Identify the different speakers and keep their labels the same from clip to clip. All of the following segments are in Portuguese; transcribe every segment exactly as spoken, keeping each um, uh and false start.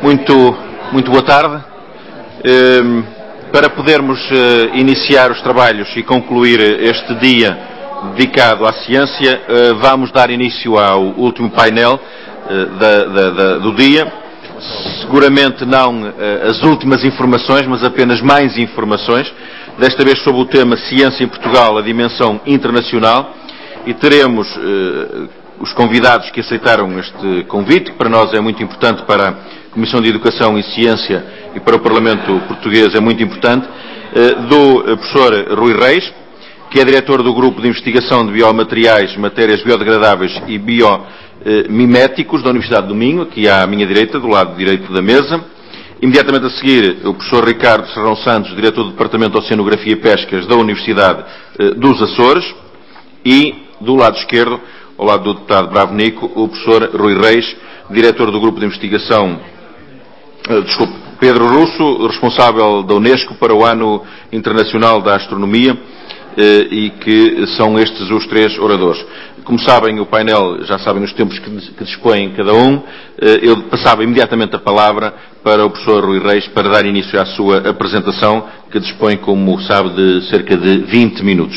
Speaker 1: Muito, muito boa tarde. Para podermos iniciar os trabalhos e concluir este dia dedicado à ciência, vamos dar início ao último painel da, da, da, do dia. Seguramente não as últimas informações, mas apenas mais informações. Desta vez sobre o tema Ciência em Portugal, a dimensão internacional. E teremos os convidados que aceitaram este convite, que para nós é muito importante, para a Comissão de Educação e Ciência e para o Parlamento Português é muito importante, do professor Rui Reis, que é diretor do Grupo de Investigação de Biomateriais, Matérias Biodegradáveis e Biomiméticos da Universidade do Minho, aqui à minha direita, do lado direito da mesa. Imediatamente a seguir, o professor Ricardo Serrão Santos, diretor do Departamento de Oceanografia e Pescas da Universidade dos Açores. E, do lado esquerdo, ao lado do deputado Bravo Nico, o professor Rui Reis, diretor do Grupo de Investigação, uh, desculpe, Pedro Russo, responsável da Unesco para o Ano Internacional da Astronomia, uh, e que são estes os três oradores. Como sabem, o painel, já sabem os tempos que, que dispõem cada um, uh, eu passava imediatamente a palavra para o professor Rui Reis para dar início à sua apresentação, que dispõe, como sabe, de cerca de vinte minutos.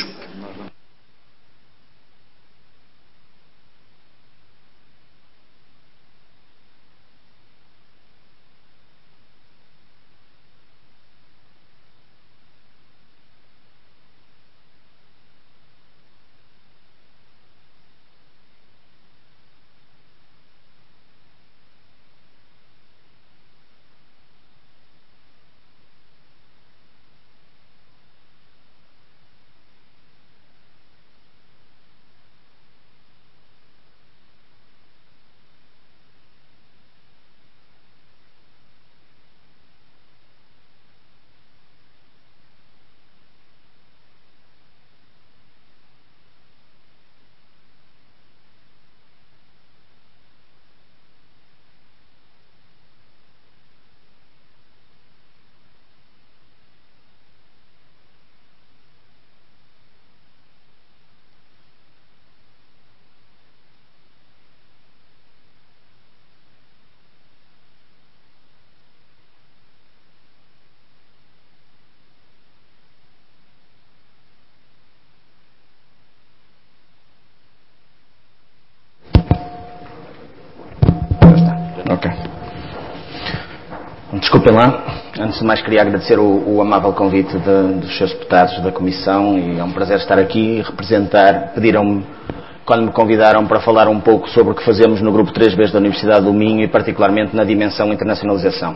Speaker 2: Desculpem lá, antes de mais queria agradecer o, o amável convite de, dos seus deputados da Comissão, e é um prazer estar aqui e representar. Pediram-me, quando me convidaram, para falar um pouco sobre o que fazemos no Grupo três B da Universidade do Minho e particularmente na dimensão internacionalização.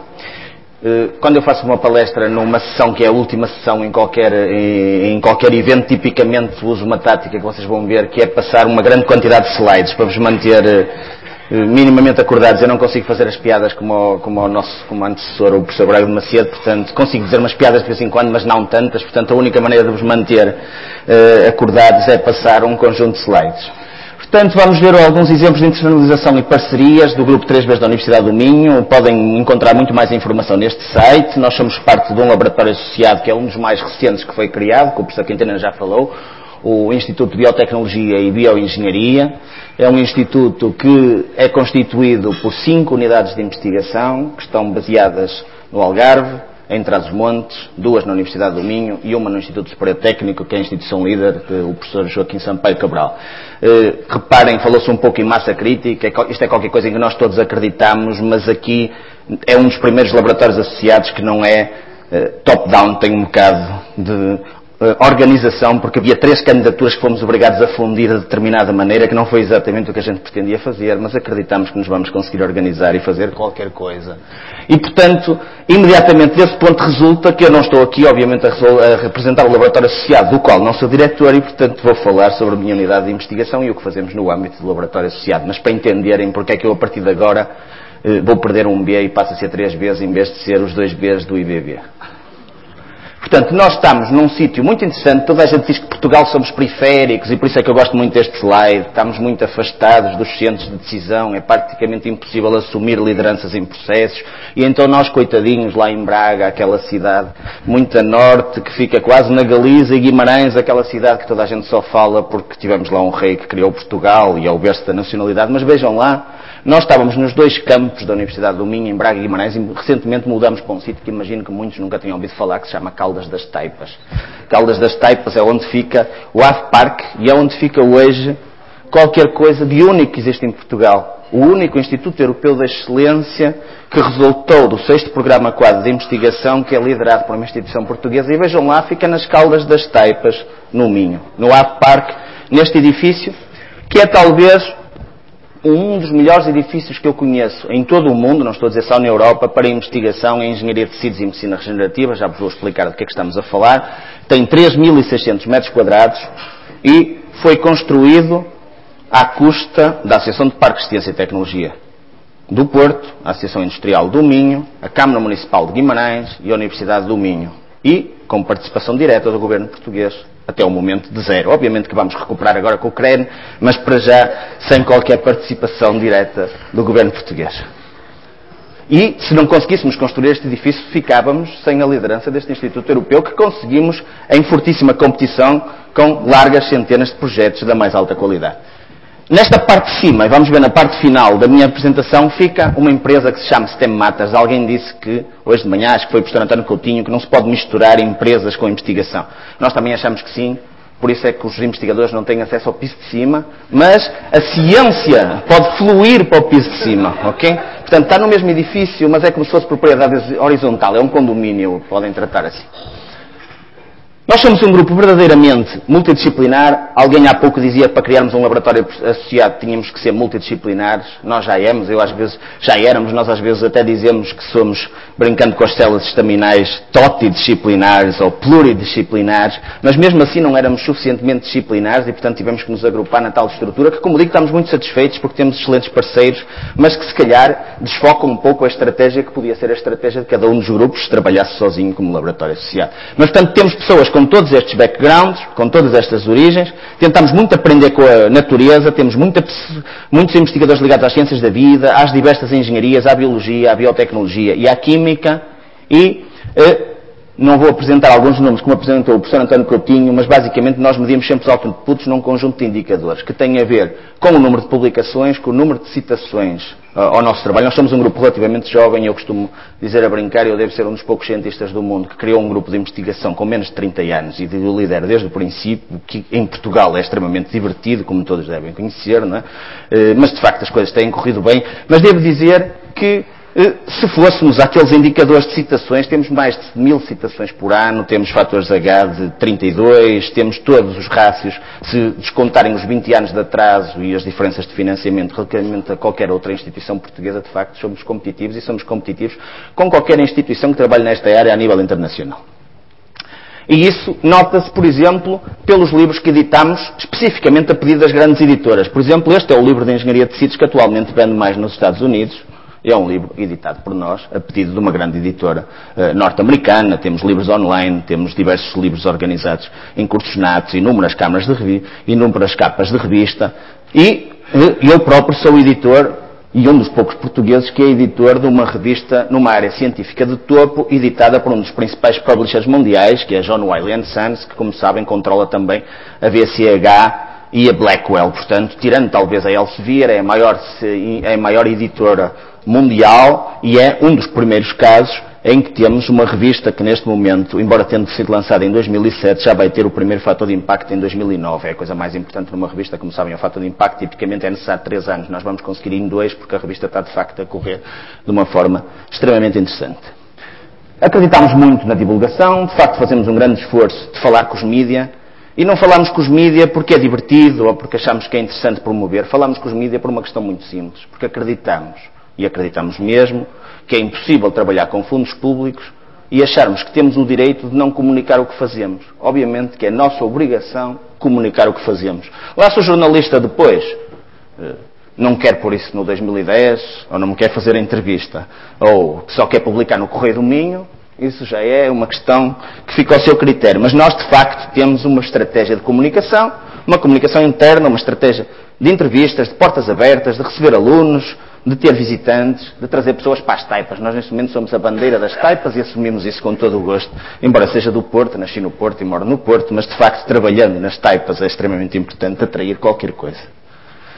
Speaker 2: Quando eu faço uma palestra numa sessão que é a última sessão em qualquer, em, em qualquer evento, tipicamente uso uma tática que vocês vão ver, que é passar uma grande quantidade de slides para vos manter minimamente acordados. Eu não consigo fazer as piadas como o, como o nosso como o antecessor, o professor Braga de Macedo, portanto, consigo dizer umas piadas de vez em quando, mas não tantas, portanto, a única maneira de vos manter uh, acordados é passar um conjunto de slides. Portanto, vamos ver alguns exemplos de internacionalização e parcerias do Grupo três B da Universidade do Minho. Podem encontrar muito mais informação neste site. Nós somos parte de um laboratório associado, que é um dos mais recentes que foi criado, que o professor Quintana já falou, o Instituto de Biotecnologia e Bioengenharia. É um instituto que é constituído por cinco unidades de investigação, que estão baseadas no Algarve, em Trás-os-Montes, duas na Universidade do Minho e uma no Instituto Superior Técnico, que é a instituição líder, que o professor Joaquim Sampaio Cabral. Eh, reparem, falou-se um pouco em massa crítica, isto é qualquer coisa em que nós todos acreditamos, mas aqui é um dos primeiros laboratórios associados que não é eh, top-down, tem um bocado de organização, porque havia três candidaturas que fomos obrigados a fundir de determinada maneira, que não foi exatamente o que a gente pretendia fazer, mas acreditamos que nos vamos conseguir organizar e fazer qualquer coisa. E, portanto, imediatamente desse ponto resulta que eu não estou aqui, obviamente, a, a representar o laboratório associado, do qual não sou diretor, e, portanto, vou falar sobre a minha unidade de investigação e o que fazemos no âmbito do laboratório associado. Mas para entenderem porque é que eu, a partir de agora, vou perder um B e passo a ser três Bs em vez de ser os dois Bs do I B B. Portanto, nós estamos num sítio muito interessante. Toda a gente diz que Portugal somos periféricos, e por isso é que eu gosto muito deste slide. Estamos muito afastados dos centros de decisão, é praticamente impossível assumir lideranças em processos, e então nós, coitadinhos, lá em Braga, aquela cidade muito a norte, que fica quase na Galiza, e Guimarães, aquela cidade que toda a gente só fala porque tivemos lá um rei que criou Portugal e é o berço da nacionalidade, mas vejam lá, Nós estávamos nos dois campos da Universidade do Minho, em Braga e Guimarães, e recentemente mudamos para um sítio que imagino que muitos nunca tenham ouvido falar, que se chama Caldas das Taipas. Caldas das Taipas é onde fica o A V Parque e é onde fica hoje qualquer coisa de único que existe em Portugal. O único Instituto Europeu da Excelência que resultou do sexto Programa Quadro de Investigação, que é liderado por uma instituição portuguesa. E vejam lá, fica nas Caldas das Taipas, no Minho, no A V Parque, neste edifício, que é talvez um dos melhores edifícios que eu conheço em todo o mundo, não estou a dizer só na Europa, para investigação em engenharia de tecidos e medicina regenerativa. Já vos vou explicar do que é que estamos a falar. Tem três mil e seiscentos metros quadrados e foi construído à custa da Associação de Parques de Ciência e Tecnologia do Porto, a Associação Industrial do Minho, a Câmara Municipal de Guimarães e a Universidade do Minho. E com participação direta do governo português, até o momento de zero. Obviamente que vamos recuperar agora com o C R E N, mas para já sem qualquer participação direta do governo português. E se não conseguíssemos construir este edifício, ficávamos sem a liderança deste Instituto Europeu, que conseguimos em fortíssima competição com largas centenas de projetos da mais alta qualidade. Nesta parte de cima, e vamos ver na parte final da minha apresentação, fica uma empresa que se chama STEM Matters. Alguém disse que, hoje de manhã, acho que foi o professor António Coutinho, que não se pode misturar empresas com investigação. Nós também achamos que sim, por isso é que os investigadores não têm acesso ao piso de cima, mas a ciência pode fluir para o piso de cima, ok? Portanto, está no mesmo edifício, mas é como se fosse propriedade horizontal, é um condomínio, podem tratar assim. Nós somos um grupo verdadeiramente multidisciplinar. Alguém há pouco dizia que para criarmos um laboratório associado tínhamos que ser multidisciplinares. Nós já éramos, eu às vezes já éramos, nós às vezes até dizemos que somos, brincando com as células estaminais, totidisciplinares ou pluridisciplinares, mas mesmo assim não éramos suficientemente disciplinares e, portanto, tivemos que nos agrupar na tal estrutura, que, como digo, estamos muito satisfeitos porque temos excelentes parceiros, mas que se calhar desfocam um pouco a estratégia que podia ser a estratégia de cada um dos grupos se trabalhasse sozinho como laboratório associado. Mas, portanto, temos pessoas com todos estes backgrounds, com todas estas origens, tentamos muito aprender com a natureza, temos muita, muitos investigadores ligados às ciências da vida, às diversas engenharias, à biologia, à biotecnologia e à química, e eh, não vou apresentar alguns nomes como apresentou o professor António Coutinho, mas basicamente nós medimos sempre os outputs num conjunto de indicadores que têm a ver com o número de publicações, com o número de citações uh, ao nosso trabalho. Nós somos um grupo relativamente jovem, eu costumo dizer a brincar, eu devo ser um dos poucos cientistas do mundo que criou um grupo de investigação com menos de trinta anos e o lidero desde o princípio, que em Portugal é extremamente divertido, como todos devem conhecer, não é? Uh, mas de facto as coisas têm corrido bem, mas devo dizer que se fôssemos àqueles indicadores de citações, temos mais de mil citações por ano, temos fatores H de trinta e dois, temos todos os rácios, se descontarem os vinte anos de atraso e as diferenças de financiamento relativamente a qualquer outra instituição portuguesa, de facto somos competitivos e somos competitivos com qualquer instituição que trabalhe nesta área a nível internacional. E isso nota-se, por exemplo, pelos livros que editamos, especificamente a pedido das grandes editoras. Por exemplo, este é o livro de Engenharia de Tecidos que atualmente vende mais nos Estados Unidos. É um livro editado por nós, a pedido de uma grande editora uh, norte-americana. Temos livros online, temos diversos livros organizados em cursos natos, inúmeras câmaras de revista, inúmeras capas de revista. E uh, eu próprio sou editor, e um dos poucos portugueses que é editor de uma revista numa área científica de topo, editada por um dos principais publishers mundiais, que é a John Wiley and Sons, que, como sabem, controla também a V C H e a Blackwell. Portanto, tirando talvez a Elsevier, é a maior, é a maior editora mundial e é um dos primeiros casos em que temos uma revista que neste momento, embora tendo sido lançada em dois mil e sete, já vai ter o primeiro fator de impacto em dois mil e nove. É a coisa mais importante numa revista, como sabem, o fator de impacto tipicamente é necessário três anos. Nós vamos conseguir em dois porque a revista está de facto a correr de uma forma extremamente interessante. Acreditamos muito na divulgação, de facto fazemos um grande esforço de falar com os mídia. E não falamos com os mídia porque é divertido ou porque achamos que é interessante promover. Falamos com os mídia por uma questão muito simples. Porque acreditamos, e acreditamos mesmo, que é impossível trabalhar com fundos públicos e acharmos que temos o direito de não comunicar o que fazemos. Obviamente que é nossa obrigação comunicar o que fazemos. Lá se o jornalista depois não quer pôr isso no dois mil e dez, ou não me quer fazer a entrevista, ou só quer publicar no Correio do Minho, isso já é uma questão que fica ao seu critério. Mas nós, de facto, temos uma estratégia de comunicação, uma comunicação interna, uma estratégia de entrevistas, de portas abertas, de receber alunos, de ter visitantes, de trazer pessoas para as taipas. Nós, neste momento, somos a bandeira das taipas e assumimos isso com todo o gosto. Embora seja do Porto, nasci no Porto e moro no Porto, mas, de facto, trabalhando nas taipas é extremamente importante atrair qualquer coisa.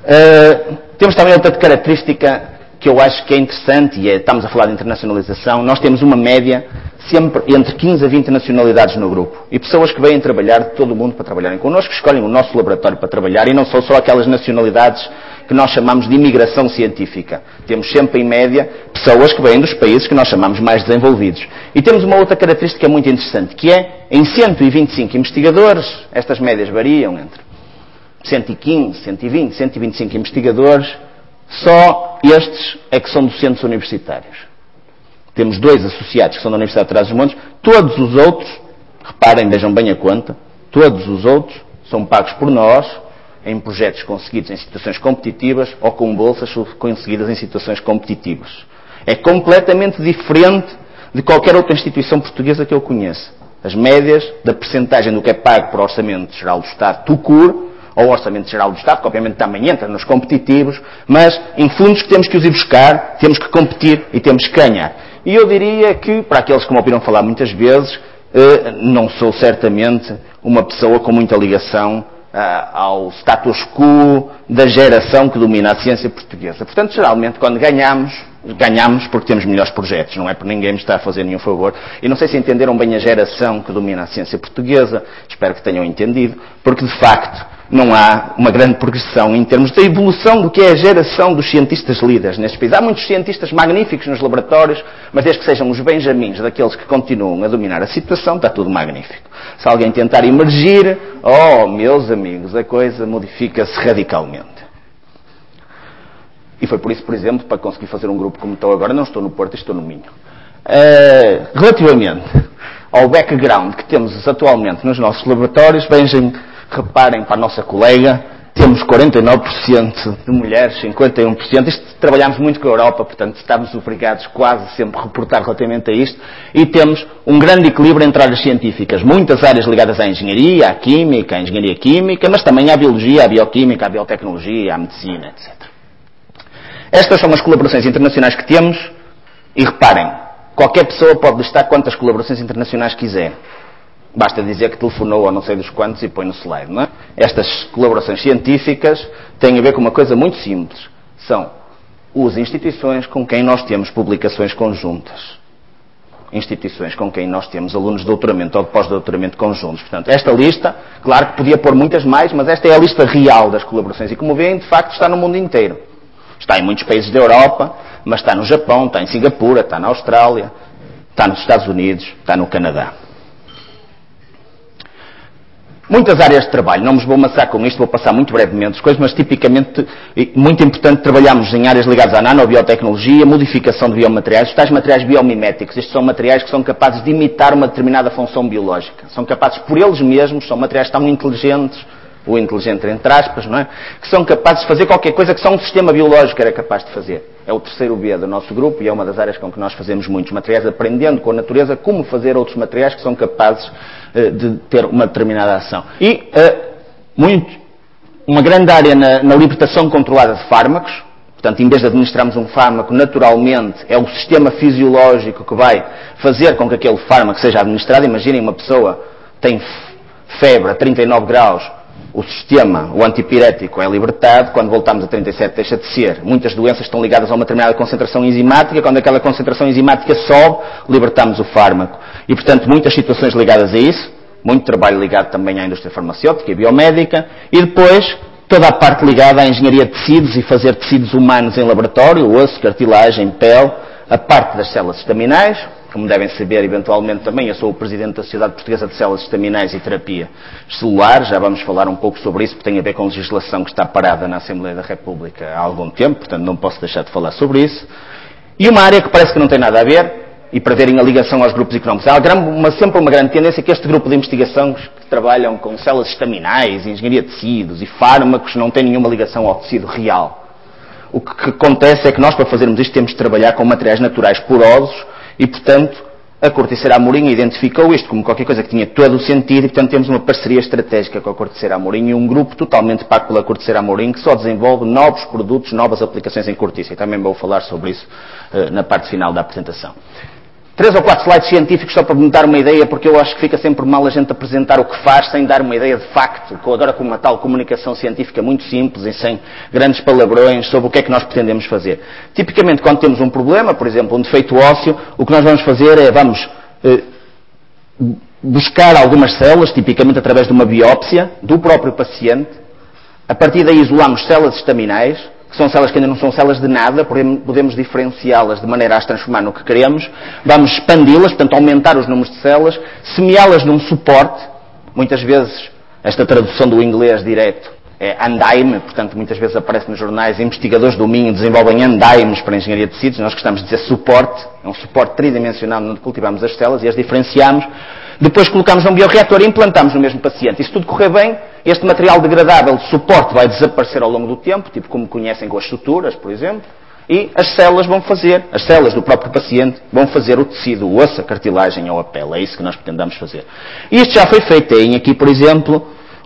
Speaker 2: Uh, temos também outra característica que eu acho que é interessante, e é, estamos a falar de internacionalização. Nós temos uma média sempre entre quinze a vinte nacionalidades no grupo. E pessoas que vêm trabalhar de todo o mundo para trabalharem connosco, que escolhem o nosso laboratório para trabalhar, e não são só aquelas nacionalidades que nós chamamos de imigração científica. Temos sempre, em média, pessoas que vêm dos países que nós chamamos mais desenvolvidos. E temos uma outra característica muito interessante, que é, em cento e vinte e cinco investigadores, estas médias variam entre cento e quinze, cento e vinte, cento e vinte e cinco investigadores, só estes é que são docentes universitários. Temos dois associados que são da Universidade de Trás-os-Montes, todos os outros, reparem, vejam bem a conta, todos os outros são pagos por nós em projetos conseguidos em situações competitivas ou com bolsas conseguidas em situações competitivas. É completamente diferente de qualquer outra instituição portuguesa que eu conheça. As médias da percentagem do que é pago por Orçamento Geral do Estado, T U C U R, ou Orçamento Geral do Estado, que obviamente também entra nos competitivos, mas em fundos que temos que os ir buscar, temos que competir e temos que ganhar. E eu diria que, para aqueles que me ouviram falar muitas vezes, não sou certamente uma pessoa com muita ligação ao status quo da geração que domina a ciência portuguesa. Portanto, geralmente, quando ganhamos, ganhamos porque temos melhores projetos, não é por ninguém me está a fazer nenhum favor. E não sei se entenderam bem a geração que domina a ciência portuguesa, espero que tenham entendido, porque de facto não há uma grande progressão em termos da evolução do que é a geração dos cientistas líderes nestes países. Há muitos cientistas magníficos nos laboratórios, mas desde que sejam os benjamins daqueles que continuam a dominar a situação, está tudo magnífico. Se alguém tentar emergir, oh, meus amigos, a coisa modifica-se radicalmente. E foi por isso, por exemplo, para conseguir fazer um grupo como estou agora, não estou no Porto, estou no Minho. Uh, relativamente ao background que temos atualmente nos nossos laboratórios, vejam, reparem para a nossa colega, temos quarenta e nove por cento de mulheres, cinquenta e um por cento. Isto, trabalhamos muito com a Europa, portanto estamos obrigados quase sempre a reportar relativamente a isto. E temos um grande equilíbrio entre áreas científicas. Muitas áreas ligadas à engenharia, à química, à engenharia química, mas também à biologia, à bioquímica, à biotecnologia, à medicina, etcétera. Estas são as colaborações internacionais que temos. E reparem, qualquer pessoa pode listar quantas colaborações internacionais quiser. Basta dizer que telefonou a não sei dos quantos e põe no slide, não é? Estas colaborações científicas têm a ver com uma coisa muito simples. São as instituições com quem nós temos publicações conjuntas. Instituições com quem nós temos alunos de doutoramento ou de pós-doutoramento conjuntos. Portanto, esta lista, claro que podia pôr muitas mais, mas esta é a lista real das colaborações. E como veem, de facto, está no mundo inteiro. Está em muitos países da Europa, mas está no Japão, está em Singapura, está na Austrália, está nos Estados Unidos, está no Canadá. Muitas áreas de trabalho, não vos vou amassar com isto, vou passar muito brevemente as coisas, mas tipicamente, muito importante, trabalhamos em áreas ligadas à nanobiotecnologia, modificação de biomateriais, os tais materiais biomiméticos. Estes são materiais que são capazes de imitar uma determinada função biológica. São capazes, por eles mesmos, são materiais tão inteligentes, ou inteligente entre aspas, não é? Que são capazes de fazer qualquer coisa que só um sistema biológico era capaz de fazer. É o terceiro B do nosso grupo e é uma das áreas com que nós fazemos muitos materiais, aprendendo com a natureza como fazer outros materiais que são capazes uh, de ter uma determinada ação. E uh, muito, uma grande área na, na libertação controlada de fármacos. Portanto, em vez de administrarmos um fármaco naturalmente, é o sistema fisiológico que vai fazer com que aquele fármaco seja administrado. Imaginem, uma pessoa tem febre a trinta e nove graus, o sistema, o antipirético, é libertado, quando voltamos a trinta e sete deixa de ser. Muitas doenças estão ligadas a uma determinada concentração enzimática, quando aquela concentração enzimática sobe, libertamos o fármaco. E, portanto, muitas situações ligadas a isso, muito trabalho ligado também à indústria farmacêutica e biomédica, e depois toda a parte ligada à engenharia de tecidos e fazer tecidos humanos em laboratório, osso, cartilagem, pele, a parte das células estaminais. Como devem saber, eventualmente também, eu sou o Presidente da Sociedade Portuguesa de Células Estaminais e Terapia Celular. Já vamos falar um pouco sobre isso, porque tem a ver com legislação que está parada na Assembleia da República há algum tempo, portanto não posso deixar de falar sobre isso. E uma área que parece que não tem nada a ver, e para verem a ligação aos grupos económicos, há uma, sempre uma grande tendência que este grupo de investigação que trabalham com células estaminais, engenharia de tecidos e fármacos não tem nenhuma ligação ao tecido real. O que, que acontece é que nós, para fazermos isto, temos de trabalhar com materiais naturais porosos. E, portanto, a Corticeira Amorim identificou isto como qualquer coisa que tinha todo o sentido e, portanto, temos uma parceria estratégica com a Corticeira Amorim e um grupo totalmente pago pela Corticeira Amorim que só desenvolve novos produtos, novas aplicações em cortiça. E também vou falar sobre isso uh, na parte final da apresentação. Três ou quatro slides científicos só para me dar uma ideia, porque eu acho que fica sempre mal a gente apresentar o que faz sem dar uma ideia de facto, agora com uma tal comunicação científica muito simples e sem grandes palavrões sobre o que é que nós pretendemos fazer. Tipicamente, quando temos um problema, por exemplo, um defeito ósseo, o que nós vamos fazer é, vamos eh, buscar algumas células, tipicamente através de uma biópsia, do próprio paciente. A partir daí isolamos células estaminais, que são células que ainda não são células de nada, podemos diferenciá-las de maneira a as transformar no que queremos. Vamos expandi-las, portanto aumentar os números de células, semeá-las num suporte. Muitas vezes, esta tradução do inglês direto é enzyme, portanto muitas vezes aparece nos jornais, investigadores do Minho desenvolvem enzymes para a engenharia de tecidos, nós gostamos de dizer suporte, é um suporte tridimensional onde cultivamos as células e as diferenciamos. Depois colocamos num bioreator e implantamos no mesmo paciente. E se tudo correr bem, este material degradável de suporte vai desaparecer ao longo do tempo, tipo como conhecem com as suturas, por exemplo, e as células vão fazer, as células do próprio paciente vão fazer o tecido, o osso, a cartilagem ou a pele. É isso que nós pretendamos fazer. E isto já foi feito. Tem aqui, por exemplo,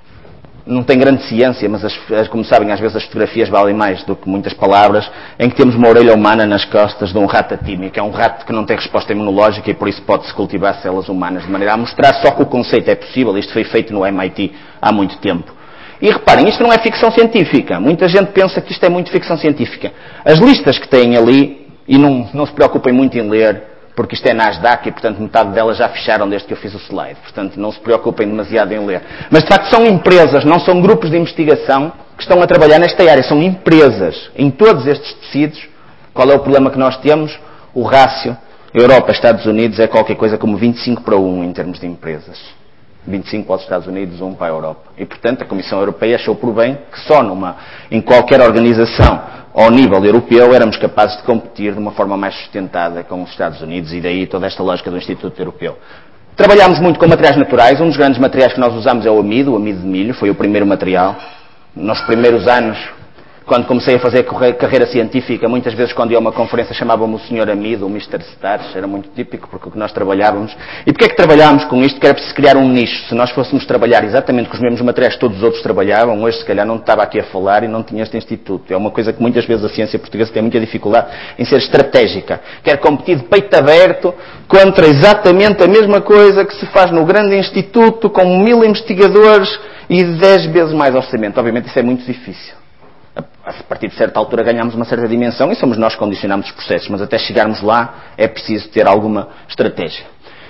Speaker 2: não tem grande ciência, mas as, como sabem, às vezes as fotografias valem mais do que muitas palavras, em que temos uma orelha humana nas costas de um rato atímico. É um rato que não tem resposta imunológica e por isso pode-se cultivar células humanas de maneira a mostrar só que o conceito é possível. Isto foi feito no M I T há muito tempo. E reparem, isto não é ficção científica. Muita gente pensa que isto é muito ficção científica. As listas que têm ali, e não, não se preocupem muito em ler, porque isto é Nasdaq e, portanto, metade delas já fecharam desde que eu fiz o slide. Portanto, não se preocupem demasiado em ler. Mas, de facto, são empresas, não são grupos de investigação que estão a trabalhar nesta área. São empresas em todos estes tecidos. Qual é o problema que nós temos? O rácio Europa-Estados Unidos é qualquer coisa como vinte e cinco para um em termos de empresas. vinte e cinco para os Estados Unidos, um para a Europa. E, portanto, a Comissão Europeia achou por bem que só numa, em qualquer organização ao nível europeu éramos capazes de competir de uma forma mais sustentada com os Estados Unidos e daí toda esta lógica do Instituto Europeu. Trabalhámos muito com materiais naturais. Um dos grandes materiais que nós usamos é o amido, o amido de milho. Foi o primeiro material. Nos primeiros anos, quando comecei a fazer carreira científica, muitas vezes quando ia a uma conferência chamavam-me o senhor Amido, o mister Stars, era muito típico porque o que nós trabalhávamos. E porquê é que trabalhámos com isto? Que era preciso criar um nicho. Se nós fôssemos trabalhar exatamente com os mesmos materiais que todos os outros trabalhavam, hoje se calhar não estava aqui a falar e não tinha este instituto. É uma coisa que muitas vezes a ciência portuguesa tem muita dificuldade em ser estratégica. Quer competir de peito aberto contra exatamente a mesma coisa que se faz no grande instituto com mil investigadores e dez vezes mais orçamento. Obviamente isso é muito difícil. A partir de certa altura ganhamos uma certa dimensão e somos nós que condicionamos os processos, mas até chegarmos lá é preciso ter alguma estratégia.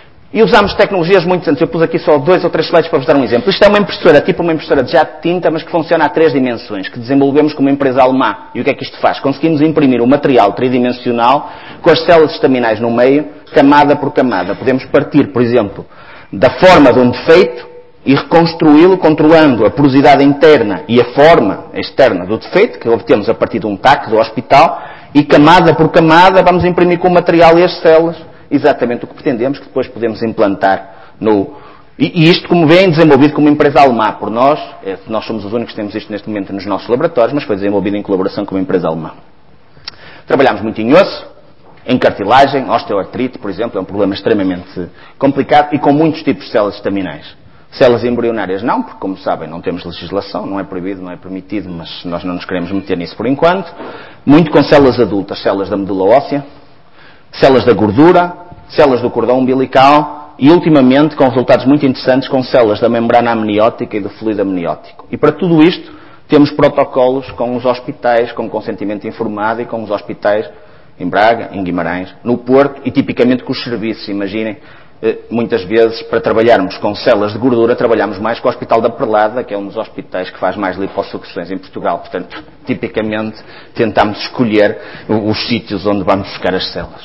Speaker 2: E usamos tecnologias muito antes. Eu pus aqui só dois ou três slides para vos dar um exemplo. Isto é uma impressora, tipo uma impressora de jato de tinta, mas que funciona a três dimensões, que desenvolvemos com uma empresa alemã. E o que é que isto faz? Conseguimos imprimir um material tridimensional com as células estaminais no meio, camada por camada. Podemos partir, por exemplo, da forma de um defeito e reconstruí-lo controlando a porosidade interna e a forma externa do defeito, que obtemos a partir de um T A C do hospital, e camada por camada vamos imprimir com o material e as células exatamente o que pretendemos, que depois podemos implantar no... E, e isto, como veem, desenvolvido como empresa alemã por nós. É, nós somos os únicos que temos isto neste momento nos nossos laboratórios, mas foi desenvolvido em colaboração com uma empresa alemã. Trabalhamos muito em osso, em cartilagem, osteoartrite, por exemplo, é um problema extremamente complicado, e com muitos tipos de células estaminais. Células embrionárias não, porque, como sabem, não temos legislação, não é proibido, não é permitido, mas nós não nos queremos meter nisso por enquanto. Muito com células adultas, células da medula óssea, células da gordura, células do cordão umbilical e, ultimamente, com resultados muito interessantes, com células da membrana amniótica e do fluido amniótico. E para tudo isto, temos protocolos com os hospitais, com consentimento informado e com os hospitais em Braga, em Guimarães, no Porto e, tipicamente, com os serviços. Imaginem, muitas vezes, para trabalharmos com células de gordura, trabalhamos mais com o Hospital da Perlada, que é um dos hospitais que faz mais lipossucções em Portugal. Portanto, tipicamente, tentamos escolher os sítios onde vamos buscar as células.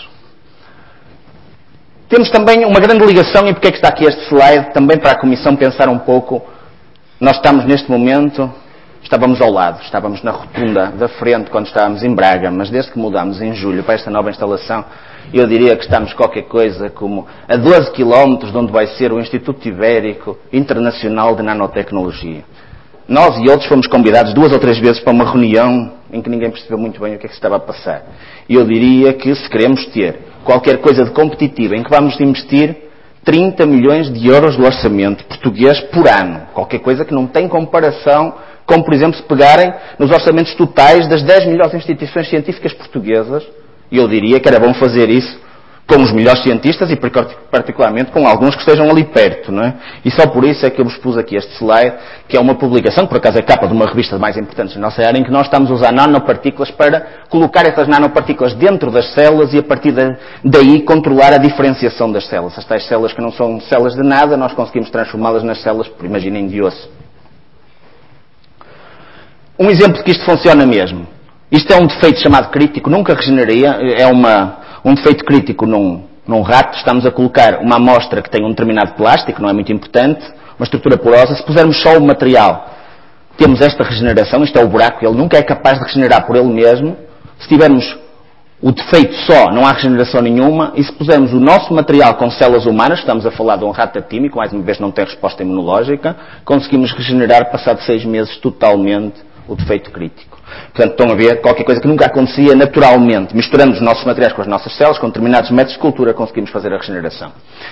Speaker 2: Temos também uma grande ligação, e porque é que está aqui este slide, também para a Comissão pensar um pouco. Nós estamos neste momento, estávamos ao lado, estávamos na rotunda da frente quando estávamos em Braga, mas desde que mudámos em julho para esta nova instalação, eu diria que estamos qualquer coisa como a doze quilómetros de onde vai ser o Instituto Ibérico Internacional de Nanotecnologia. Nós e outros fomos convidados duas ou três vezes para uma reunião em que ninguém percebeu muito bem o que é que se estava a passar. E eu diria que se queremos ter qualquer coisa de competitivo em que vamos investir trinta milhões de euros de orçamento português por ano, qualquer coisa que não tem comparação com, por exemplo, se pegarem nos orçamentos totais das dez melhores instituições científicas portuguesas, e eu diria que era bom fazer isso com os melhores cientistas e particularmente com alguns que estejam ali perto, não é? E só por isso é que eu vos pus aqui este slide, que é uma publicação, que por acaso é capa de uma revista mais importante da nossa área, em que nós estamos a usar nanopartículas para colocar essas nanopartículas dentro das células e a partir daí controlar a diferenciação das células. As tais células que não são células de nada, nós conseguimos transformá-las nas células, imaginem, de osso. Um exemplo de que isto funciona mesmo. Isto é um defeito chamado crítico, nunca regeneraria, é uma, um defeito crítico num, num rato. Estamos a colocar uma amostra que tem um determinado plástico, não é muito importante, uma estrutura porosa. Se pusermos só o material, temos esta regeneração, isto é o buraco, ele nunca é capaz de regenerar por ele mesmo. Se tivermos o defeito só, não há regeneração nenhuma, e se pusermos o nosso material com células humanas, estamos a falar de um rato atímico, mais uma vez não tem resposta imunológica, conseguimos regenerar, passado seis meses, totalmente o defeito crítico. Portanto, estão a ver qualquer coisa que nunca acontecia naturalmente. Misturando os nossos materiais com as nossas células, com determinados métodos de cultura, conseguimos fazer a regeneração.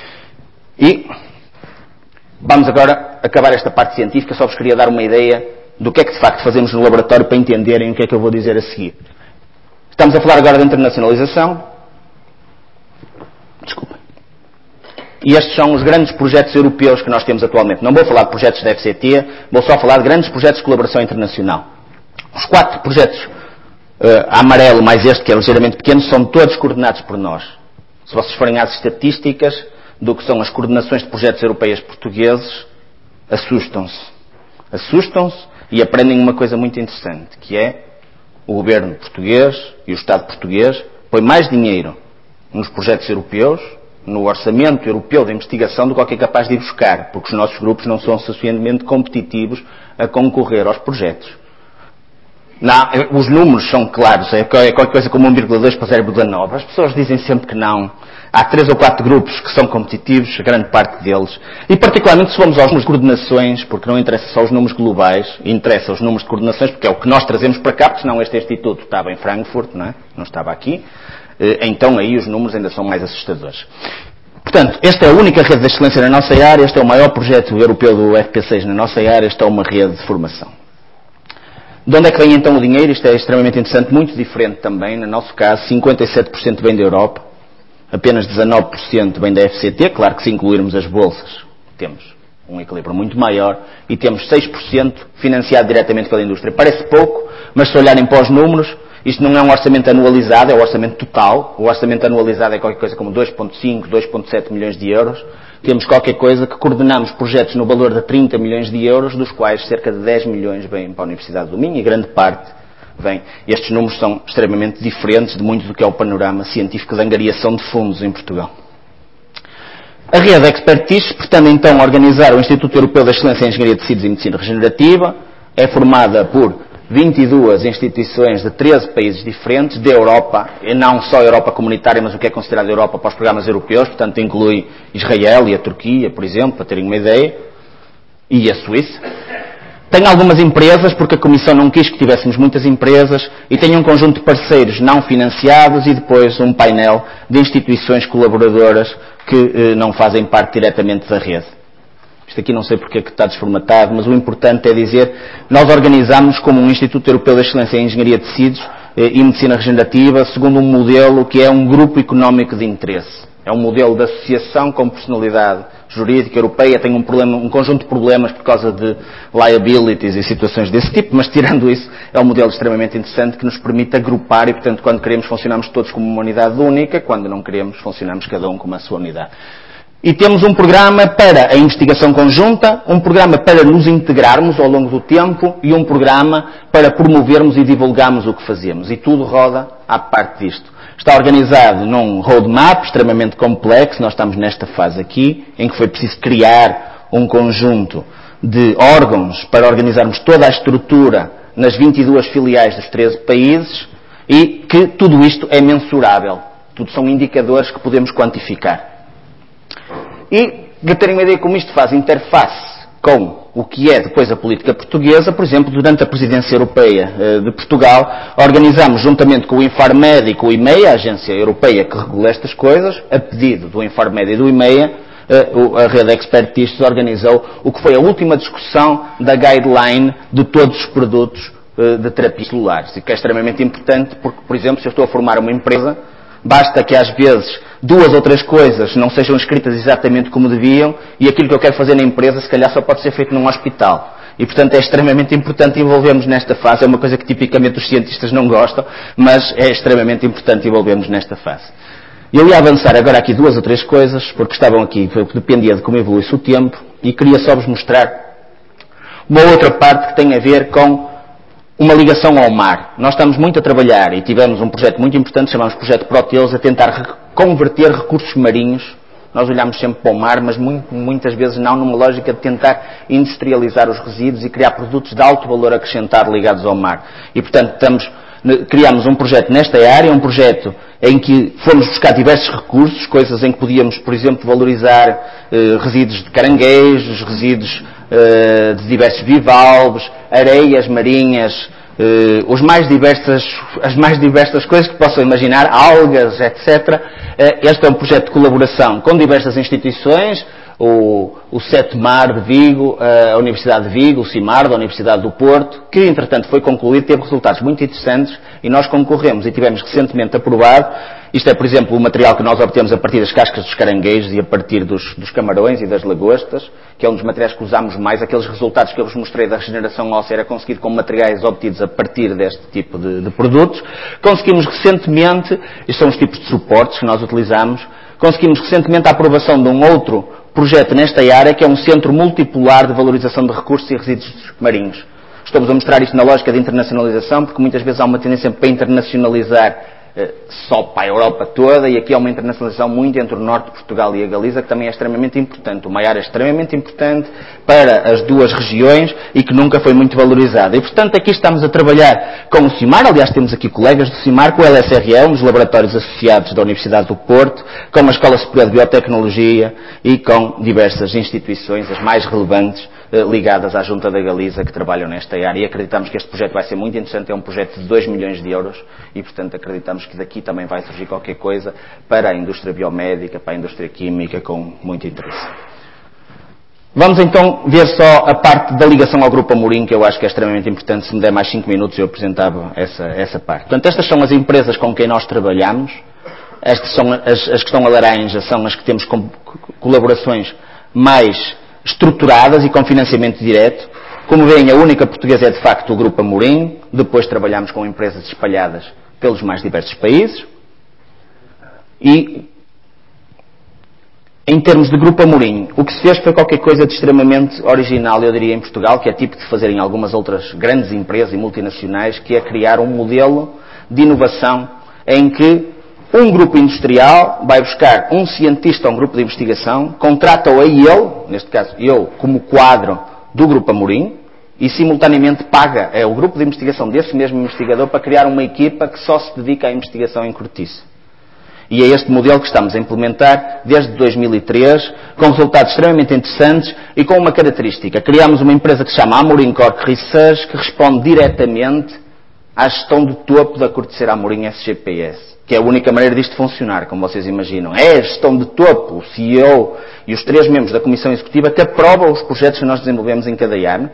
Speaker 2: E vamos agora acabar esta parte científica. Só vos queria dar uma ideia do que é que de facto fazemos no laboratório para entenderem o que é que eu vou dizer a seguir. Estamos a falar agora de internacionalização. Desculpem. E estes são os grandes projetos europeus que nós temos atualmente. Não vou falar de projetos da F C T, vou só falar de grandes projetos de colaboração internacional. Os quatro projetos uh, amarelo, mais este que é ligeiramente pequeno, são todos coordenados por nós. Se vocês forem às estatísticas do que são as coordenações de projetos europeias portugueses, assustam-se. Assustam-se e aprendem uma coisa muito interessante, que é o governo português e o Estado português põe mais dinheiro nos projetos europeus, no orçamento europeu de investigação, do que qualquer capaz de ir buscar, porque os nossos grupos não são suficientemente competitivos a concorrer aos projetos. Não, os números são claros, é qualquer coisa como um vírgula dois para zero vírgula nove. As pessoas dizem sempre que não. Há três ou quatro grupos que são competitivos, a grande parte deles. E particularmente se formos aos números de coordenações, porque não interessa só os números globais, interessa os números de coordenações, porque é o que nós trazemos para cá, porque senão este instituto estava em Frankfurt, não é? Não estava aqui. Então aí os números ainda são mais assustadores. Portanto, esta é a única rede de excelência na nossa área, este é o maior projeto europeu do F P seis na nossa área, esta é uma rede de formação. De onde é que vem então o dinheiro? Isto é extremamente interessante, muito diferente também. No nosso caso, cinquenta e sete por cento vem da Europa, apenas dezanove por cento vem da F C T, claro que se incluirmos as bolsas, temos um equilíbrio muito maior, e temos seis por cento financiado diretamente pela indústria. Parece pouco, mas se olharem para os números, isto não é um orçamento anualizado, é o orçamento total. O orçamento anualizado é qualquer coisa como dois vírgula cinco, dois vírgula sete milhões de euros. Temos qualquer coisa que coordenamos projetos no valor de trinta milhões de euros, dos quais cerca de dez milhões vêm para a Universidade do Minho e grande parte vem. Estes números são extremamente diferentes de muito do que é o panorama científico de angariação de fundos em Portugal. A rede Expertise pretende então organizar o Instituto Europeu de Excelência em Engenharia de Tecidos e Medicina Regenerativa. É formada por vinte e duas instituições de treze países diferentes da Europa, e não só a Europa comunitária, mas o que é considerado Europa para os programas europeus, portanto inclui Israel e a Turquia, por exemplo, para terem uma ideia, e a Suíça. Tem algumas empresas, porque a Comissão não quis que tivéssemos muitas empresas, e tem um conjunto de parceiros não financiados e depois um painel de instituições colaboradoras que eh, não fazem parte diretamente da rede. Isto aqui não sei porque é que está desformatado, mas o importante é dizer, nós organizamos como um Instituto Europeu de Excelência em Engenharia de Tecidos e Medicina Regenerativa, segundo um modelo que é um grupo económico de interesse. É um modelo de associação com personalidade jurídica europeia, tem um, problema, um conjunto de problemas por causa de liabilities e situações desse tipo, mas tirando isso, é um modelo extremamente interessante que nos permite agrupar e, portanto, quando queremos funcionamos todos como uma unidade única, quando não queremos funcionamos cada um como a sua unidade. E temos um programa para a investigação conjunta, um programa para nos integrarmos ao longo do tempo e um programa para promovermos e divulgarmos o que fazemos. E tudo roda à parte disto. Está organizado num roadmap extremamente complexo, nós estamos nesta fase aqui, em que foi preciso criar um conjunto de órgãos para organizarmos toda a estrutura nas vinte e duas filiais dos treze países e que tudo isto é mensurável. Tudo são indicadores que podemos quantificar. E, para terem uma ideia como isto faz interface com o que é depois a política portuguesa, por exemplo, durante a presidência europeia de Portugal, organizamos juntamente com o Infarmed e com o I M E I A, a agência europeia que regula estas coisas, a pedido do Infarmed e do I M E I A, a rede Expertise organizou o que foi a última discussão da guideline de todos os produtos de terapia celulares, e que é extremamente importante porque, por exemplo, se eu estou a formar uma empresa, basta que às vezes duas ou três coisas não sejam escritas exatamente como deviam e aquilo que eu quero fazer na empresa se calhar só pode ser feito num hospital. E, portanto, é extremamente importante envolvermos nesta fase. É uma coisa que tipicamente os cientistas não gostam, mas é extremamente importante envolvermos nesta fase. Eu ia avançar agora aqui duas ou três coisas, porque estavam aqui, dependia de como evoluísse o tempo, e queria só vos mostrar uma outra parte que tem a ver com uma ligação ao mar. Nós estamos muito a trabalhar e tivemos um projeto muito importante, chamamos Projeto Proteus, a tentar converter recursos marinhos. Nós olhamos sempre para o mar, mas muito, muitas vezes não numa lógica de tentar industrializar os resíduos e criar produtos de alto valor acrescentado ligados ao mar. E, portanto, estamos, criámos um projeto nesta área, um projeto em que fomos buscar diversos recursos, coisas em que podíamos, por exemplo, valorizar eh, resíduos de caranguejos, resíduos eh, de diversos bivalves, areias marinhas, eh, os mais diversas, as mais diversas coisas que possam imaginar, algas, etcétera. Eh, este é um projeto de colaboração com diversas instituições, o, o SETMAR de Vigo, a Universidade de Vigo, o CIMAR da Universidade do Porto, que entretanto foi concluído, teve resultados muito interessantes e nós concorremos e tivemos recentemente aprovado. Isto é, por exemplo, o material que nós obtemos a partir das cascas dos caranguejos e a partir dos, dos camarões e das lagostas, que é um dos materiais que usamos mais. Aqueles resultados que eu vos mostrei da regeneração óssea era conseguido com materiais obtidos a partir deste tipo de, de produtos. Conseguimos recentemente, estes são os tipos de suportes que nós utilizamos, conseguimos recentemente a aprovação de um outro projeto nesta área, que é um centro multipolar de valorização de recursos e resíduos marinhos. Estamos a mostrar isto na lógica de internacionalização, porque muitas vezes há uma tendência para internacionalizar eh, só para a Europa toda, e aqui há uma internacionalização muito entre o norte de Portugal e a Galiza, que também é extremamente importante. Uma área extremamente importante para as duas regiões e que nunca foi muito valorizada. E, portanto, aqui estamos a trabalhar com o CIMAR, aliás, temos aqui colegas do CIMAR, com o L S R E, um dos laboratórios associados da Universidade do Porto, com a Escola Superior de Biotecnologia e com diversas instituições, as mais relevantes, ligadas à Junta da Galiza, que trabalham nesta área, e acreditamos que este projeto vai ser muito interessante. É um projeto de dois milhões de euros e, portanto, acreditamos que daqui também vai surgir qualquer coisa para a indústria biomédica, para a indústria química, com muito interesse. Vamos então ver só a parte da ligação ao Grupo Amorim, que eu acho que é extremamente importante. Se me der mais cinco minutos eu apresentava essa, essa parte. Portanto, estas são as empresas com quem nós trabalhamos. Estas são as, as que estão a laranja, são as que temos com, colaborações mais estruturadas e com financiamento direto. Como veem, a única portuguesa é de facto o Grupo Amorim. Depois trabalhamos com empresas espalhadas pelos mais diversos países. E, em termos de Grupo Amorim, o que se fez foi qualquer coisa de extremamente original, eu diria, em Portugal, que é tipo de fazer em algumas outras grandes empresas e multinacionais, que é criar um modelo de inovação em que um grupo industrial vai buscar um cientista ou um grupo de investigação, contrata-o a ele, neste caso eu, como quadro do Grupo Amorim, e simultaneamente paga é o grupo de investigação desse mesmo investigador para criar uma equipa que só se dedica à investigação em cortiça. E é este modelo que estamos a implementar desde dois mil e três, com resultados extremamente interessantes e com uma característica. Criámos uma empresa que se chama Amorim Cork Research, que responde diretamente à gestão do topo da corticeira Amorim S G P S. Que é a única maneira disto funcionar, como vocês imaginam. É a gestão de topo, o C E O e os três membros da Comissão Executiva que aprovam os projetos que nós desenvolvemos em cada ano,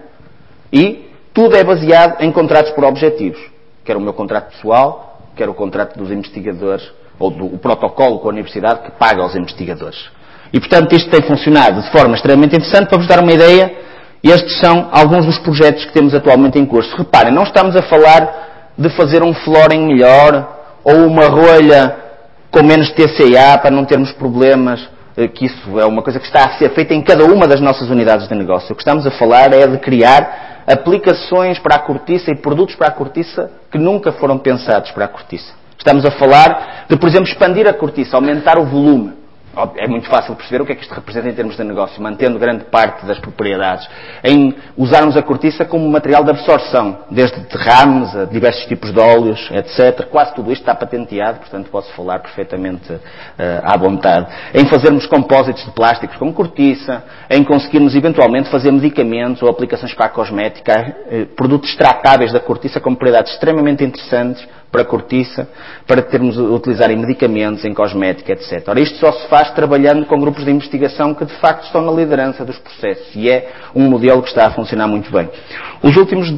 Speaker 2: e tudo é baseado em contratos por objetivos. Quer o meu contrato pessoal, quer o contrato dos investigadores, ou do o protocolo com a Universidade que paga aos investigadores. E, portanto, isto tem funcionado de forma extremamente interessante. Para vos dar uma ideia, estes são alguns dos projetos que temos atualmente em curso. Reparem, não estamos a falar de fazer um flooring melhor, ou uma rolha com menos T C A para não termos problemas, que isso é uma coisa que está a ser feita em cada uma das nossas unidades de negócio. O que estamos a falar é de criar aplicações para a cortiça e produtos para a cortiça que nunca foram pensados para a cortiça. Estamos a falar de, por exemplo, expandir a cortiça, aumentar o volume. É muito fácil perceber o que é que isto representa em termos de negócio, mantendo grande parte das propriedades, em usarmos a cortiça como material de absorção, desde derrames a diversos tipos de óleos, etcétera. Quase tudo isto está patenteado, portanto posso falar perfeitamente uh, à vontade. Em fazermos compósitos de plásticos com cortiça, em conseguirmos eventualmente fazer medicamentos ou aplicações para a cosmética, uh, produtos extratáveis da cortiça com propriedades extremamente interessantes para a cortiça, para termos utilizar em medicamentos, em cosmética, etcétera. Ora, isto só se faz trabalhando com grupos de investigação que de facto estão na liderança dos processos, e é um modelo que está a funcionar muito bem. Os últimos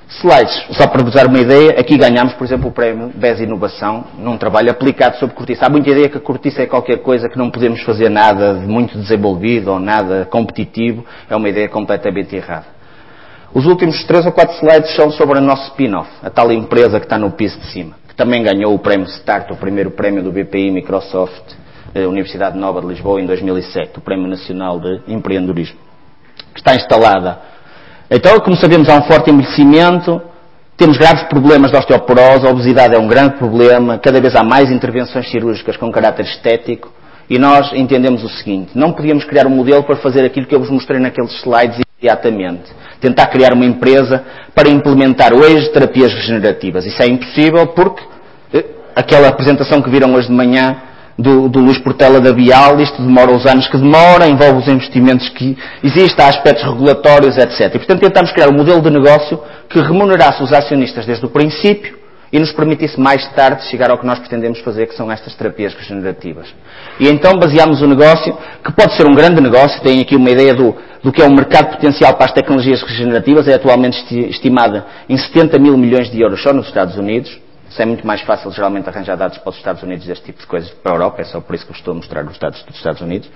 Speaker 2: Slides, só para vos dar uma ideia, aqui ganhamos, por exemplo, o prémio B E S Inovação, num trabalho aplicado sobre cortiça. Há muita ideia que a cortiça é qualquer coisa que não podemos fazer nada de muito desenvolvido ou nada competitivo. É uma ideia completamente errada. Os últimos três ou quatro slides são sobre a nossa spin-off, a tal empresa que está no piso de cima, que também ganhou o prémio Start, o primeiro prémio do B P I Microsoft, Universidade Nova de Lisboa, em dois mil e sete, o Prémio Nacional de Empreendedorismo, que está instalada. Então, como sabemos, há um forte envelhecimento, temos graves problemas de osteoporose, a obesidade é um grande problema, cada vez há mais intervenções cirúrgicas com caráter estético, e nós entendemos o seguinte: não podíamos criar um modelo para fazer aquilo que eu vos mostrei naqueles slides imediatamente. Tentar criar uma empresa para implementar hoje terapias regenerativas. Isso é impossível porque aquela apresentação que viram hoje de manhã do, do Luís Portela da Bial, isto demora os anos que demora, envolve os investimentos que existem, há aspectos regulatórios, etcétera. E, portanto, tentámos criar um modelo de negócio que remunerasse os acionistas desde o princípio e nos permitisse mais tarde chegar ao que nós pretendemos fazer, que são estas terapias regenerativas. E então baseámos o negócio, que pode ser um grande negócio, tem aqui uma ideia do, do que é um mercado potencial para as tecnologias regenerativas, é atualmente estimada em setenta mil milhões de euros só nos Estados Unidos. Isso é muito mais fácil, geralmente, arranjar dados para os Estados Unidos deste tipo de coisas para a Europa, é só por isso que eu estou a mostrar os dados dos Estados Unidos.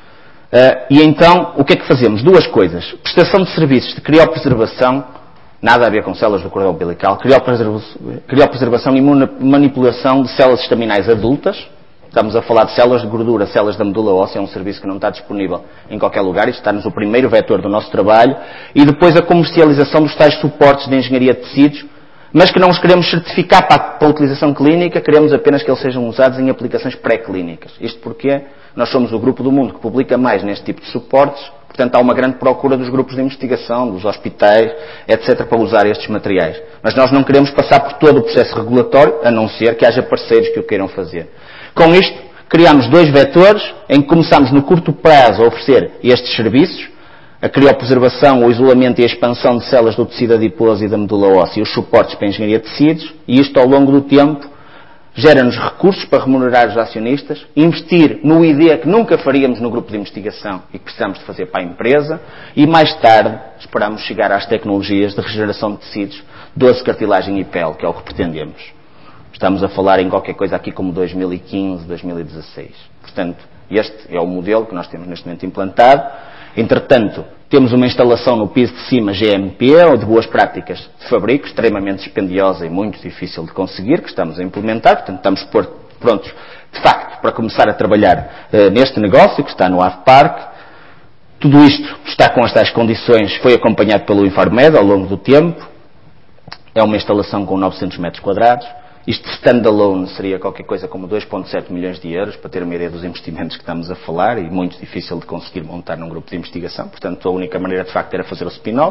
Speaker 2: Uh, e então, o que é que fazemos? Duas coisas. Prestação de serviços de criopreservação, nada a ver com células do cordão umbilical, criopreservação e manipulação de células estaminais adultas. Estamos a falar de células de gordura, células da medula óssea, é um serviço que não está disponível em qualquer lugar, isto está-nos o primeiro vetor do nosso trabalho. E depois a comercialização dos tais suportes de engenharia de tecidos, mas que não os queremos certificar para, para a utilização clínica, queremos apenas que eles sejam usados em aplicações pré-clínicas. Isto porque nós somos o grupo do mundo que publica mais neste tipo de suportes, portanto há uma grande procura dos grupos de investigação, dos hospitais, etcétera, para usar estes materiais. Mas nós não queremos passar por todo o processo regulatório, a não ser que haja parceiros que o queiram fazer. Com isto, criamos dois vetores em que começamos no curto prazo a oferecer estes serviços, a criopreservação, o isolamento e a expansão de células do tecido adiposo e da medula óssea e os suportes para a engenharia de tecidos, e isto ao longo do tempo gera-nos recursos para remunerar os acionistas, investir no I D que nunca faríamos no grupo de investigação e que precisamos de fazer para a empresa, e mais tarde esperamos chegar às tecnologias de regeneração de tecidos, doce, cartilagem e pele, que é o que pretendemos. Estamos a falar em qualquer coisa aqui como dois mil e quinze, dois mil e dezasseis. Portanto, este é o modelo que nós temos neste momento implantado. Entretanto, temos uma instalação no piso de cima G M P, ou de boas práticas de fabrico, extremamente dispendiosa e muito difícil de conseguir, que estamos a implementar. Portanto, estamos prontos, de facto, para começar a trabalhar uh, neste negócio, que está no A V Parque. Tudo isto está com estas condições, foi acompanhado pelo Infarmed ao longo do tempo. É uma instalação com novecentos metros quadrados. Isto standalone seria qualquer coisa como dois vírgula sete milhões de euros, para ter uma ideia dos investimentos que estamos a falar, e muito difícil de conseguir montar num grupo de investigação. Portanto, a única maneira de facto era fazer o spin-off.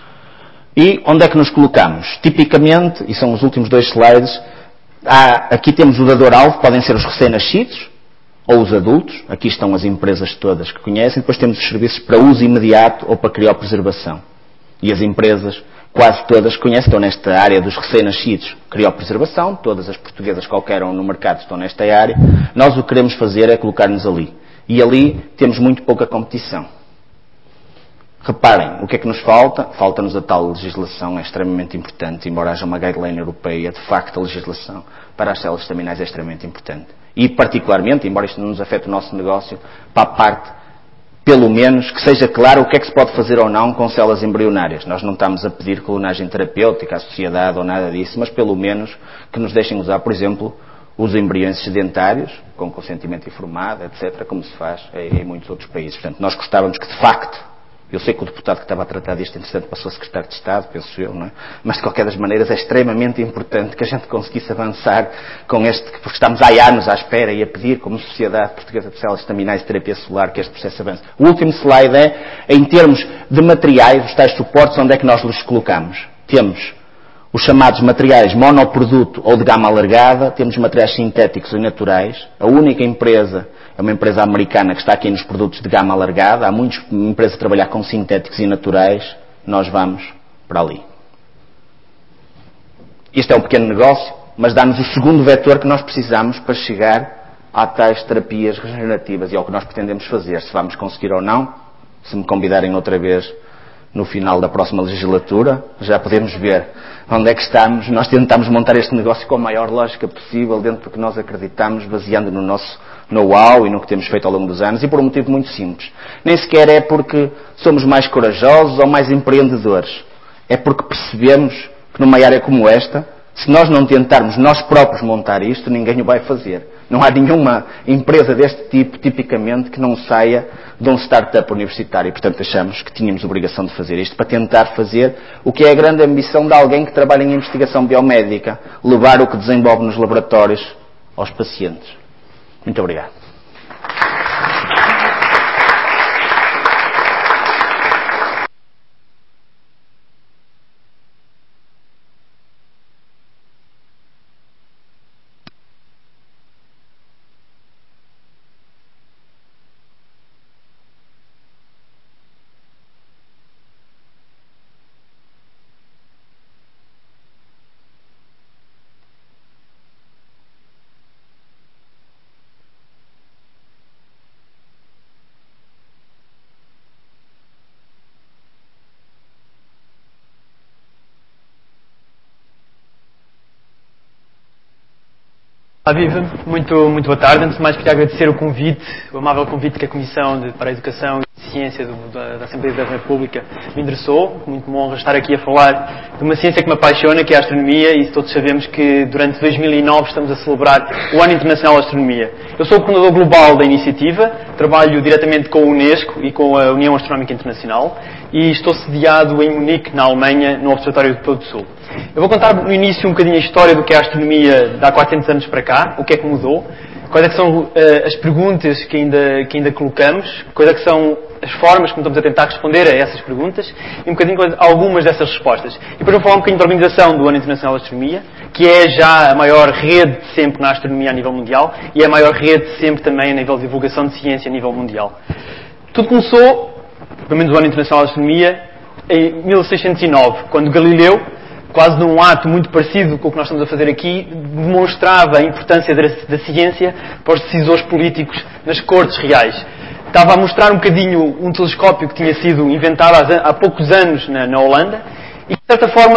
Speaker 2: E onde é que nos colocamos? Tipicamente, e são os últimos dois slides, há, aqui temos o dador-alvo, podem ser os recém-nascidos ou os adultos. Aqui estão as empresas todas que conhecem. Depois temos os serviços para uso imediato ou para criopreservação. E as empresas quase todas conhecem, estão nesta área dos recém-nascidos, criopreservação, todas as portuguesas qualquer no mercado estão nesta área. Nós o que queremos fazer é colocar-nos ali. E ali temos muito pouca competição. Reparem, o que é que nos falta? Falta-nos a tal legislação, é extremamente importante, embora haja uma guideline europeia, de facto a legislação para as células estaminais é extremamente importante. E particularmente, embora isto não nos afete o nosso negócio, para a parte, pelo menos, que seja claro o que é que se pode fazer ou não com células embrionárias. Nós não estamos a pedir clonagem terapêutica à sociedade ou nada disso, mas pelo menos que nos deixem usar, por exemplo, os embriões sedentários, com consentimento informado, etcétera, como se faz em muitos outros países. Portanto, nós gostávamos que, de facto, eu sei que o deputado que estava a tratar disto, entretanto, passou a secretário de Estado, penso eu, não é? Mas, de qualquer das maneiras, é extremamente importante que a gente conseguisse avançar com este, porque estamos há anos à espera e a pedir, como Sociedade Portuguesa de Células Estaminais e Terapia Solar, que este processo avance. O último slide é, em termos de materiais, os tais suportes, onde é que nós os colocamos? Temos os chamados materiais monoproduto ou de gama alargada, temos materiais sintéticos e naturais. A única empresa é uma empresa americana que está aqui nos produtos de gama alargada. Há muitas empresas a trabalhar com sintéticos e naturais. Nós vamos para ali. Isto é um pequeno negócio, mas dá-nos o segundo vetor que nós precisamos para chegar a tais terapias regenerativas e ao que nós pretendemos fazer. Se vamos conseguir ou não, se me convidarem outra vez no final da próxima legislatura. Já podemos ver onde é que estamos. Nós tentamos montar este negócio com a maior lógica possível, dentro do que nós acreditamos, baseando no nosso know-how e no que temos feito ao longo dos anos, e por um motivo muito simples. Nem sequer é porque somos mais corajosos ou mais empreendedores. É porque percebemos que numa área como esta, se nós não tentarmos nós próprios montar isto, ninguém o vai fazer. Não há nenhuma empresa deste tipo, tipicamente, que não saia de um startup universitário. E, portanto, achamos que tínhamos a obrigação de fazer isto para tentar fazer o que é a grande ambição de alguém que trabalha em investigação biomédica, levar o que desenvolve nos laboratórios aos pacientes. Muito obrigado.
Speaker 3: Olá, viva. Muito, muito boa tarde. Antes de mais, queria agradecer o convite, o amável convite que a Comissão de, para a Educação e Ciência do, da, da Assembleia da República me endereçou. Muito uma honra estar aqui a falar de uma ciência que me apaixona, que é a astronomia, e todos sabemos que durante dois mil e nove estamos a celebrar o Ano Internacional da Astronomia. Eu sou o coordenador global da iniciativa, trabalho diretamente com a Unesco e com a União Astronómica Internacional e estou sediado em Munique, na Alemanha, no Observatório Europeu do Sul. Eu vou contar no início um bocadinho a história do que é a astronomia de há quatrocentos anos para cá, o que é que mudou, quais é que são uh, as perguntas que ainda, que ainda colocamos, quais é que são as formas como estamos a tentar responder a essas perguntas e um bocadinho algumas dessas respostas. E depois vou falar um bocadinho da organização do Ano Internacional da Astronomia, que é já a maior rede de sempre na astronomia a nível mundial e é a maior rede de sempre também a nível de divulgação de ciência a nível mundial. Tudo começou, pelo menos o Ano Internacional da Astronomia, em mil seiscentos e nove, quando Galileu, quase num ato muito parecido com o que nós estamos a fazer aqui, demonstrava a importância da, da ciência para os decisores políticos nas cortes reais. Estava a mostrar um bocadinho um telescópio que tinha sido inventado há, há poucos anos na, na Holanda e, de certa forma,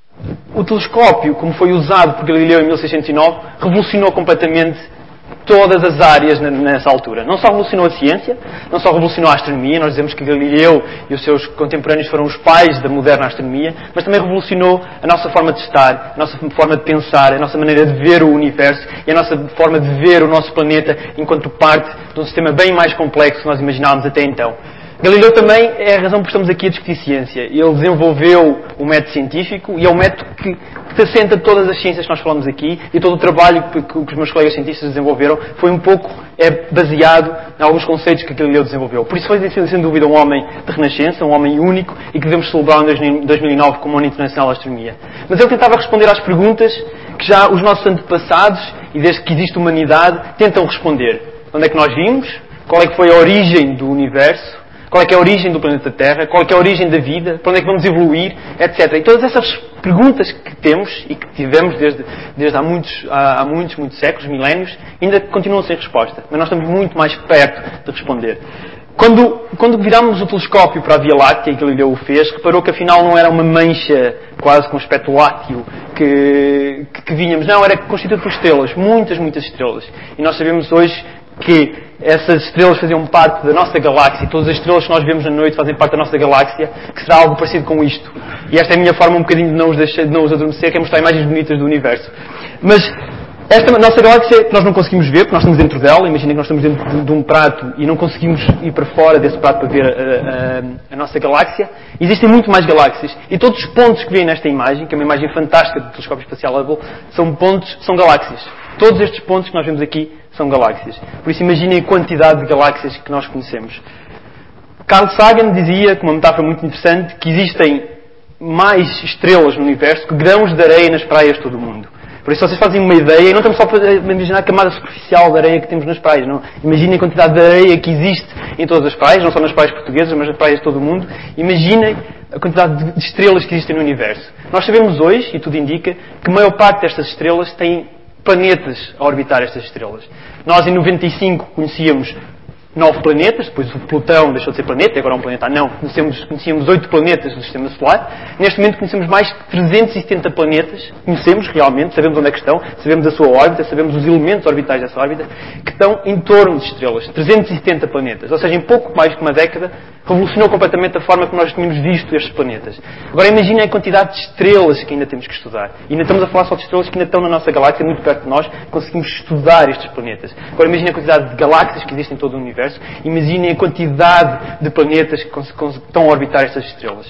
Speaker 3: o telescópio, como foi usado por Galileu em mil seiscentos e nove, revolucionou completamente todas as áreas nessa altura. Não só revolucionou a ciência, não só revolucionou a astronomia, nós dizemos que Galileu e os seus contemporâneos foram os pais da moderna astronomia, mas também revolucionou a nossa forma de estar, a nossa forma de pensar, a nossa maneira de ver o universo e a nossa forma de ver o nosso planeta enquanto parte de um sistema bem mais complexo que nós imaginávamos até então. Galileu também é a razão por que estamos aqui a discutir ciência. Ele desenvolveu o método científico e é o método que, que assenta todas as ciências que nós falamos aqui e todo o trabalho que, que os meus colegas cientistas desenvolveram foi um pouco é, baseado em alguns conceitos que Galileu desenvolveu. Por isso foi, sem dúvida, um homem de renascença, um homem único e que devemos celebrar em dois mil e nove como Ano Internacional da Astronomia. Mas ele tentava responder às perguntas que já os nossos antepassados e desde que existe humanidade tentam responder. Onde é que nós vimos? Qual é que foi a origem do universo? Qual é que é a origem do planeta Terra? Qual é que é a origem da vida? Para onde é que vamos evoluir? Etc. E todas essas perguntas que temos e que tivemos desde, desde há, muitos, há, há muitos, muitos séculos, milénios, ainda continuam sem resposta. Mas nós estamos muito mais perto de responder. Quando, quando virámos o telescópio para a Via Láctea, e Galileu o fez, reparou que afinal não era uma mancha quase com aspecto lácteo que, que, que vínhamos. Não, era constituído por estrelas. Muitas, muitas estrelas. E nós sabemos hoje que essas estrelas faziam parte da nossa galáxia, todas as estrelas que nós vemos na noite fazem parte da nossa galáxia, que será algo parecido com isto. E esta é a minha forma um bocadinho de não os, deixar, de não os adormecer, que é mostrar imagens bonitas do universo. Mas esta nossa galáxia nós não conseguimos ver, porque nós estamos dentro dela. Imaginem que nós estamos dentro de, de um prato e não conseguimos ir para fora desse prato para ver a, a, a nossa galáxia. Existem muito mais galáxias. E todos os pontos que veem nesta imagem, que é uma imagem fantástica do telescópio espacial Hubble, são pontos, são galáxias. Todos estes pontos que nós vemos aqui são galáxias. Por isso imaginem a quantidade de galáxias que nós conhecemos. Carl Sagan dizia, com uma metáfora muito interessante, que existem mais estrelas no universo que grãos de areia nas praias de todo o mundo. Por isso vocês fazem uma ideia, e não estamos só a imaginar a camada superficial de areia que temos nas praias, não. Imaginem a quantidade de areia que existe em todas as praias, não só nas praias portuguesas, mas nas praias de todo o mundo. Imaginem a quantidade de estrelas que existem no universo. Nós sabemos hoje, e tudo indica, que a maior parte destas estrelas tem planetas a orbitar estas estrelas. Nós, em noventa e cinco, conhecíamos nove planetas, depois o Plutão deixou de ser planeta, agora é um planeta anão. Conhecemos, conhecíamos oito planetas do Sistema Solar. Neste momento conhecemos mais de trezentos e setenta planetas. Conhecemos realmente, sabemos onde é que estão, sabemos a sua órbita, sabemos os elementos orbitais dessa órbita, que estão em torno de estrelas. trezentos e setenta planetas. Ou seja, em pouco mais que uma década, revolucionou completamente a forma como nós tínhamos visto estes planetas. Agora imaginem a quantidade de estrelas que ainda temos que estudar. E ainda estamos a falar só de estrelas que ainda estão na nossa galáxia, muito perto de nós, conseguimos estudar estes planetas. Agora imaginem a quantidade de galáxias que existem em todo o universo. Imaginem a quantidade de planetas que estão a orbitar estas estrelas.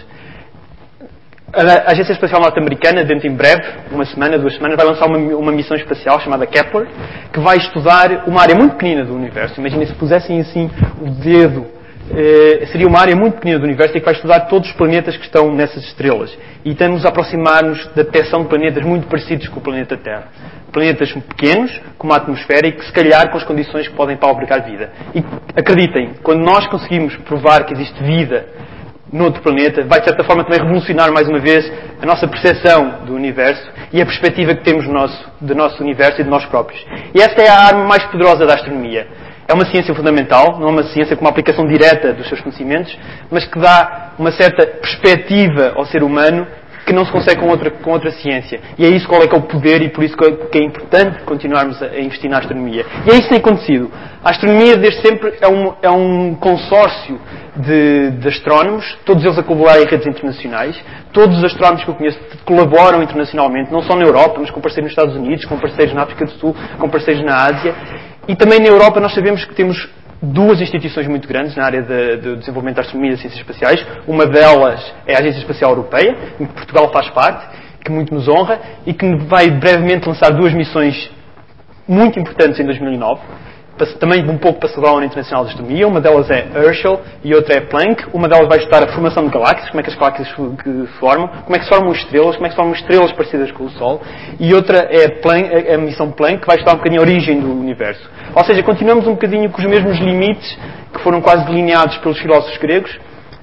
Speaker 3: A Agência Espacial Norte-Americana, dentro em breve, uma semana, duas semanas, vai lançar uma, uma missão espacial chamada Kepler, que vai estudar uma área muito pequenina do universo. Imaginem se pusessem assim o dedo. Eh, seria uma área muito pequenina do universo e que vai estudar todos os planetas que estamos nessas estrelas. E estamos a aproximar-nos da detecção de planetas muito parecidos com o planeta Terra. Planetas pequenos, com uma atmosfera e que se calhar com as condições que podem para albergar vida. E acreditem, quando nós conseguimos provar que existe vida noutro planeta, vai de certa forma também revolucionar mais uma vez a nossa percepção do universo e a perspectiva que temos do nosso, do nosso universo e de nós próprios. E esta é a arma mais poderosa da astronomia. É uma ciência fundamental, não é uma ciência com uma aplicação direta dos seus conhecimentos, mas que dá uma certa perspectiva ao ser humano que não se consegue com outra, com outra ciência. E é isso qual é que é o poder e por isso que é importante continuarmos a investir na astronomia. E é isso que tem acontecido. A astronomia desde sempre é um, é um consórcio de, de astrónomos, todos eles a colaborar em redes internacionais. Todos os astrónomos que eu conheço colaboram internacionalmente, não só na Europa, mas com parceiros nos Estados Unidos, com parceiros na África do Sul, com parceiros na Ásia. E também na Europa nós sabemos que temos duas instituições muito grandes na área de, de desenvolvimento da astronomia e das ciências espaciais. Uma delas é a Agência Espacial Europeia, em que Portugal faz parte, que muito nos honra, e que vai brevemente lançar duas missões muito importantes em dois mil e nove. Também um pouco para saudar a União Internacional de Astronomia. Uma delas é Herschel e outra é Planck. Uma delas vai estudar a formação de galáxias, como é que as galáxias se formam, como é que se formam estrelas, como é que se formam estrelas parecidas com o Sol. E outra é Planck, a missão Planck, que vai estudar um bocadinho a origem do universo. Ou seja, continuamos um bocadinho com os mesmos limites que foram quase delineados pelos filósofos gregos,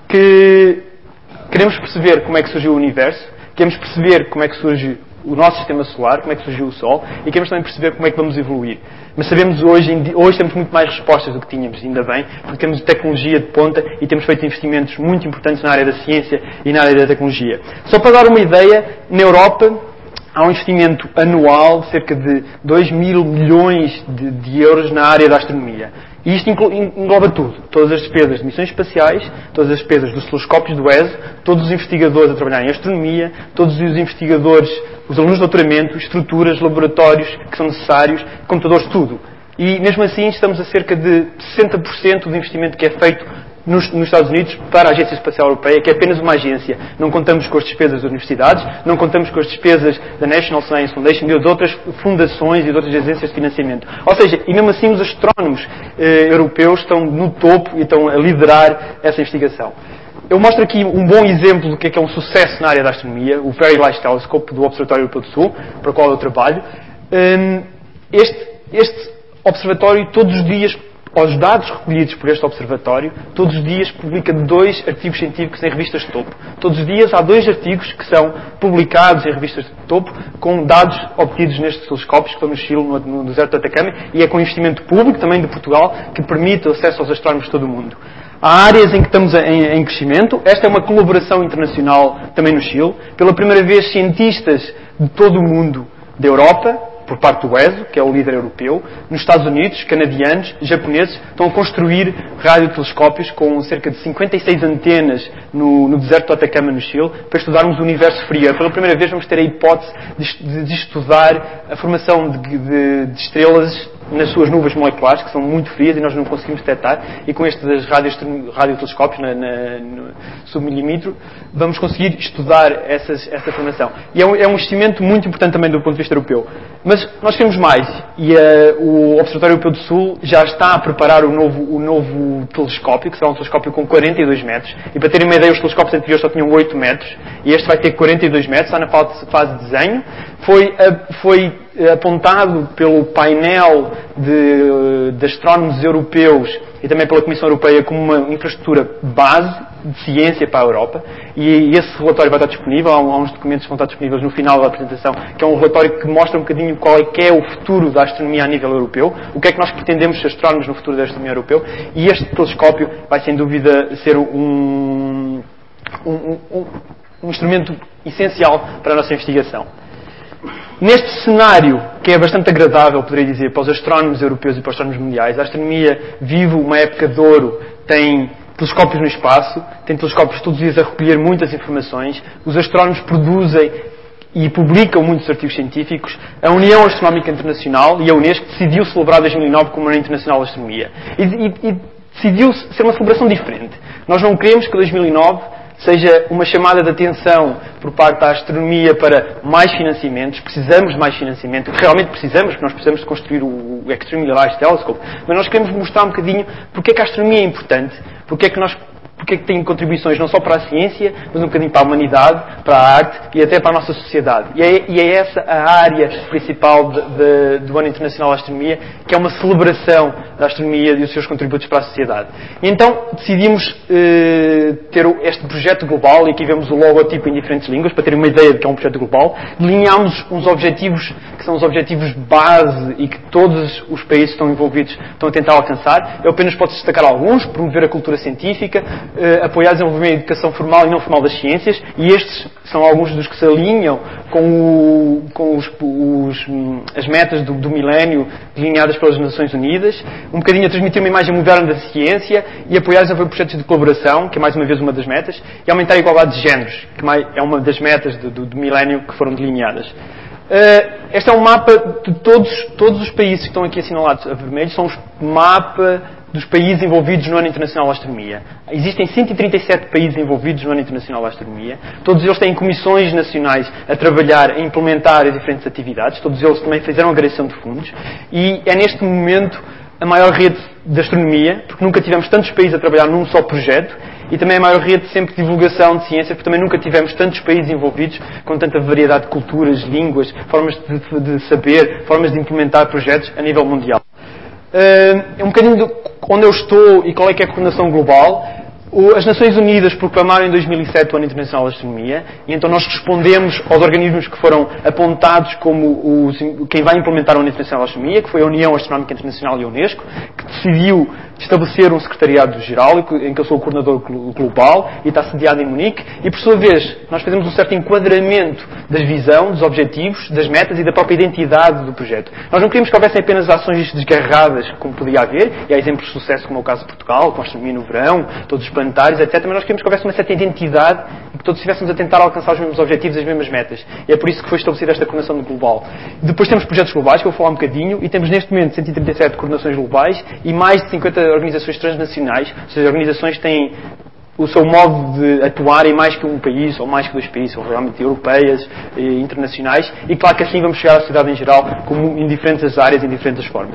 Speaker 3: que queremos perceber como é que surgiu o universo, queremos perceber como é que surge o nosso sistema solar, como é que surgiu o Sol, e queremos também perceber como é que vamos evoluir. Mas sabemos hoje, hoje temos muito mais respostas do que tínhamos, ainda bem, porque temos tecnologia de ponta e temos feito investimentos muito importantes na área da ciência e na área da tecnologia. Só para dar uma ideia, na Europa há um investimento anual de cerca de dois mil milhões de, de euros na área da astronomia. E isto engloba tudo. Todas as despesas de missões espaciais, todas as despesas dos telescópios do E S O, todos os investigadores a trabalhar em astronomia, todos os investigadores, os alunos de doutoramento, estruturas, laboratórios que são necessários, computadores, tudo. E mesmo assim estamos a cerca de sessenta por cento do investimento que é feito Nos, nos Estados Unidos para a Agência Espacial Europeia, que é apenas uma agência. Não contamos com as despesas das universidades, não contamos com as despesas da National Science Foundation e de outras fundações e de outras agências de financiamento. Ou seja, e mesmo assim os astrónomos eh, europeus estão no topo e estão a liderar essa investigação. Eu mostro aqui um bom exemplo do que é, que é um sucesso na área da astronomia, o Very Large Telescope do Observatório Europeu do Sul, para o qual eu trabalho. Um, este, este observatório todos os dias, aos dados recolhidos por este observatório, todos os dias publica dois artigos científicos em revistas de topo. Todos os dias há dois artigos que são publicados em revistas de topo com dados obtidos nestes telescópios que estão no Chile, no, no deserto de Atacama, e é com investimento público, também de Portugal, que permite o acesso aos astrónomos de todo o mundo. Há áreas em que estamos em, em crescimento. Esta é uma colaboração internacional também no Chile. Pela primeira vez, cientistas de todo o mundo, da Europa, por parte do E S O, que é o líder europeu, nos Estados Unidos, canadianos, japoneses, estão a construir radiotelescópios com cerca de cinquenta e seis antenas no, no deserto do Atacama, no Chile, para estudarmos o universo frio. Pela primeira vez vamos ter a hipótese de, de, de estudar a formação de, de, de estrelas nas suas nuvens moleculares, que são muito frias e nós não conseguimos detectar, e com estes radiotelescópios na, na, no submilímetro, vamos conseguir estudar essas, essa formação. E é um, é um investimento muito importante também do ponto de vista europeu. Mas nós queremos mais, e uh, o Observatório Europeu do Sul já está a preparar o novo, o novo telescópio, que será um telescópio com quarenta e dois metros, e para terem uma ideia, os telescópios anteriores só tinham oito metros, e este vai ter quarenta e dois metros, está na fase de desenho. Foi, uh, foi apontado pelo painel de, de astrónomos europeus e também pela Comissão Europeia como uma infraestrutura base de ciência para a Europa, e esse relatório vai estar disponível, há uns documentos que vão estar disponíveis no final da apresentação, que é um relatório que mostra um bocadinho qual é que é o futuro da astronomia a nível europeu, o que é que nós pretendemos ser astrónomos no futuro da astronomia europeu, e este telescópio vai sem dúvida ser um, um, um, um instrumento essencial para a nossa investigação. Neste cenário, que é bastante agradável, poderia dizer, para os astrónomos europeus e para os astrónomos mundiais, a astronomia vive uma época de ouro, tem telescópios no espaço, tem telescópios todos os dias a recolher muitas informações, os astrónomos produzem e publicam muitos artigos científicos, a União Astronómica Internacional e a Unesco decidiu celebrar dois mil e nove como Ano Internacional da Astronomia. E, e, e decidiu ser uma celebração diferente. Nós não queremos que dois mil e nove seja uma chamada de atenção por parte da astronomia para mais financiamentos. Precisamos de mais financiamento, realmente precisamos, porque nós precisamos de construir o Extremely Large Telescope, mas nós queremos mostrar um bocadinho porque é que a astronomia é importante, porque é que nós porque é que tem contribuições não só para a ciência, mas um bocadinho para a humanidade, para a arte e até para a nossa sociedade. E é, e é essa a área principal de, de, do Ano Internacional da Astronomia, que é uma celebração da astronomia e dos seus contributos para a sociedade. E então decidimos eh, ter este projeto global, e aqui vemos o logotipo em diferentes línguas, para terem uma ideia de que é um projeto global. Delineámos uns objetivos, que são os objetivos base e que todos os países que estão envolvidos estão a tentar alcançar. Eu apenas posso destacar alguns: promover a cultura científica, Uh, apoiar o desenvolvimento da educação formal e não formal das ciências, e estes são alguns dos que se alinham com, o, com os, os, as metas do, do milénio delineadas pelas Nações Unidas, um bocadinho a transmitir uma imagem moderna da ciência e apoiar o desenvolvimento de projetos de colaboração, que é mais uma vez uma das metas, e aumentar a igualdade de géneros, que é uma das metas do, do, do milénio que foram delineadas. Uh, este é um mapa de todos, todos os países que estão aqui assinalados a vermelho, são os mapa dos países envolvidos no Ano Internacional da Astronomia. Existem cento e trinta e sete países envolvidos no Ano Internacional da Astronomia. Todos eles têm comissões nacionais a trabalhar, a implementar as diferentes atividades. Todos eles também fizeram agregação de fundos. E é neste momento a maior rede de astronomia, porque nunca tivemos tantos países a trabalhar num só projeto, e também a maior rede sempre de divulgação de ciência, porque também nunca tivemos tantos países envolvidos, com tanta variedade de culturas, línguas, formas de, de saber, formas de implementar projetos a nível mundial. É um bocadinho de onde eu estou e qual é que é a coordenação global. As Nações Unidas proclamaram em dois mil e sete o Ano Internacional da Astronomia, e então nós respondemos aos organismos que foram apontados como os, quem vai implementar o Ano Internacional da Astronomia, que foi a União Astronómica Internacional e a Unesco, que decidiu estabelecer um secretariado-geral, em que eu sou o coordenador global, e está sediado em Munique, e por sua vez nós fazemos um certo enquadramento da visão, dos objetivos, das metas e da própria identidade do projeto. Nós não queríamos que houvessem apenas ações desgarradas, como podia haver, e há exemplos de sucesso como é o caso de Portugal, com a astronomia no verão, todos os planetários, etcétera, mas nós queríamos que houvesse uma certa identidade e que todos estivéssemos a tentar alcançar os mesmos objetivos, as mesmas metas. E é por isso que foi estabelecida esta coordenação global. Depois temos projetos globais, que eu vou falar um bocadinho, e temos neste momento cento e trinta e sete coordenações globais e mais de cinquenta organizações transnacionais, ou seja, organizações que têm o seu modo de atuar em mais que um país, ou mais que dois países, ou realmente europeias e internacionais, e claro que assim vamos chegar à sociedade em geral, como em diferentes áreas, em diferentes formas.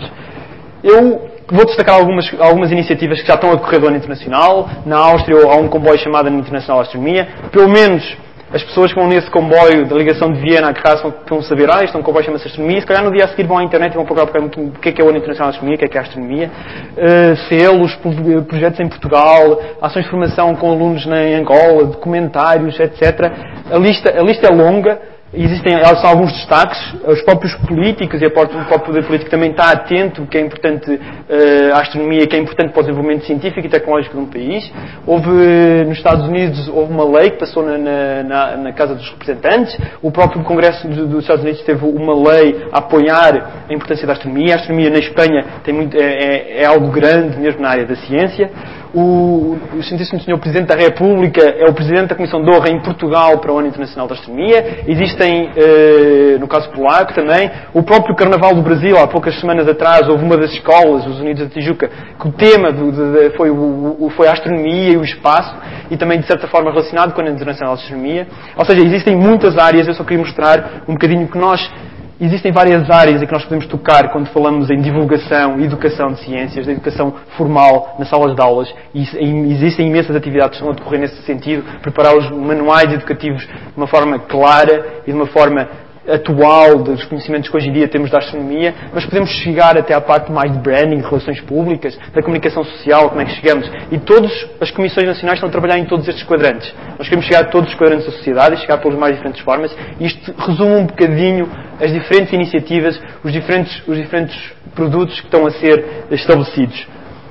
Speaker 3: Eu vou destacar algumas, algumas iniciativas que já estão a decorrer do Ano Internacional. Na Áustria há um comboio chamado Ano Internacional de Astronomia. Pelo menos as pessoas que vão nesse comboio da ligação de Viena a Graz vão saber, ah, isto é um comboio que chama-se Astronomia. Se calhar no dia a seguir vão à internet e vão procurar o que é que é o Ano Internacional de Astronomia, o que é que é a Astronomia. Uh, selos, projetos em Portugal, ações de formação com alunos na Angola, documentários, etcétera. A lista, a lista é longa. Existem são alguns destaques, os próprios políticos e o próprio poder político também está atento que é importante uh, a astronomia, que é importante para o desenvolvimento científico e tecnológico de um país. Houve, nos Estados Unidos, houve uma lei que passou na, na, na Casa dos Representantes. O próprio Congresso dos Estados Unidos teve uma lei a apoiar a importância da astronomia. A astronomia na Espanha tem muito, é, é, é algo grande, mesmo na área da ciência. O, o Santíssimo Senhor Presidente da República é o Presidente da Comissão de Honra em Portugal para o Ano Internacional da Astronomia. Existem, eh, no caso polaco também, o próprio Carnaval do Brasil, há poucas semanas atrás, houve uma das escolas, os Unidos da Tijuca, que o tema do, de, de, foi, o, o, foi a astronomia e o espaço, e também de certa forma relacionado com o Ano Internacional da Astronomia. Ou seja, existem muitas áreas, eu só queria mostrar um bocadinho que nós... Existem várias áreas em que nós podemos tocar quando falamos em divulgação e educação de ciências, de educação formal nas salas de aulas, e existem imensas atividades que estão a decorrer nesse sentido, preparar os manuais educativos de uma forma clara e de uma forma atual dos conhecimentos que hoje em dia temos da astronomia, mas podemos chegar até à parte mais de branding, de relações públicas, da comunicação social, como é que chegamos. E todas as comissões nacionais estão a trabalhar em todos estes quadrantes. Nós queremos chegar a todos os quadrantes da sociedade e chegar pelas mais diferentes formas. E isto resume um bocadinho as diferentes iniciativas, os diferentes, os diferentes produtos que estão a ser estabelecidos.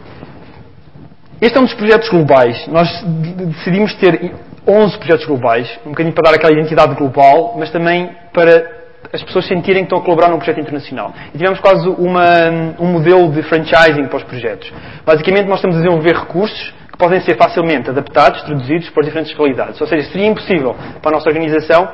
Speaker 3: Este é um dos projetos globais. Nós decidimos ter onze projetos globais, um bocadinho para dar aquela identidade global, mas também para as pessoas sentirem que estão a colaborar num projeto internacional. E tivemos quase uma, um modelo de franchising para os projetos. Basicamente, nós estamos a desenvolver recursos que podem ser facilmente adaptados, traduzidos para as diferentes realidades. Ou seja, seria impossível para a nossa organização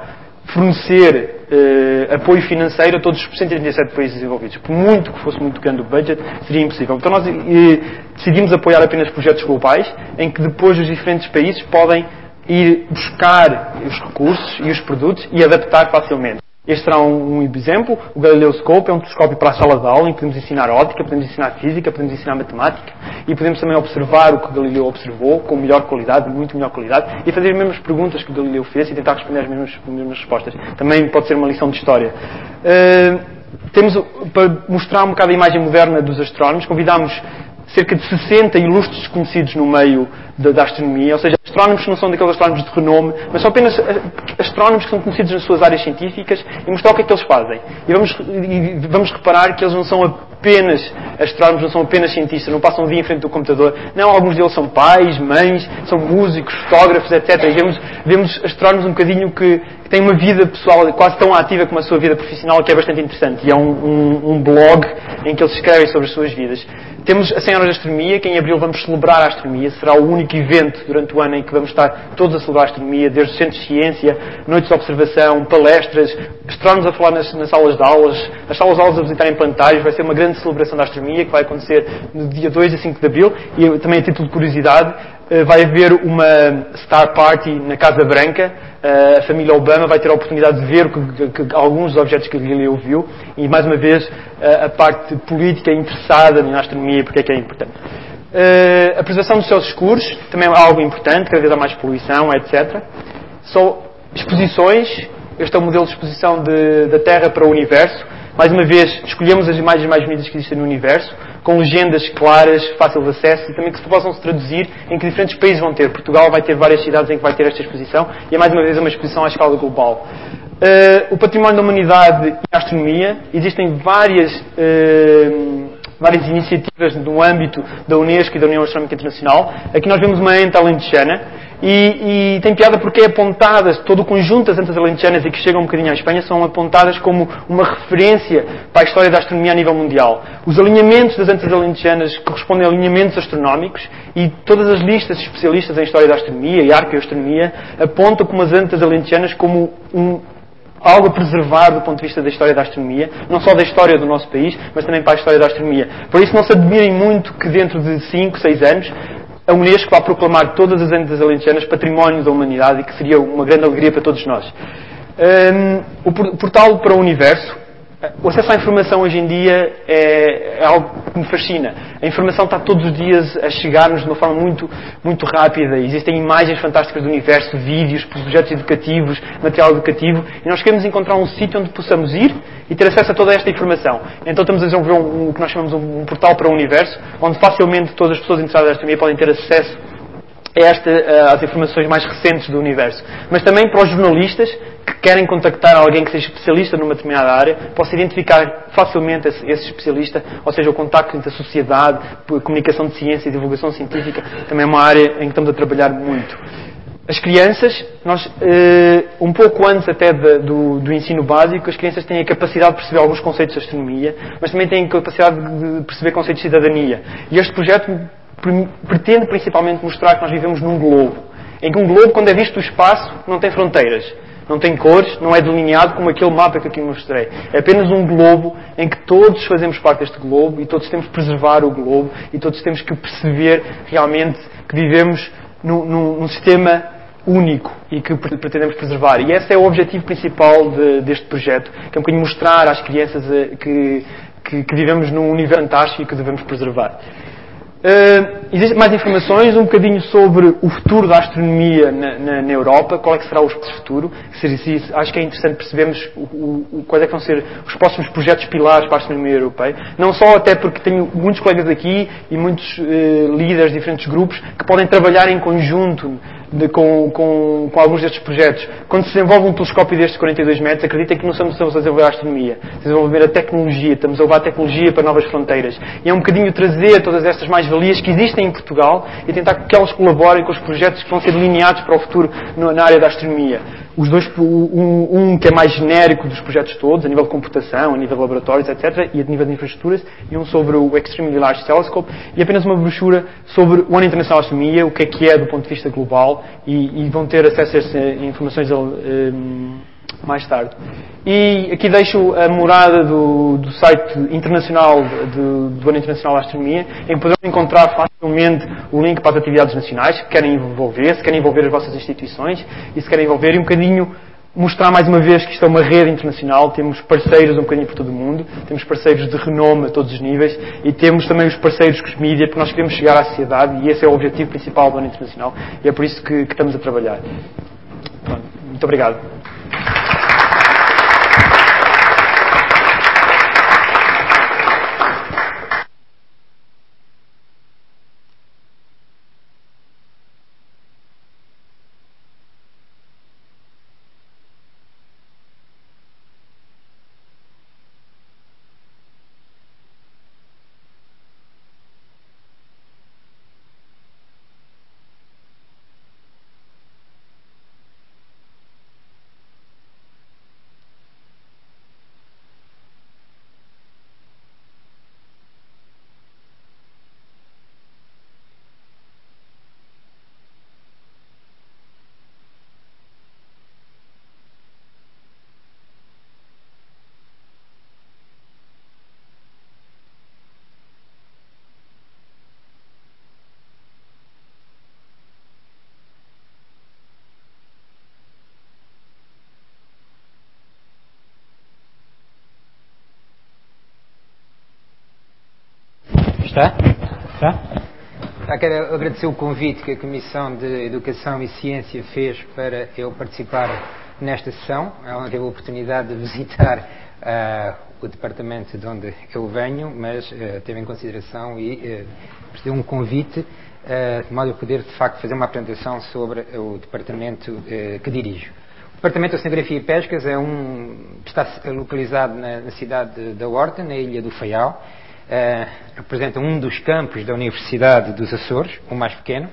Speaker 3: fornecer eh, apoio financeiro a todos os cento e trinta e sete países desenvolvidos. Por muito que fosse muito grande o budget, seria impossível. Então nós eh, decidimos apoiar apenas projetos globais, em que depois os diferentes países podem ir buscar os recursos e os produtos e adaptar facilmente. Este será um, um exemplo. O Galileo Scope é um telescópio para a sala de aula em que podemos ensinar óptica, podemos ensinar física, podemos ensinar matemática e podemos também observar o que o Galileu observou com melhor qualidade, muito melhor qualidade, e fazer as mesmas perguntas que o Galileu fez e tentar responder as mesmas, as mesmas respostas. Também pode ser uma lição de história. Uh, temos, para mostrar um bocado a imagem moderna dos astrónomos, convidámos cerca de sessenta ilustres desconhecidos no meio da, da astronomia, ou seja, astrónomos que não são daqueles astrónomos de renome, mas são apenas astrónomos que são conhecidos nas suas áreas científicas e mostrar o que é que eles fazem. E vamos, e vamos reparar que eles não são apenas astrónomos, não são apenas cientistas, não passam um dia em frente do computador. Não, alguns deles são pais, mães, são músicos, fotógrafos, etcétera. E vemos, vemos astrónomos um bocadinho que, que têm uma vida pessoal quase tão ativa como a sua vida profissional, que é bastante interessante. E há um, um, um blog em que eles escrevem sobre as suas vidas. Temos a cem horas de astronomia, que em abril vamos celebrar a astronomia. Será o único evento durante o ano em que vamos estar todos a celebrar a astronomia, desde o Centro de Ciência, noites de observação, palestras, astrónomos a falar nas, nas salas de aulas, as salas de aulas a visitarem planetários. Vai ser uma grande celebração da astronomia que vai acontecer no dia dois a cinco de abril. E também a título de curiosidade, vai haver uma Star Party na Casa Branca. A família Obama vai ter a oportunidade de ver que, que, que, alguns dos objetos que Galileu viu e, mais uma vez, a, a parte política interessada na astronomia, porque é que é importante. Uh, a preservação dos céus escuros também é algo importante, cada vez há mais poluição, etcétera. Só exposições. Este é o modelo de exposição de, da Terra para o universo. Mais uma vez, escolhemos as imagens mais bonitas que existem no universo, com legendas claras, fácil de acesso e também que se possam se traduzir em que diferentes países vão ter. Portugal vai ter várias cidades em que vai ter esta exposição e é mais uma vez uma exposição à escala global. Uh, o património da humanidade e a astronomia. Existem várias, uh, várias iniciativas no âmbito da Unesco e da União Astronómica Internacional. Aqui nós vemos uma anta alentejana. E, e tem piada porque é apontadas, todo o conjunto das antas alentejanas e que chegam um bocadinho à Espanha são apontadas como uma referência para a história da astronomia a nível mundial. Os alinhamentos das antas alentejanas correspondem a alinhamentos astronómicos e todas as listas de especialistas em história da astronomia e arqueoastronomia apontam como as antas alentejanas como um, algo a preservar do ponto de vista da história da astronomia, não só da história do nosso país, mas também para a história da astronomia. Por isso não se admirem muito que dentro de cinco, seis anos a Unesco vai proclamar todas as antas alentejanas património da humanidade e que seria uma grande alegria para todos nós. Um, o portal para o universo. O acesso à informação hoje em dia é, é algo que me fascina. A informação está todos os dias a chegar-nos de uma forma muito, muito rápida. Existem imagens fantásticas do universo, vídeos, projetos educativos, material educativo, e nós queremos encontrar um sítio onde possamos ir e ter acesso a toda esta informação. Então estamos a desenvolver um, o que nós chamamos um, um portal para o universo, onde facilmente todas as pessoas interessadas na astronomia podem ter acesso a esta, às informações mais recentes do universo. Mas também para os jornalistas que querem contactar alguém que seja especialista numa determinada área, possa identificar facilmente esse, esse especialista, ou seja, o contacto entre a sociedade, a comunicação de ciência e divulgação científica, também é uma área em que estamos a trabalhar muito. As crianças, nós, um pouco antes até do, do ensino básico, as crianças têm a capacidade de perceber alguns conceitos de astronomia, mas também têm a capacidade de perceber conceitos de cidadania. E este projeto pretende principalmente mostrar que nós vivemos num globo, em que um globo, quando é visto do espaço, não tem fronteiras, não tem cores, não é delineado como aquele mapa que aqui mostrei. É apenas um globo em que todos fazemos parte deste globo e todos temos que preservar o globo e todos temos que perceber realmente que vivemos num, num, num sistema único e que pretendemos preservar. E esse é o objetivo principal de, deste projeto, que é um bocadinho mostrar às crianças que, que, que vivemos num universo fantástico e que devemos preservar. Uh, existem mais informações, um bocadinho sobre o futuro da astronomia na, na, na Europa, qual é que será o futuro. Acho que é interessante percebermos o, o, quais é que vão ser os próximos projetos pilares para a astronomia europeia. Não só até porque tenho muitos colegas aqui e muitos eh, líderes de diferentes grupos que podem trabalhar em conjunto de, com, com, com alguns destes projetos. Quando se desenvolve um telescópio destes quarenta e dois metros, acreditem que não estamos a desenvolver a astronomia, estamos a desenvolver a tecnologia, estamos a levar a tecnologia para novas fronteiras. E é um bocadinho trazer todas estas mais-valias que existem em Portugal e tentar que elas colaborem com os projetos que vão ser delineados para o futuro na área da astronomia. Os dois, um, um que é mais genérico dos projetos todos, a nível de computação, a nível de laboratórios, etcétera, e a nível de infraestruturas, e um sobre o Extremely Large Telescope, e apenas uma brochura sobre o Ano Internacional de Astronomia, o que é que é do ponto de vista global, e, e vão ter acesso a essas informações um, mais tarde. E aqui deixo a morada do, do site internacional do, do Ano Internacional de Astronomia, em que poderão encontrar facilmente o link para as atividades nacionais que querem envolver, se querem envolver as vossas instituições e se querem envolver, e um bocadinho mostrar mais uma vez que isto é uma rede internacional, temos parceiros um bocadinho por todo o mundo, temos parceiros de renome a todos os níveis e temos também os parceiros com os mídias, porque nós queremos chegar à sociedade e esse é o objetivo principal do Ano Internacional e é por isso que, que estamos a trabalhar. Pronto, muito obrigado.
Speaker 4: Está? Está? Já quero agradecer o convite que a Comissão de Educação e Ciência fez para eu participar nesta sessão. Ela teve a oportunidade de visitar uh, o departamento de onde eu venho, mas uh, teve em consideração e uh, deu um convite uh, de modo a poder, de facto, fazer uma apresentação sobre o departamento uh, que dirijo. O Departamento de Oceanografia e Pescas é um, está localizado na, na cidade da Horta, na ilha do Faial. Uh, representa um dos campos da Universidade dos Açores, o mais pequeno.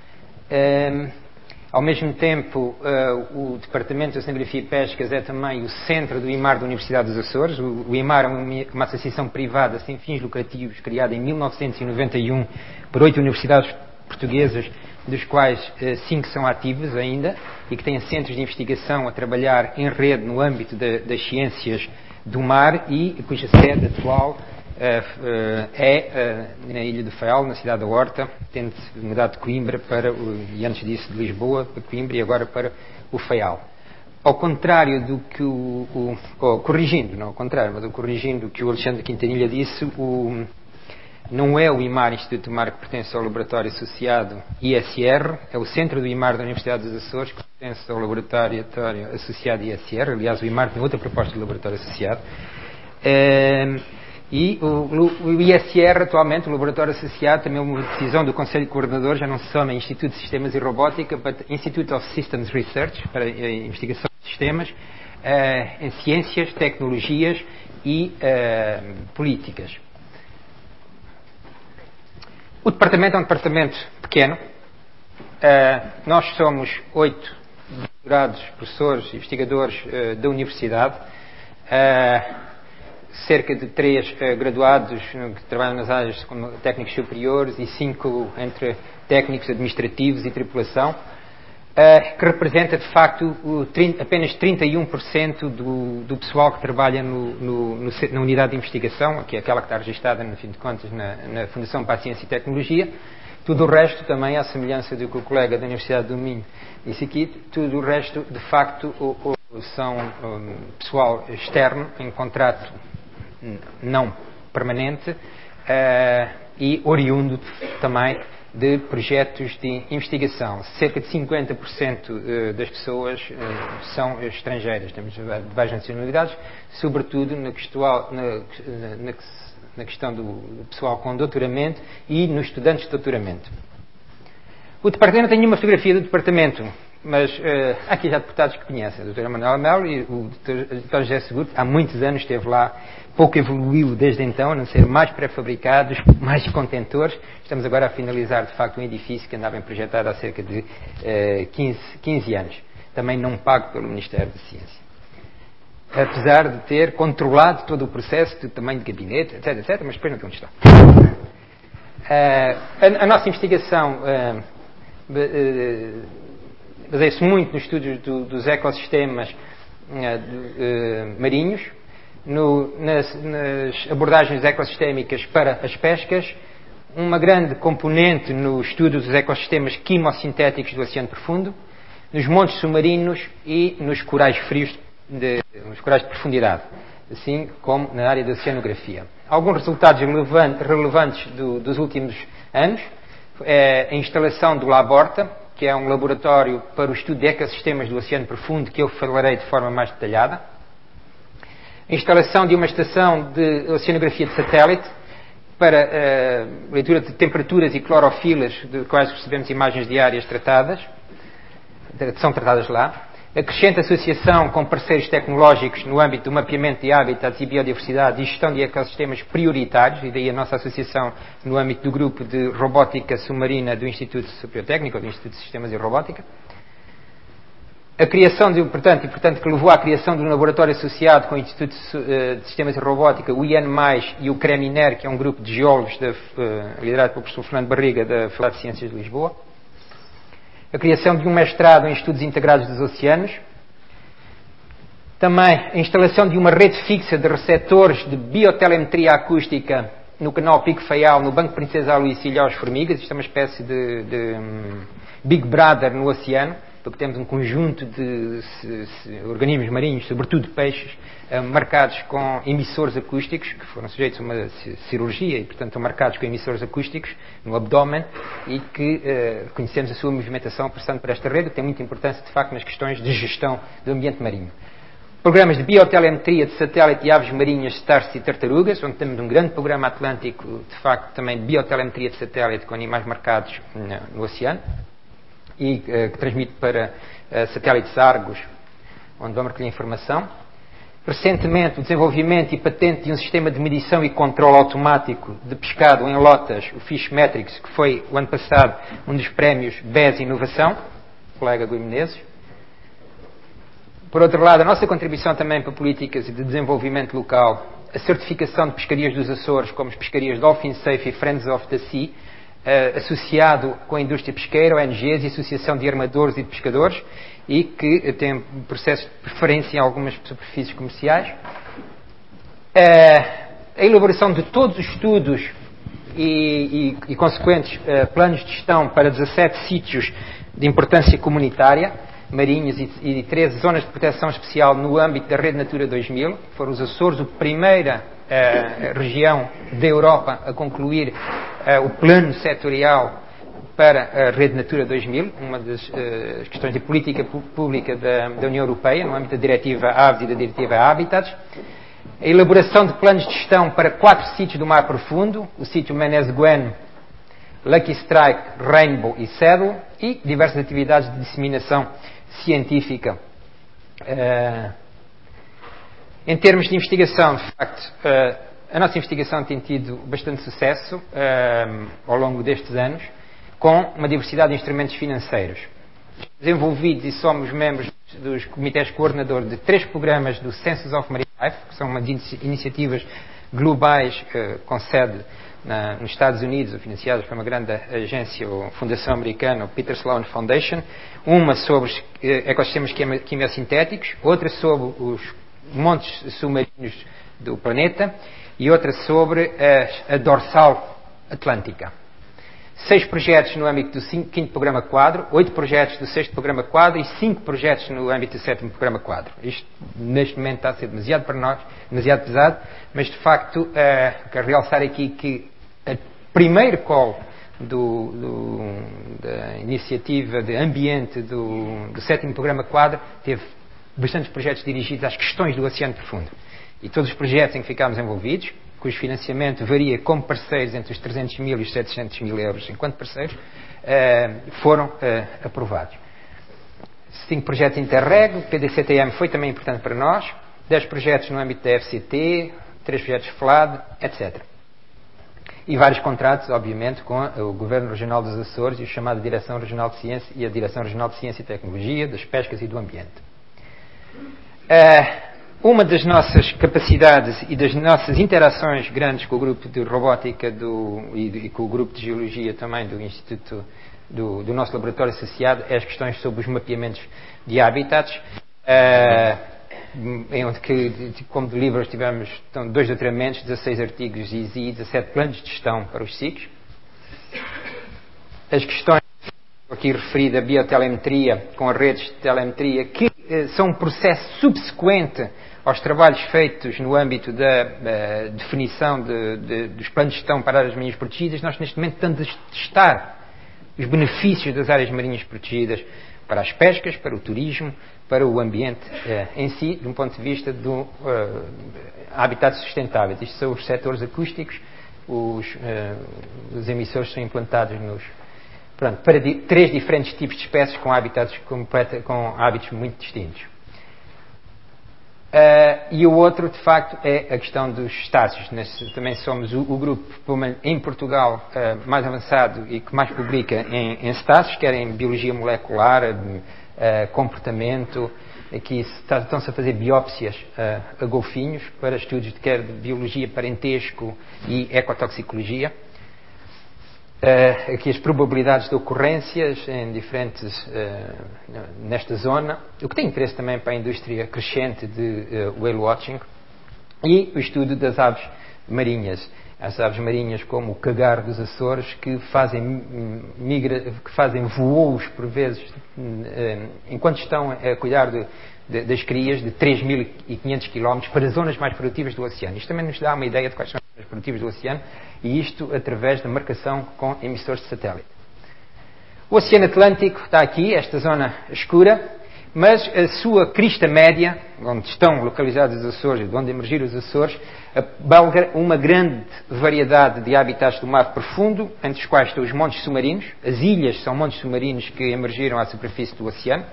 Speaker 4: Uh, ao mesmo tempo, uh, o Departamento de Oceanografia e Pescas é também o centro do IMAR da Universidade dos Açores. O, o IMAR é uma, uma associação privada sem fins lucrativos, criada em mil novecentos e noventa e um por oito universidades portuguesas, dos quais uh, cinco são ativas ainda, e que têm centros de investigação a trabalhar em rede no âmbito de, das ciências do mar e cuja sede atual Uh, uh, é uh, na Ilha do Faial, na cidade da Horta, tendo mudado de Coimbra para, o, e antes disso de Lisboa para Coimbra e agora para o Faial. Ao contrário do que o, o oh, corrigindo, não ao contrário, mas corrigindo o que o Alexandre Quintanilha disse, o, não é o IMAR, Instituto do Mar, que pertence ao Laboratório Associado I S R, é o centro do IMAR da Universidade dos Açores, que pertence ao Laboratório Associado I S R. Aliás, o IMAR tem outra proposta de Laboratório Associado. Uh, E o, o I S R, atualmente, o Laboratório Associado, também é uma decisão do Conselho Coordenador, já não se chama Instituto de Sistemas e Robótica, but Institute of Systems Research, para a investigação de sistemas, uh, em ciências, tecnologias e uh, políticas. O departamento é um departamento pequeno. Uh, nós somos oito doutorados, professores e investigadores uh, da Universidade. Uh, cerca de três uh, graduados uh, que trabalham nas áreas como técnicos superiores e cinco entre técnicos administrativos e tripulação, uh, que representa de facto o, trinta, apenas trinta e um por cento do, do pessoal que trabalha no, no, no, na unidade de investigação, que é aquela que está registada, no fim de contas, na, na Fundação para a Ciência e Tecnologia. Tudo o resto, também à semelhança do que o colega da Universidade do Minho disse aqui, tudo o resto, de facto, o, o, são um, pessoal externo, em contrato não permanente, uh, e oriundo também de projetos de investigação. Cerca de cinquenta por cento das pessoas são estrangeiras, temos de várias nacionalidades, sobretudo na questão, na, na, na questão do pessoal com doutoramento e nos estudantes de doutoramento. O departamento, não tem nenhuma fotografia do departamento, mas uh, há aqui já deputados que conhecem, a doutora Manuela Melo e o doutor José Seguro, há muitos anos esteve lá, pouco evoluiu desde então, a não ser mais pré-fabricados, mais contentores. Estamos agora a finalizar, de facto, um edifício que andava em projetado há cerca de uh, quinze, quinze anos, também não pago pelo Ministério da Ciência. Apesar de ter controlado todo o processo do tamanho de gabinete, etc, etc, mas depois não tem onde está. Uh, a, a nossa investigação uh, uh, baseia-se muito nos estudos do, dos ecossistemas uh, uh, marinhos, no, nas, nas abordagens ecossistémicas para as pescas, uma grande componente no estudo dos ecossistemas quimossintéticos do oceano profundo, nos montes submarinos e nos corais frios, de, nos corais de profundidade, assim como na área da oceanografia. Alguns resultados relevantes, relevantes do, dos últimos anos é a instalação do Laborta, que é um laboratório para o estudo de ecossistemas do oceano profundo, que eu falarei de forma mais detalhada. A instalação de uma estação de oceanografia de satélite para uh, leitura de temperaturas e clorofilas, de quais recebemos imagens diárias tratadas, são tratadas lá. A crescente associação com parceiros tecnológicos no âmbito do mapeamento de hábitats e biodiversidade e gestão de ecossistemas prioritários, e daí a nossa associação no âmbito do grupo de robótica submarina do Instituto Superior Técnico, do Instituto de Sistemas e Robótica. A criação, de, portanto, e portanto que levou à criação de um laboratório associado com o Instituto de Sistemas e Robótica, o I N mais, e o CREMINER, que é um grupo de geólogos da, liderado pelo professor Fernando Barriga, da Faculdade de Ciências de Lisboa. A criação de um mestrado em Estudos Integrados dos Oceanos. Também a instalação de uma rede fixa de receptores de biotelemetria acústica no canal Pico Faial, no Banco Princesa Luís e Ilhéus Formigas. Isto é uma espécie de, de um, Big Brother no oceano, porque temos um conjunto de se, se, organismos marinhos, sobretudo peixes, uh, marcados com emissores acústicos, que foram sujeitos a uma cirurgia e, portanto, estão marcados com emissores acústicos no abdômen e que uh, conhecemos a sua movimentação passando por esta rede, que tem muita importância, de facto, nas questões de gestão do ambiente marinho. Programas de biotelemetria de satélite de aves marinhas, starts e tartarugas, onde temos um grande programa atlântico, de facto, também de biotelemetria de satélite com animais marcados no, no oceano, e uh, que transmite para uh, satélites Argos, onde vamos recolher informação. Recentemente, o desenvolvimento e patente de um sistema de medição e controle automático de pescado em lotas, o Fishmetrics, que foi, o ano passado, um dos prémios B E S Inovação, colega Guilherme Menezes. Por outro lado, a nossa contribuição também para políticas de desenvolvimento local, a certificação de pescarias dos Açores, como as pescarias Dolphin Safe e Friends of the Sea, Uh, associado com a indústria pesqueira, O N Gs e Associação de Armadores e de Pescadores, e que uh, tem um processo de preferência em algumas superfícies comerciais. Uh, a elaboração de todos os estudos e, e, e consequentes uh, planos de gestão para dezassete sítios de importância comunitária, marinhos e, e treze zonas de proteção especial no âmbito da Rede Natura dois mil. Foram os Açores a primeira uh, região da Europa a concluir uh, o plano setorial para a Rede Natura dois mil, uma das uh, questões de política pública da, da União Europeia, no âmbito da Diretiva Aves e da Diretiva Habitats. A elaboração de planos de gestão para quatro sítios do mar profundo, o sítio Menez Guen, Lucky Strike, Rainbow e Saddle, e diversas atividades de disseminação científica. Uh, em termos de investigação, de facto, uh, a nossa investigação tem tido bastante sucesso uh, ao longo destes anos, com uma diversidade de instrumentos financeiros. Desenvolvidos e somos membros dos comitês coordenadores de três programas do Census of Marine Life, que são uma de iniciativas globais uh, com sede na, nos Estados Unidos, financiadas por uma grande agência ou fundação americana, o Peter Sloan Foundation, uma sobre os uh, ecossistemas quimiosintéticos, outra sobre os montes submarinos do planeta e outra sobre a, a dorsal atlântica. Seis projetos no âmbito do quinto programa quadro, oito projetos do sexto programa quadro e cinco projetos no âmbito do sétimo programa quadro. Isto, neste momento, está a ser demasiado para nós, demasiado pesado, mas, de facto, uh, quero realçar aqui que a primeiro call do, do, da iniciativa de ambiente do, do sétimo Programa Quadro teve bastantes projetos dirigidos às questões do Oceano Profundo. E todos os projetos em que ficámos envolvidos, cujo financiamento varia como parceiros entre os trezentos mil e os setecentos mil euros enquanto parceiros, foram aprovados. Cinco projetos Interreg, o P D C T M foi também importante para nós, dez projetos no âmbito da F C T, três projetos F L A D, etcétera. E vários contratos, obviamente, com o Governo Regional dos Açores e o chamado Direção Regional de Ciência e a Direção Regional de Ciência e Tecnologia, das Pescas e do Ambiente. Uma das nossas capacidades e das nossas interações grandes com o grupo de robótica do, e, e com o grupo de geologia também do Instituto, do, do nosso laboratório associado, é as questões sobre os mapeamentos de habitats, em onde, que, como de livros, tivemos então, dois doutoramentos, dezasseis artigos e dezassete planos de gestão para os S I Cs. As questões aqui referida a biotelemetria com as redes de telemetria, que eh, são um processo subsequente aos trabalhos feitos no âmbito da uh, definição de, de, dos planos de gestão para áreas marinhas protegidas. Nós, neste momento, estamos a testar os benefícios das áreas marinhas protegidas para as pescas, para o turismo, para o ambiente uh, em si, de um ponto de vista do uh, habitats sustentáveis. Isto são os setores acústicos, os, uh, os emissores são implantados nos, pronto, para di três diferentes tipos de espécies com hábitats, completa, com hábitos muito distintos. Uh, e o outro, de facto, é a questão dos estágios. Nesse, também somos o, o grupo em Portugal uh, mais avançado e que mais publica em, em estágios, quer em biologia molecular, uh, comportamento. Aqui está, estão-se a fazer biópsias uh, a golfinhos para estudos de, quer de biologia, parentesco e ecotoxicologia. Uh, aqui as probabilidades de ocorrências em diferentes, uh, nesta zona, o que tem interesse também para a indústria crescente de uh, whale watching, e o estudo das aves marinhas. As aves marinhas como o cagar dos Açores, que fazem, migra, que fazem voos, por vezes, uh, enquanto estão a cuidar de, de, das crias, de três mil e quinhentos quilómetros para zonas mais produtivas do oceano. Isto também nos dá uma ideia de quais são as zonas produtivas do oceano, e isto através da marcação com emissores de satélite. O Oceano Atlântico está aqui, esta zona escura, mas a sua crista média, onde estão localizados os Açores, de onde emergiram os Açores, belga uma grande variedade de habitats do mar profundo, entre os quais estão os montes submarinos. As ilhas são montes submarinos que emergiram à superfície do oceano.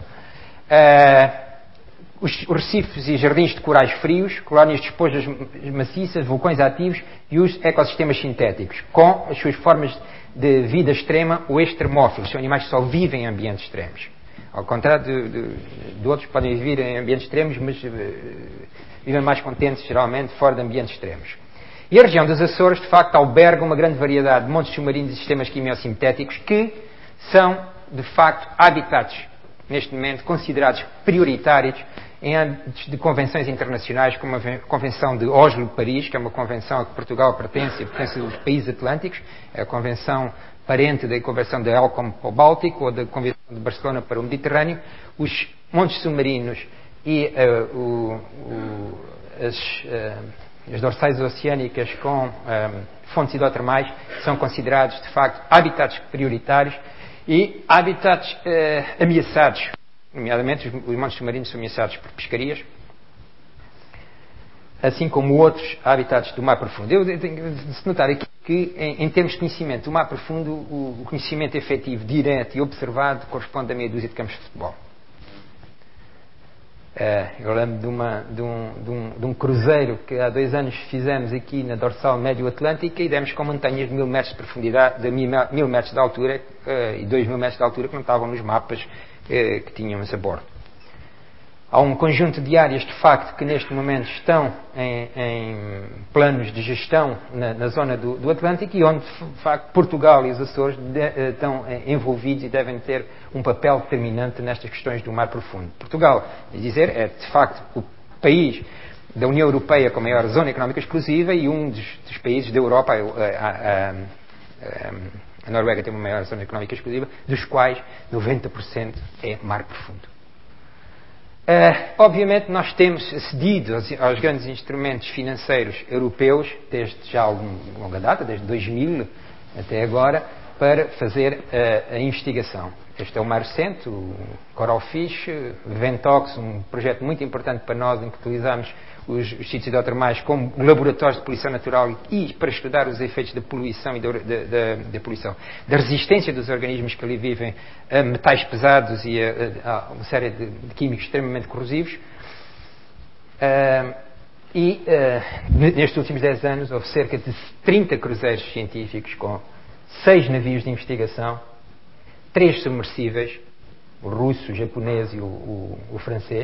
Speaker 4: Uh, os recifes e jardins de corais frios, colónias de esponjas maciças, vulcões ativos e os ecossistemas sintéticos, com as suas formas de vida extrema ou extremófilos. São animais que só vivem em ambientes extremos. Ao contrário de, de, de outros que podem viver em ambientes extremos, mas uh, vivem mais contentes, geralmente, fora de ambientes extremos. E a região dos Açores, de facto, alberga uma grande variedade de montes submarinos e sistemas quimiosintéticos que são, de facto, habitats, neste momento, considerados prioritários em âmbitos de convenções internacionais, como a Convenção de Oslo de Paris, que é uma convenção a que Portugal pertence e pertence aos países atlânticos, é a convenção parente da Convenção de Helcom para o Báltico ou da Convenção de Barcelona para o Mediterrâneo. Os montes submarinos e uh, o, o, as, uh, as dorsais oceânicas com um, fontes hidrotermais são considerados, de facto, habitats prioritários e habitats uh, ameaçados. Nomeadamente, os, os montes submarinos são ameaçados por pescarias, assim como outros habitats do mar profundo. Eu tenho de se notar aqui que, em, em termos de conhecimento do mar profundo, o, o conhecimento efetivo, direto e observado corresponde a meia dúzia de campos de futebol. Uh, eu lembro de, uma, de, um, de, um, de um cruzeiro que há dois anos fizemos aqui na dorsal médio-atlântica e demos com montanhas de mil metros de profundidade, de mil, mil metros de altura uh, e dois mil metros de altura que não estavam nos mapas uh, que tínhamos a bordo. Há um conjunto de áreas, de facto, que neste momento estão em, em planos de gestão na, na zona do, do Atlântico e onde, de facto, Portugal e os Açores de, uh, estão envolvidos e devem ter um papel determinante nestas questões do mar profundo. Portugal, a dizer, é, de facto, o país da União Europeia com a maior zona económica exclusiva e um dos, dos países da Europa, a, a, a, a Noruega tem uma maior zona económica exclusiva, dos quais noventa por cento é mar profundo. Uh, obviamente nós temos cedido aos, aos grandes instrumentos financeiros europeus desde já alguma longa data, desde dois mil, até agora, para fazer a, a investigação. Este é o mais recente, o Coralfish, Ventox, um projeto muito importante para nós, em que utilizamos os, os sítios hidrotermais como laboratórios de poluição natural e para estudar os efeitos da poluição e da, da, da poluição, da resistência dos organismos que ali vivem a metais pesados e a, a uma série de, de químicos extremamente corrosivos. Uh, e uh, nestes últimos dez anos houve cerca de trinta cruzeiros científicos com seis navios de investigação, três submersíveis, o russo, o japonês e o, o, o francês,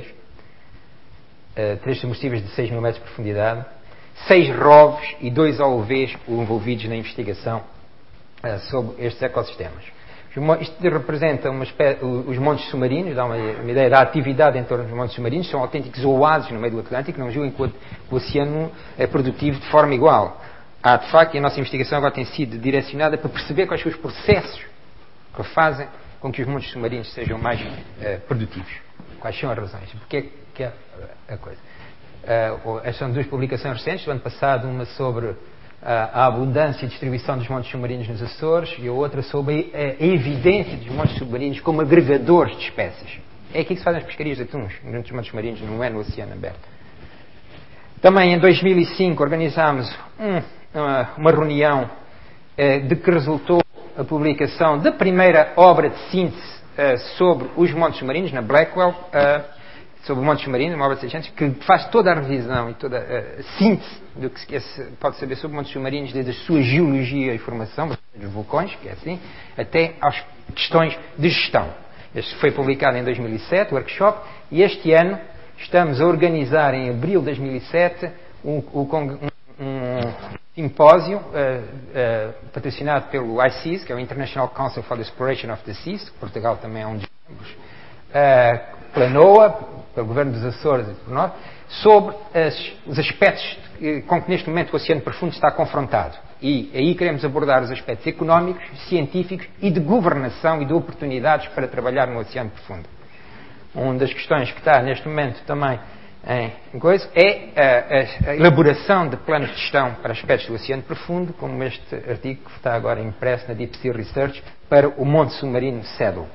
Speaker 4: uh, três submersíveis de seis mil metros de profundidade, seis rovos e dois O U Vs envolvidos na investigação uh, sobre estes ecossistemas. Isto representa uma espécie, os montes submarinos, dá uma, uma ideia da atividade em torno dos montes submarinos, são autênticos oásis no meio do Atlântico, não julguem que o, o oceano é produtivo de forma igual. Há, de facto, e a nossa investigação agora tem sido direcionada para perceber quais são os processos que fazem com que os montes submarinos sejam mais uh, produtivos. Quais são as razões? Porque é que é a coisa? Uh, estas são duas publicações recentes, do ano passado, uma sobre a abundância e distribuição dos montes submarinos nos Açores e a outra sobre a evidência dos montes submarinos como agregadores de espécies. É aqui que se fazem as pescarias de atuns, nos montes submarinos, não é no oceano aberto. Também em dois mil e cinco organizámos um, uma, uma reunião eh, de que resultou a publicação da primeira obra de síntese eh, sobre os montes submarinos, na Blackwell, eh, sobre montes submarinos, uma obra de seiscentos, que faz toda a revisão e toda a síntese do que se pode saber sobre montes submarinos, desde a sua geologia e formação, dos vulcões, que é assim, até às questões de gestão. Este foi publicado em dois mil e sete, o workshop, e este ano estamos a organizar, em abril de dois mil e sete, um, um, um simpósio uh, uh, patrocinado pelo I C E S, que é o International Council for the Exploration of the Seas, que Portugal também é um dos membros, uh, pela NOAA, pelo Governo dos Açores e por nós, sobre as, os aspectos com que neste momento o Oceano Profundo está confrontado. E aí queremos abordar os aspectos económicos, científicos e de governação e de oportunidades para trabalhar no Oceano Profundo. Uma das questões que está neste momento também em coisa é a, a elaboração de planos de gestão para aspectos do Oceano Profundo, como este artigo que está agora impresso na Deep Sea Research para o Monte Submarino Saddle.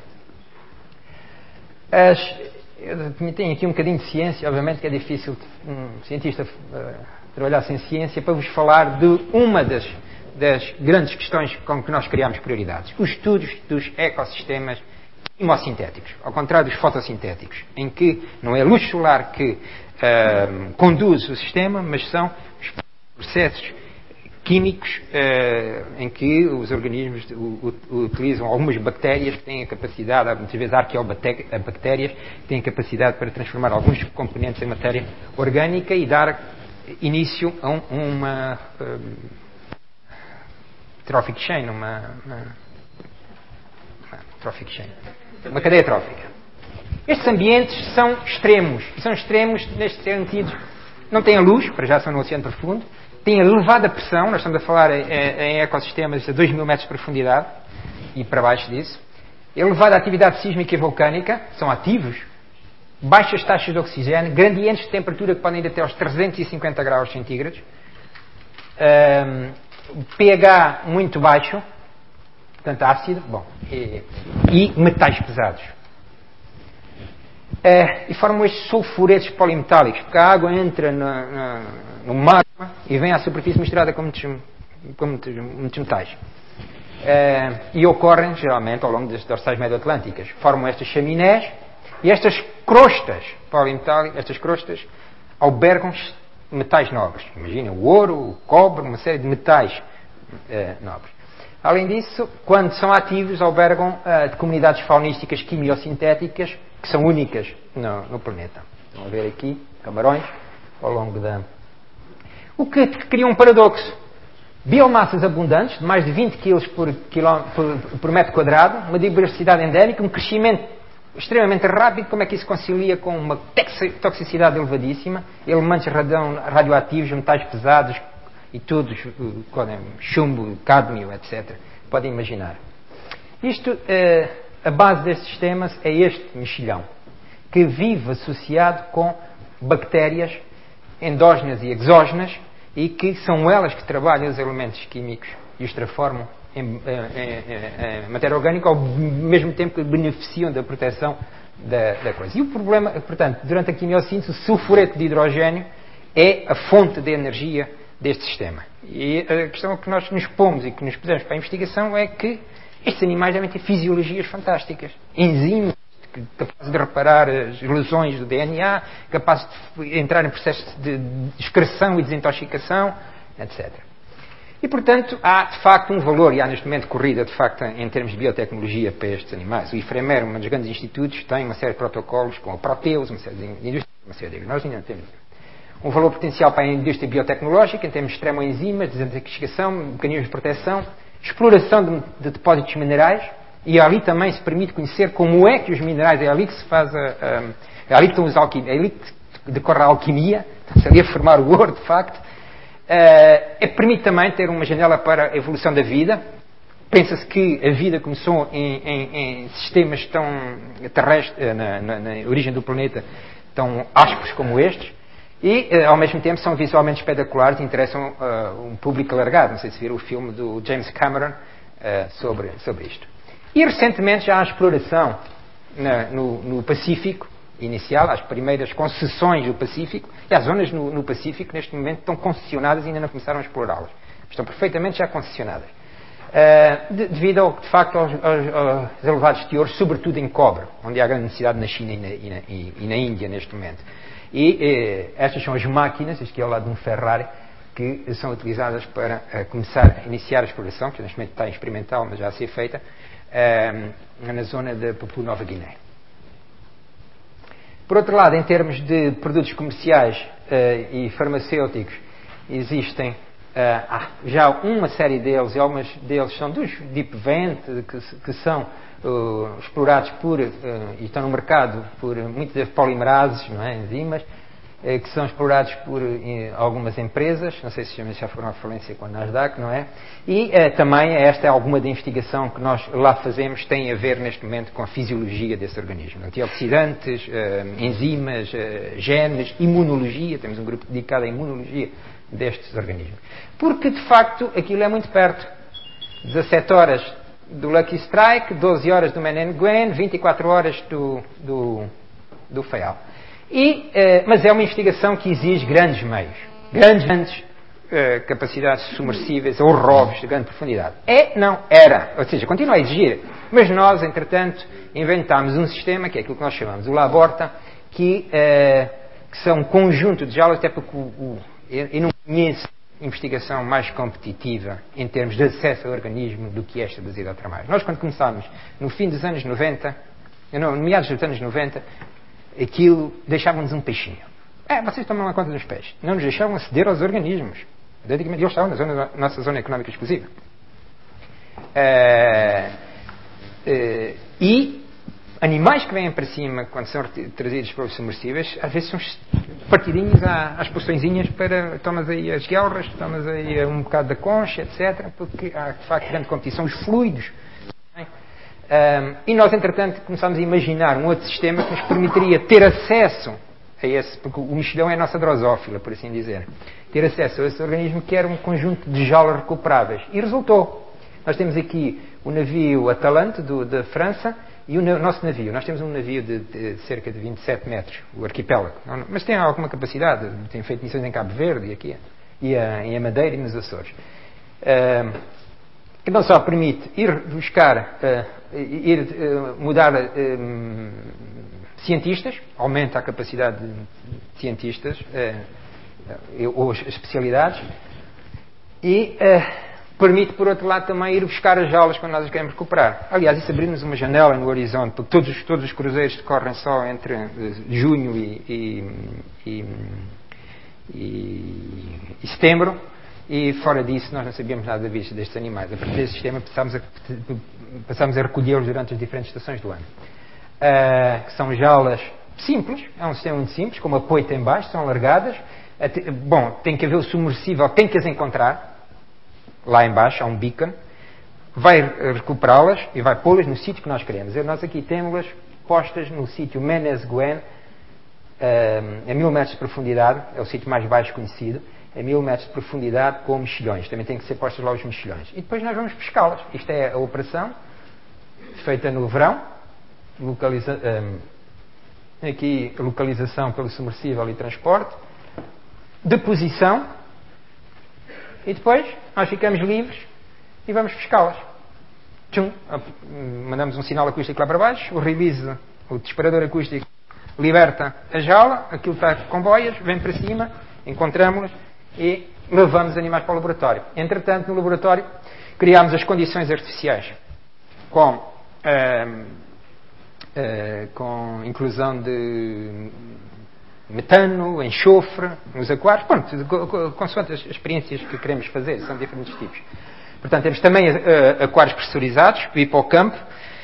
Speaker 4: As, eu tenho aqui um bocadinho de ciência, obviamente que é difícil um cientista uh, trabalhar sem ciência, para vos falar de uma das, das grandes questões com que nós criamos prioridades. Os estudos dos ecossistemas quimossintéticos, ao contrário dos fotossintéticos, em que não é a luz solar que uh, conduz o sistema, mas são os processos químicos uh, em que os organismos u, u, utilizam algumas bactérias que têm a capacidade, muitas vezes arqueobactérias, que têm a capacidade para transformar alguns componentes em matéria orgânica e dar início a um, uma uh, trophic chain, uma, uma, uma trophic chain, uma cadeia trófica. Estes ambientes são extremos, e são extremos neste sentido, não têm a luz, para já são no Oceano Profundo, têm elevada pressão, nós estamos a falar em, em ecossistemas a dois mil metros de profundidade e para baixo disso, elevada atividade sísmica e vulcânica, são ativos, baixas taxas de oxigênio, gradientes de temperatura que podem ir até aos trezentos e cinquenta graus centígrados, um, pH muito baixo, portanto ácido, bom, e, e metais pesados. Uh, e formam estes sulfuretos polimetálicos, porque a água entra na, na, no magma e vem à superfície misturada com muitos, com muitos, muitos metais. Uh, e ocorrem, geralmente, ao longo das dorsais medio-atlânticas. Formam estas chaminés e estas crostas polimetálicas, estas crostas albergam metais nobres. Imaginem o ouro, o cobre, uma série de metais uh, nobres. Além disso, quando são ativos, albergam uh, comunidades faunísticas quimiosintéticas que são únicas no, no planeta. Estão a ver aqui camarões ao longo da... O que cria um paradoxo. Biomassas abundantes, de mais de vinte quilos por, por, por metro quadrado, uma diversidade endémica, um crescimento extremamente rápido. Como é que isso concilia com uma toxicidade elevadíssima, elementos radioativos, metais pesados e tudo, chumbo, cádmio, etcétera. Podem imaginar. Isto, eh, a base destes sistemas é este mexilhão, que vive associado com bactérias endógenas e exógenas e que são elas que trabalham os elementos químicos e os transformam em, em, em, em matéria orgânica ao mesmo tempo que beneficiam da proteção da, da coisa. E o problema, portanto, durante a quimiossíntese, o sulfureto de hidrogênio é a fonte de energia deste sistema. E a questão que nós nos pomos e que nos pusemos para a investigação é que estes animais devem ter fisiologias fantásticas, enzimas capazes de reparar as lesões do D N A, capazes de entrar em processos de excreção e desintoxicação, etcétera. E, portanto, há, de facto, um valor, e há neste momento corrida, de facto, em termos de biotecnologia para estes animais. O IFREMER, um dos grandes institutos, tem uma série de protocolos com a Proteus, uma série de indústrias, uma série de diagnósticos, ainda não temos um valor potencial para a indústria biotecnológica, em termos de extremoenzimas, desintoxicação, mecanismos de proteção, exploração de, de depósitos minerais, e ali também se permite conhecer como é que os minerais, é ali que se faz a, a, é ali que estão os alquim, é ali que decorre a alquimia, está-se ali a formar o ouro, de facto. Uh, permite também ter uma janela para a evolução da vida. Pensa-se que a vida começou em, em, em sistemas tão terrestres, na, na, na origem do planeta, tão ásperos como estes, e, uh, ao mesmo tempo, são visualmente espetaculares e interessam uh, um público alargado. Não sei se viram o filme do James Cameron uh, sobre, sobre isto. E, recentemente, já há exploração na, no, no Pacífico, inicial, as primeiras concessões do Pacífico, e as zonas no, no Pacífico, neste momento, estão concessionadas e ainda não começaram a explorá-las. Estão perfeitamente já concessionadas. Uh, de, devido, ao, de facto, aos, aos, aos elevados teores, sobretudo em cobre, onde há grande necessidade na China e na, e na, e, e na Índia, neste momento. E eh, estas são as máquinas, isto aqui é ao lado de um Ferrari, que são utilizadas para uh, começar a iniciar a exploração, que neste momento está experimental, mas já a ser feita, uh, na zona de Papua Nova Guiné. Por outro lado, em termos de produtos comerciais uh, e farmacêuticos, existem uh, já uma série deles, e alguns deles são dos Deep Vent, que, que são uh, explorados por, uh, e estão no mercado por muitas polimerases, não é? Enzimas, uh, que são explorados por uh, algumas empresas, não sei se já foram à falência com a Nasdaq, não é? E uh, também esta é alguma da investigação que nós lá fazemos, tem a ver neste momento com a fisiologia desse organismo. Antioxidantes, uh, enzimas, uh, genes, imunologia, temos um grupo dedicado à imunologia destes organismos. Porque, de facto, aquilo é muito perto. dezassete horas do Lucky Strike, doze horas do Menenguen, vinte e quatro horas do, do, do Fayal. E, uh, mas é uma investigação que exige grandes meios, grandes, grandes uh, capacidades submersíveis ou rovos de grande profundidade. É? Não. Era. Ou seja, continua a exigir. Mas nós, entretanto, inventámos um sistema, que é aquilo que nós chamamos o Laborta, que, uh, que são um conjunto de jaulas, até porque o, o, eu, eu não conheço investigação mais competitiva em termos de acesso ao organismo do que esta das hidrotermais. Nós, quando começámos, no fim dos anos noventa, não, no meados dos anos noventa, aquilo deixava-nos um peixinho. É, vocês tomam uma conta dos peixes. Não nos deixavam aceder aos organismos. Eles estavam na zona, nossa zona económica exclusiva. É, é, e animais que vêm para cima, quando são trazidos pelos submersíveis, às vezes são partidinhos às poçõezinhas para tomas aí as guelras, tomas aí um bocado da concha, etcétera, porque há, de facto, grande competição. Os fluidos. Um, e nós, entretanto, começámos a imaginar um outro sistema que nos permitiria ter acesso a esse, porque o mexilhão é a nossa drosófila, por assim dizer, ter acesso a esse organismo que era um conjunto de jaulas recuperáveis. E resultou. Nós temos aqui o navio Atalante, do, da França, e o nosso navio. Nós temos um navio de, de cerca de vinte e sete metros, o arquipélago, mas tem alguma capacidade, tem feito missões em Cabo Verde e aqui, e a, em Madeira e nos Açores. Uh, que não só permite ir buscar, uh, ir uh, mudar uh, cientistas, aumenta a capacidade de cientistas, uh, ou as especialidades, e uh, permite, por outro lado, também ir buscar as jaulas quando nós as queremos recuperar. Aliás, isso abrir-nos uma janela no horizonte, porque todos os, todos os cruzeiros decorrem só entre uh, junho e, e, e, e, e setembro. E fora disso nós não sabíamos nada da vida destes animais. A partir desse sistema passámos a, passámos a recolhê-los durante as diferentes estações do ano. Uh, que são jaulas simples, é um sistema muito simples, com uma poita em baixo, são alargadas. Até, bom, tem que haver o submersível, tem que as encontrar. Lá em baixo há um beacon. Vai recuperá-las e vai pô-las no sítio que nós queremos. E nós aqui temos-las postas no sítio Menezguen, uh, a mil metros de profundidade, é o sítio mais baixo conhecido. a mil metros de profundidade com mexilhões. Também tem que ser postos lá os mexilhões. E depois nós vamos pescá-las. Isto é a operação feita no verão. Localiza, um, aqui localização pelo submersível e transporte. Deposição. E depois nós ficamos livres e vamos pescá-las. Tchum, mandamos um sinal acústico lá para baixo. O release, o disparador acústico, liberta a jaula. Aquilo está com boias, vem para cima. Encontramos-las e levamos animais para o laboratório. Entretanto, no laboratório, criámos as condições artificiais com, uh, uh, com inclusão de metano, enxofre nos aquários. Pronto, consoante as experiências que queremos fazer, são diferentes tipos. Portanto, temos também uh, aquários pressurizados, hipocampo,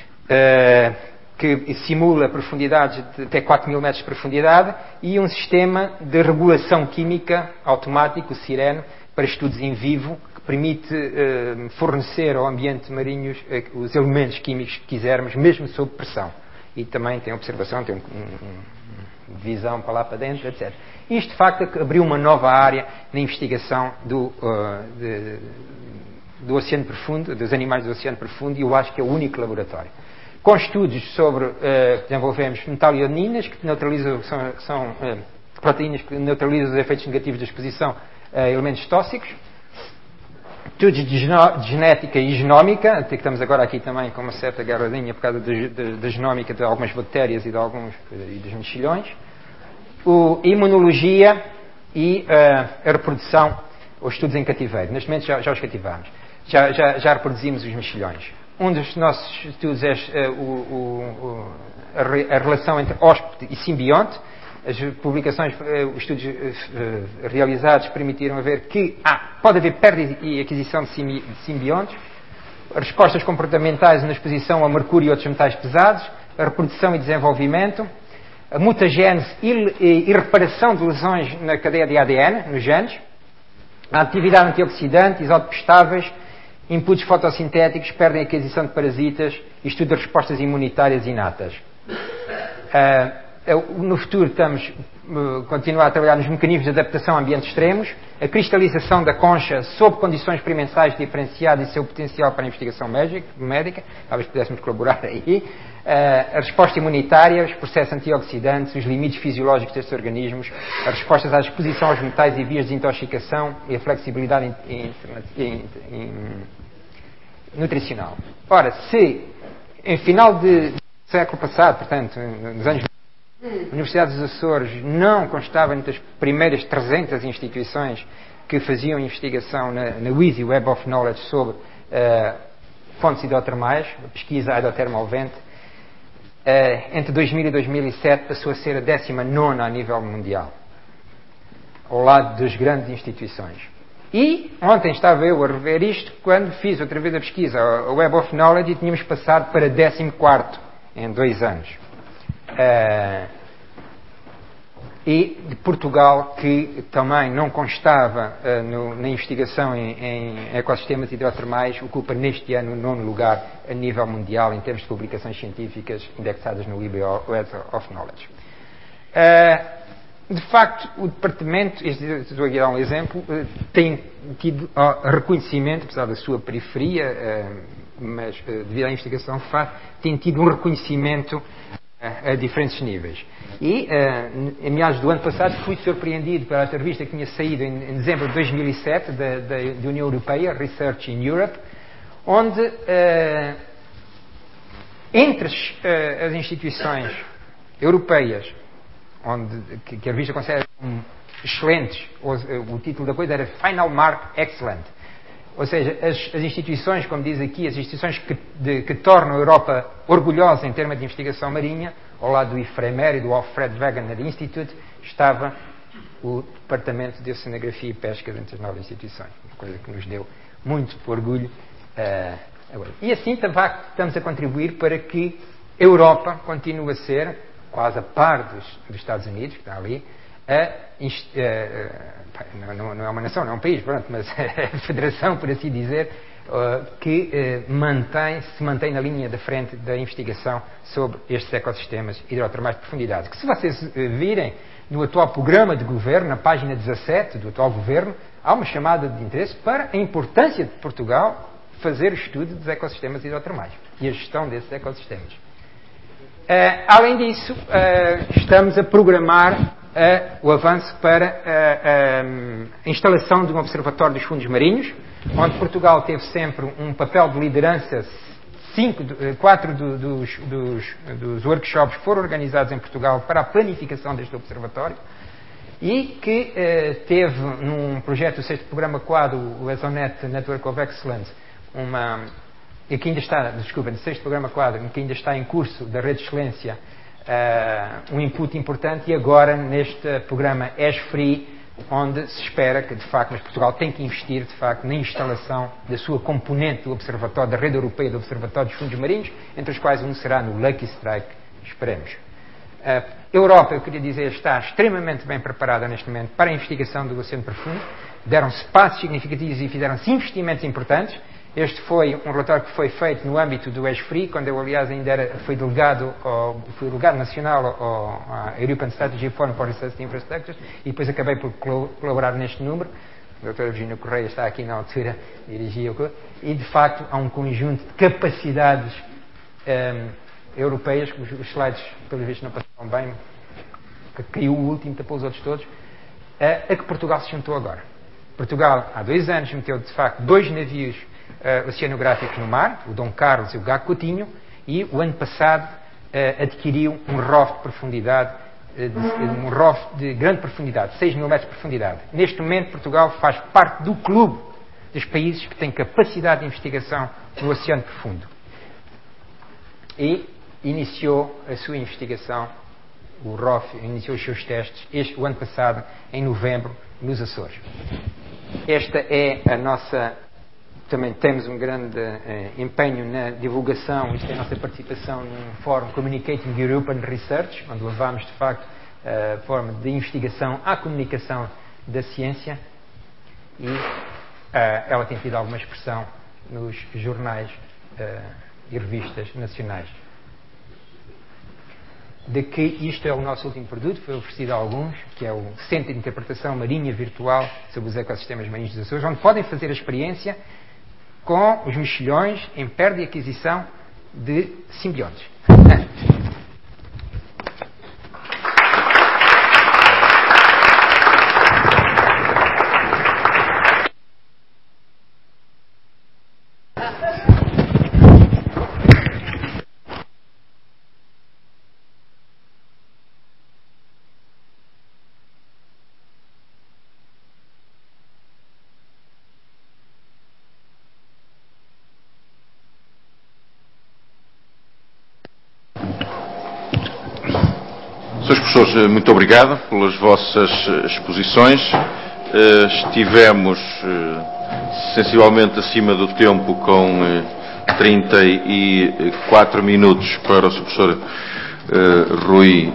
Speaker 4: uh, que simula profundidades de até quatro mil metros de profundidade, e um sistema de regulação química automático, o Sireno, para estudos em vivo, que permite uh, fornecer ao ambiente marinho uh, os elementos químicos que quisermos, mesmo sob pressão. E também tem observação, tem um, um, um, visão para lá para dentro, etcétera. Isto, de facto, abriu uma nova área na investigação do, uh, de, do oceano profundo, dos animais do oceano profundo, e eu acho que é o único laboratório. Com estudos sobre, uh, desenvolvemos metalioaninas, que neutralizam, são, são uh, proteínas que neutralizam os efeitos negativos da exposição a elementos tóxicos. Estudos de, geno, de genética e genómica, até que estamos agora aqui também com uma certa guerradinha por causa da genómica de algumas bactérias e, de alguns, e dos mexilhões. O, imunologia e uh, a reprodução, os estudos em cativeiro. Neste momento já, já os cativamos. Já, já, já reproduzimos os mexilhões. Um dos nossos estudos é uh, o, o, a, re, a relação entre hóspede e simbionte. As publicações, uh, os estudos uh, realizados permitiram ver que ah, pode haver perda e aquisição de, simbi, de simbiontes, respostas comportamentais na exposição a mercúrio e outros metais pesados, a reprodução e desenvolvimento, a mutagênese e, e, e reparação de lesões na cadeia de A D N, nos genes, a atividade antioxidante, isótopos estáveis, inputs fotossintéticos, perdem a aquisição de parasitas e estudo de respostas imunitárias inatas. Uh, no futuro estamos uh, continuar a trabalhar nos mecanismos de adaptação a ambientes extremos, a cristalização da concha sob condições experimentais diferenciadas e seu potencial para a investigação médica, talvez pudéssemos colaborar aí, uh, a resposta imunitária, os processos antioxidantes, os limites fisiológicos destes organismos, as respostas à exposição aos metais e vias de intoxicação e a flexibilidade in, in, in, in, nutricional. Ora, se em final de século passado, portanto, nos anos a Universidade dos Açores não constava entre as primeiras trezentas instituições que faziam investigação na, na W I S I, Web of Knowledge, sobre uh, fontes hidrotermais, a pesquisa hidroterma ao vento. Uh, entre dois mil e dois mil e sete passou a ser a décima nona a nível mundial, ao lado das grandes instituições. E ontem estava eu a rever isto quando fiz outra vez a pesquisa, a Web of Knowledge, e tínhamos passado para décimo quarto em dois anos. Uh, e de Portugal, que também não constava uh, no, na investigação em, em ecossistemas hidrotermais, ocupa neste ano o nono lugar a nível mundial em termos de publicações científicas indexadas no Web of Knowledge. Uh, de facto, o departamento, estou aqui a dar um exemplo, uh, tem tido uh, reconhecimento, apesar da sua periferia, uh, mas uh, devido à investigação que faz, tem tido um reconhecimento a diferentes níveis. E, uh, em meados do ano passado, fui surpreendido pela entrevista que tinha saído em, em dezembro de dois mil e sete da, da, da União Europeia, Research in Europe, onde, uh, entre as, uh, as instituições europeias, onde, que, que a revista considera um, excelentes, o, o título da coisa era Final Mark Excellent. Ou seja, as, as instituições, como diz aqui, as instituições que, de, que tornam a Europa orgulhosa em termos de investigação marinha, ao lado do IFREMER e do Alfred Wegener Institute, estava o Departamento de Oceanografia e Pesca entre as nove instituições. Uma coisa que nos deu muito orgulho. Uh, agora. E assim, estamos a contribuir para que a Europa continue a ser, quase a par dos, dos Estados Unidos, que está ali, a Não, não é uma nação, não é um país, pronto, mas a federação, por assim dizer, uh, que uh, mantém, se mantém na linha da frente da investigação sobre estes ecossistemas hidrotermais de profundidade. Que se vocês uh, virem no atual programa de governo, na página dezassete do atual governo, há uma chamada de interesse para a importância de Portugal fazer o estudo dos ecossistemas hidrotermais e a gestão desses ecossistemas. Uh, além disso, uh, estamos a programar uh, o avanço para uh, a instalação de um observatório dos fundos marinhos, onde Portugal teve sempre um papel de liderança. Cinco, quatro do, dos, dos, dos workshops foram organizados em Portugal para a planificação deste observatório e que uh, teve num projeto do sexto programa quadro, o ESONET Network of Excellence, uma, e que ainda está, desculpa, no sexto programa quadro, que ainda está em curso da Rede de Excelência, uh, um input importante, e agora neste programa E S Free, onde se espera que, de facto, mas Portugal tem que investir, de facto, na instalação da sua componente do Observatório, da Rede Europeia do Observatório dos Fundos Marinhos, entre os quais um será no Lucky Strike, esperemos. A Europa, eu queria dizer, está extremamente bem preparada neste momento para a investigação do Oceano Profundo, deram-se passos significativos e fizeram-se investimentos importantes. Este foi um relatório que foi feito no âmbito do E S Free, quando eu, aliás, ainda era, fui delegado, ao, fui delegado nacional ao, à European Strategy Forum for Research Infrastructures, e depois acabei por colaborar neste número. A doutora Virginia Correia está aqui na altura, dirigia o e de facto há um conjunto de capacidades um, europeias, que os, os slides, pelo visto, não passaram bem, que caiu o último, tapou os outros todos, a, a que Portugal se juntou agora. Portugal, há dois anos, meteu de facto dois navios Uh, oceanográficos no mar, o Dom Carlos e o Gago Coutinho, e o ano passado uh, adquiriu um R O V de profundidade, uh, de, um R O V de grande profundidade, seis mil metros de profundidade. Neste momento, Portugal faz parte do clube dos países que têm capacidade de investigação no Oceano Profundo. E iniciou a sua investigação, o R O V iniciou os seus testes este, o ano passado, em novembro, nos Açores. Esta é a nossa... Também temos um grande eh, empenho na divulgação, isto é a nossa participação num fórum Communicating European Research, onde levamos, de facto, a forma de investigação à comunicação da ciência, e eh, ela tem tido alguma expressão nos jornais eh, e revistas nacionais. De que isto é o nosso último produto, foi oferecido a alguns, que é o Centro de Interpretação Marinha Virtual sobre os Ecossistemas Marinhos dos Açores, onde podem fazer a experiência com os mexilhões em perda e aquisição de simbiontes.
Speaker 1: senhores professores, muito obrigado pelas vossas exposições. Estivemos sensivelmente acima do tempo, com trinta e quatro minutos para o senhor professor Rui,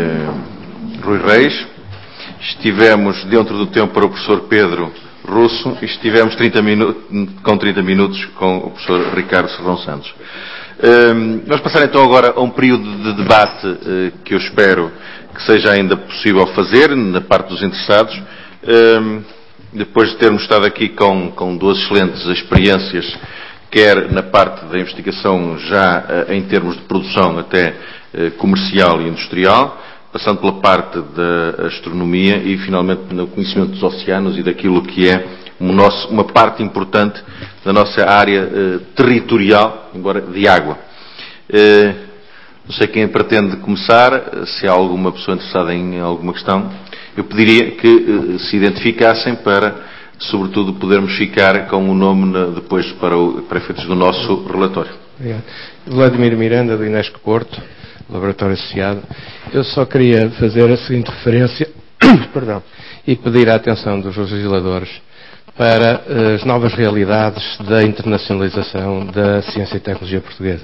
Speaker 1: Rui Reis. Estivemos dentro do tempo para o professor Pedro Russo e estivemos trinta minutos, com trinta minutos com o professor Ricardo Serrão Santos. Um, vamos passar então agora a um período de debate uh, que eu espero que seja ainda possível fazer na parte dos interessados. Um, depois de termos estado aqui com, com duas excelentes experiências, quer na parte da investigação já uh, em termos de produção até uh, comercial e industrial, passando pela parte da astronomia e finalmente no conhecimento dos oceanos e daquilo que é um nosso, uma parte importante da nossa área eh, territorial, embora de água. Eh, não sei quem pretende começar, se há alguma pessoa interessada em alguma questão. Eu pediria que eh, se identificassem para, sobretudo, podermos ficar com o nome na, depois para, o, para efeitos do nosso relatório.
Speaker 5: Obrigado. Vladimir Miranda, do Inesco Porto, Laboratório Associado. Eu só queria fazer a seguinte referência perdão, e pedir a atenção dos legisladores para as novas realidades da internacionalização da ciência e tecnologia portuguesa.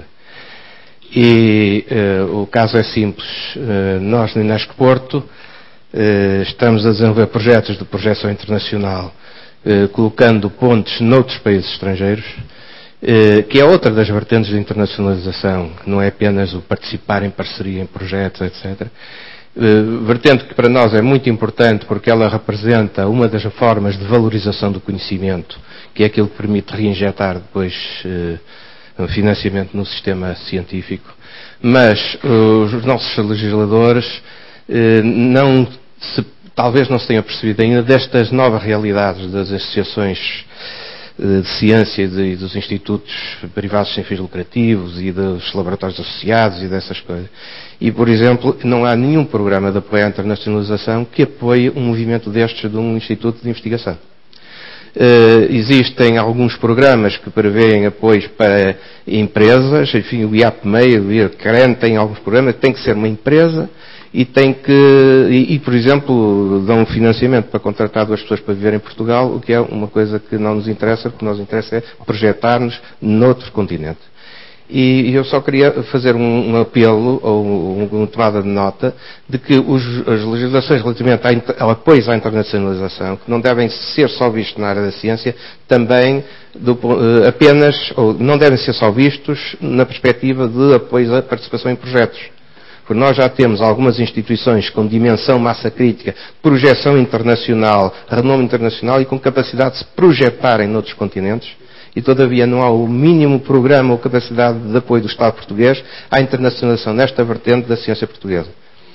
Speaker 5: E uh, o caso é simples. Uh, nós, no Inesco Porto, uh, estamos a desenvolver projetos de projeção internacional, uh, colocando pontes noutros países estrangeiros, que é outra das vertentes de internacionalização, que não é apenas o participar em parceria em projetos, etcétera. Vertente que para nós é muito importante porque ela representa uma das formas de valorização do conhecimento, que é aquilo que permite reinjetar depois uh, financiamento no sistema científico. Mas uh, os nossos legisladores uh, não se, talvez não se tenham percebido ainda destas novas realidades das associações uh, de ciência e, de, e dos institutos privados sem fins lucrativos e dos laboratórios associados e dessas coisas. E, por exemplo, não há nenhum programa de apoio à internacionalização que apoie um movimento destes de um instituto de investigação. Uh, existem alguns programas que prevêem apoios para empresas, enfim, o I A P M E I, o I R C R E N tem alguns programas que tem que ser uma empresa e tem que, e, e, por exemplo, dão financiamento para contratar duas pessoas para viver em Portugal, o que é uma coisa que não nos interessa, porque nos interessa é projetar-nos noutro continente. E eu só queria fazer um, um apelo, ou uma tomada de nota, de que os, as legislações relativamente ao apoio à internacionalização, que não devem ser só vistos na área da ciência, também do, apenas, ou não devem ser só vistos na perspectiva de apoio à participação em projetos. Porque nós já temos algumas instituições com dimensão, massa crítica, projeção internacional, renome internacional e com capacidade de se projetarem noutros continentes. E, todavia, não há o mínimo programa ou capacidade de apoio do Estado português à internacionalização nesta vertente da ciência portuguesa.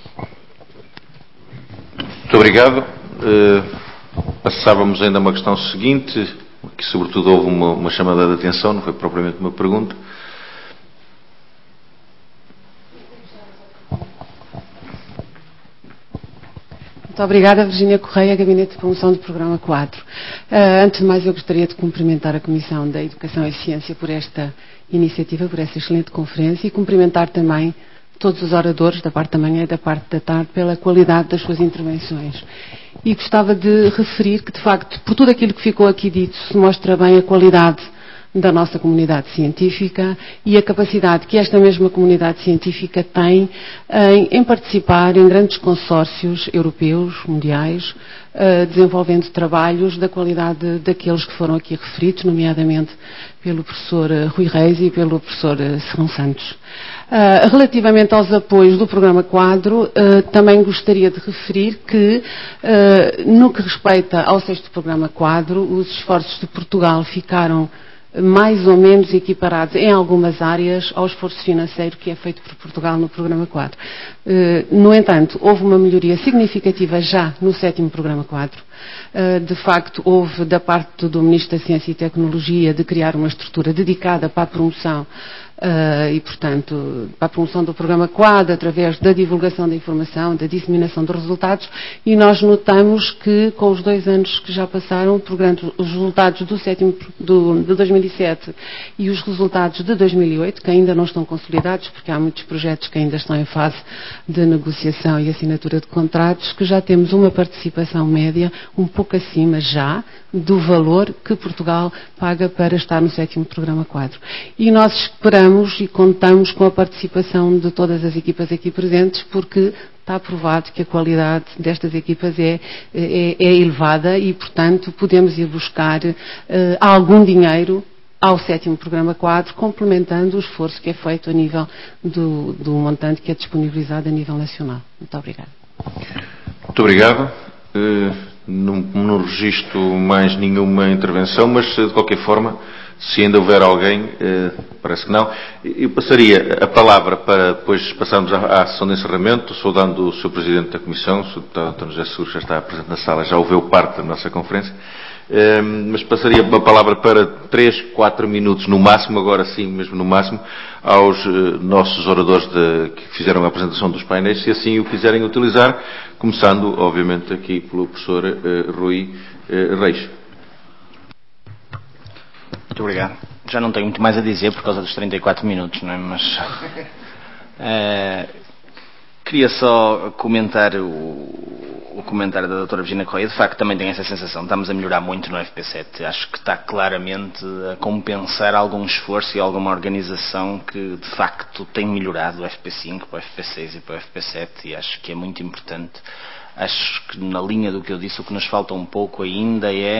Speaker 1: Muito obrigado. Uh, passávamos ainda a uma questão seguinte, que sobretudo houve uma, uma chamada de atenção, não foi propriamente uma pergunta.
Speaker 6: Muito obrigada, Virgínia Correia, Gabinete de Promoção do Programa quatro. Uh, antes de mais, eu gostaria de cumprimentar a Comissão da Educação e Ciência por esta iniciativa, por esta excelente conferência e cumprimentar também todos os oradores da parte da manhã e da parte da tarde pela qualidade das suas intervenções. E gostava de referir que, de facto, por tudo aquilo que ficou aqui dito, se mostra bem a qualidade da nossa comunidade científica e a capacidade que esta mesma comunidade científica tem em, em participar em grandes consórcios europeus, mundiais, uh, desenvolvendo trabalhos da qualidade daqueles que foram aqui referidos, nomeadamente pelo professor Rui Reis e pelo professor Serrão Santos. Uh, relativamente aos apoios do Programa Quadro, uh, também gostaria de referir que, uh, no que respeita ao sexto Programa Quadro, os esforços de Portugal ficaram mais ou menos equiparados em algumas áreas ao esforço financeiro que é feito por Portugal no Programa quatro. No entanto, houve uma melhoria significativa já no sétimo Programa quatro. De facto, houve da parte do Ministro da Ciência e Tecnologia de criar uma estrutura dedicada para a promoção Uh, e, portanto, para a promoção do Programa quadro, através da divulgação da informação, da disseminação dos resultados, e nós notamos que, com os dois anos que já passaram, portanto, os resultados do sétimo, do, de dois mil e sete e os resultados de dois mil e oito, que ainda não estão consolidados, porque há muitos projetos que ainda estão em fase de negociação e assinatura de contratos, que já temos uma participação média um pouco acima já do valor que Portugal paga para estar no sétimo Programa quadro. E nós esperamos e contamos com a participação de todas as equipas aqui presentes, porque está provado que a qualidade destas equipas é, é, é elevada e, portanto, podemos ir buscar uh, algum dinheiro ao sétimo Programa quadro, complementando o esforço que é feito a nível do, do montante que é disponibilizado a nível nacional. Muito obrigada.
Speaker 1: Muito obrigado. Uh, não, não registro mais nenhuma intervenção, mas, de qualquer forma, se ainda houver alguém, eh, parece que não, eu passaria a palavra para depois passarmos à, à sessão de encerramento, saudando o senhor Presidente da Comissão, o senhor António José Sousa já está presente na sala, já ouviu parte da nossa conferência, eh, mas passaria a palavra para três, quatro minutos no máximo, agora sim, mesmo no máximo, aos eh, nossos oradores de, que fizeram a apresentação dos painéis, se assim o quiserem utilizar, começando, obviamente, aqui pelo professor eh, Rui eh, Reis.
Speaker 2: Muito obrigado. Já não tenho muito mais a dizer por causa dos trinta e quatro minutos, não é? Mas uh, queria só comentar o, o comentário da doutora Virgínia Correia. De facto, também tenho essa sensação. Estamos a melhorar muito no F P sete. Acho que está claramente a compensar algum esforço e alguma organização que, de facto, tem melhorado o F P cinco para o F P seis e para o F P sete, e acho que é muito importante. Acho que, na linha do que eu disse, o que nos falta um pouco ainda é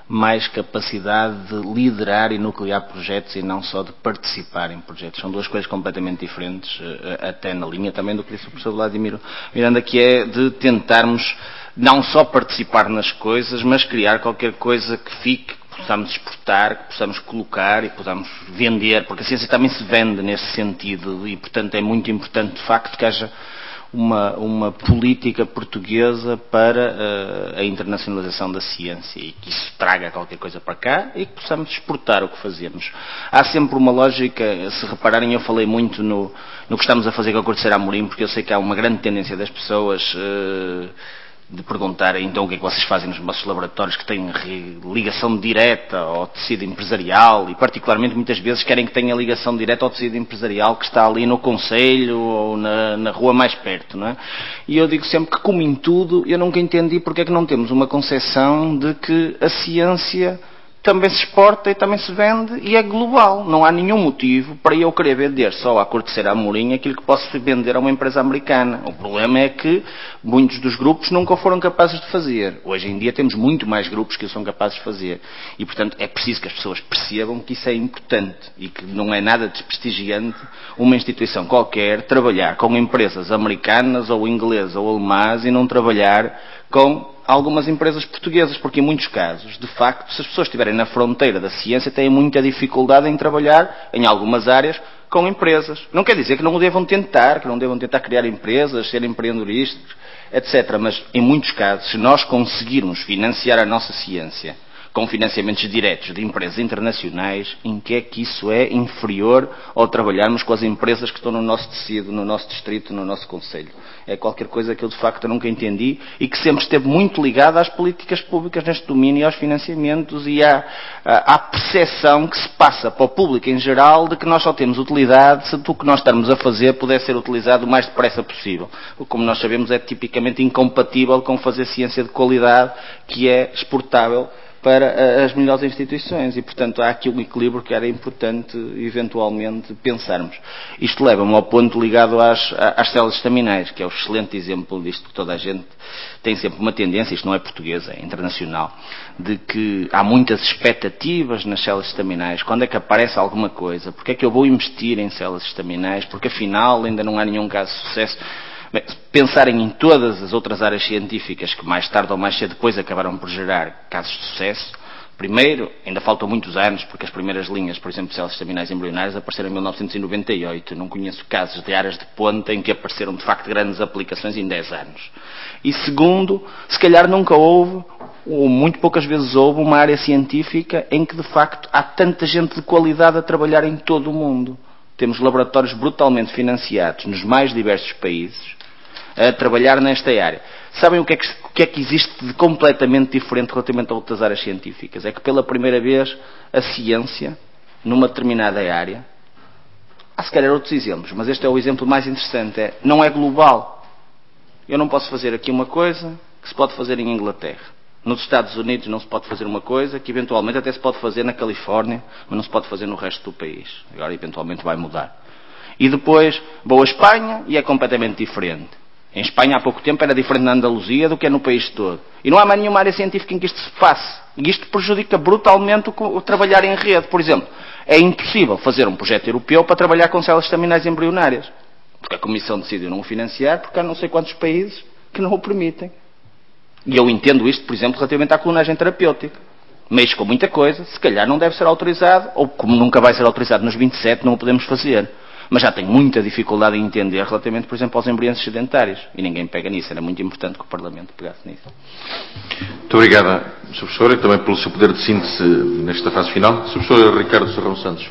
Speaker 2: mais capacidade de liderar e nuclear projetos e não só de participar em projetos. São duas coisas completamente diferentes, até na linha também do que disse o professor Vladimir Miranda, que é de tentarmos não só participar nas coisas, mas criar qualquer coisa que fique, que possamos exportar, que possamos colocar e possamos vender, porque a ciência também se vende nesse sentido e, portanto, é muito importante, de facto, que haja uma, uma política portuguesa para uh, a internacionalização da ciência e que isso traga qualquer coisa para cá e que possamos exportar o que fazemos. Há sempre uma lógica, se repararem, eu falei muito no, no que estamos a fazer com a Corte Amorim, porque eu sei que há uma grande tendência das pessoas uh, de perguntarem então o que é que vocês fazem nos vossos laboratórios que têm ligação direta ao tecido empresarial e particularmente muitas vezes querem que tenha ligação direta ao tecido empresarial que está ali no concelho ou na, na rua mais perto, não é? E eu digo sempre que, como em tudo, eu nunca entendi porque é que não temos uma concepção de que a ciência também se exporta e também se vende e é global. Não há nenhum motivo para eu querer vender só à Corte Amorim aquilo que posso vender a uma empresa americana. O problema é que muitos dos grupos nunca foram capazes de fazer. Hoje em dia temos muito mais grupos que o são capazes de fazer. E, portanto, é preciso que as pessoas percebam que isso é importante e que não é nada desprestigiante uma instituição qualquer trabalhar com empresas americanas ou inglesas ou alemãs e não trabalhar com algumas empresas portuguesas, porque em muitos casos, de facto, se as pessoas estiverem na fronteira da ciência, têm muita dificuldade em trabalhar, em algumas áreas, com empresas. Não quer dizer que não o devam tentar, que não devam tentar criar empresas, ser empreendedoristas, etcétera. Mas, em muitos casos, se nós conseguirmos financiar a nossa ciência com financiamentos diretos de empresas internacionais, em que é que isso é inferior ao trabalharmos com as empresas que estão no nosso tecido, no nosso distrito, no nosso concelho? É qualquer coisa que eu, de facto, nunca entendi e que sempre esteve muito ligada às políticas públicas neste domínio, aos financiamentos e à, à, à percepção que se passa para o público em geral de que nós só temos utilidade se o que nós estamos a fazer puder ser utilizado o mais depressa possível. O que, como nós sabemos, é tipicamente incompatível com fazer ciência de qualidade que é exportável para as melhores instituições e, portanto, há aqui um equilíbrio que era importante, eventualmente, pensarmos. Isto leva-me ao ponto ligado às, às células estaminais, que é o excelente exemplo disto que toda a gente tem sempre uma tendência, isto não é português, é internacional, de que há muitas expectativas nas células estaminais. Quando é que aparece alguma coisa? Porque é que eu vou investir em células estaminais? Porque, afinal, ainda não há nenhum caso de sucesso. Bem, pensarem em todas as outras áreas científicas que mais tarde ou mais cedo depois acabaram por gerar casos de sucesso, primeiro, ainda faltam muitos anos, porque as primeiras linhas, por exemplo, de células estaminais embrionárias apareceram em mil novecentos e noventa e oito. Não conheço casos de áreas de ponta em que apareceram, de facto, grandes aplicações em dez anos. E segundo, se calhar nunca houve, ou muito poucas vezes houve, uma área científica em que, de facto, há tanta gente de qualidade a trabalhar em todo o mundo. Temos laboratórios brutalmente financiados nos mais diversos países a trabalhar nesta área. Sabem o que, é que, o que é que existe de completamente diferente relativamente a outras áreas científicas? É que pela primeira vez a ciência, numa determinada área, há se calhar outros exemplos, mas este é o exemplo mais interessante, é, não é global. Eu não posso fazer aqui uma coisa que se pode fazer em Inglaterra. Nos Estados Unidos não se pode fazer uma coisa que eventualmente até se pode fazer na Califórnia, mas não se pode fazer no resto do país. Agora eventualmente vai mudar. E depois vou à Espanha e é completamente diferente. Em Espanha, há pouco tempo, era diferente na Andaluzia do que é no país todo. E não há mais nenhuma área científica em que isto se faça. E isto prejudica brutalmente o, o trabalhar em rede. Por exemplo, é impossível fazer um projeto europeu para trabalhar com células estaminais embrionárias. Porque a Comissão decidiu não o financiar, porque há não sei quantos países que não o permitem. E eu entendo isto, por exemplo, relativamente à clonagem terapêutica. Mexe com muita coisa, se calhar não deve ser autorizado, ou como nunca vai ser autorizado nos vinte e sete, não o podemos fazer. Mas já tenho muita dificuldade em entender relativamente, por exemplo, aos embriões sedentários. E ninguém pega nisso. Era muito importante que o Parlamento pegasse nisso.
Speaker 1: Muito obrigada, senhor Professor, e também pelo seu poder de síntese nesta fase final. senhor Professor Ricardo Serrão Santos.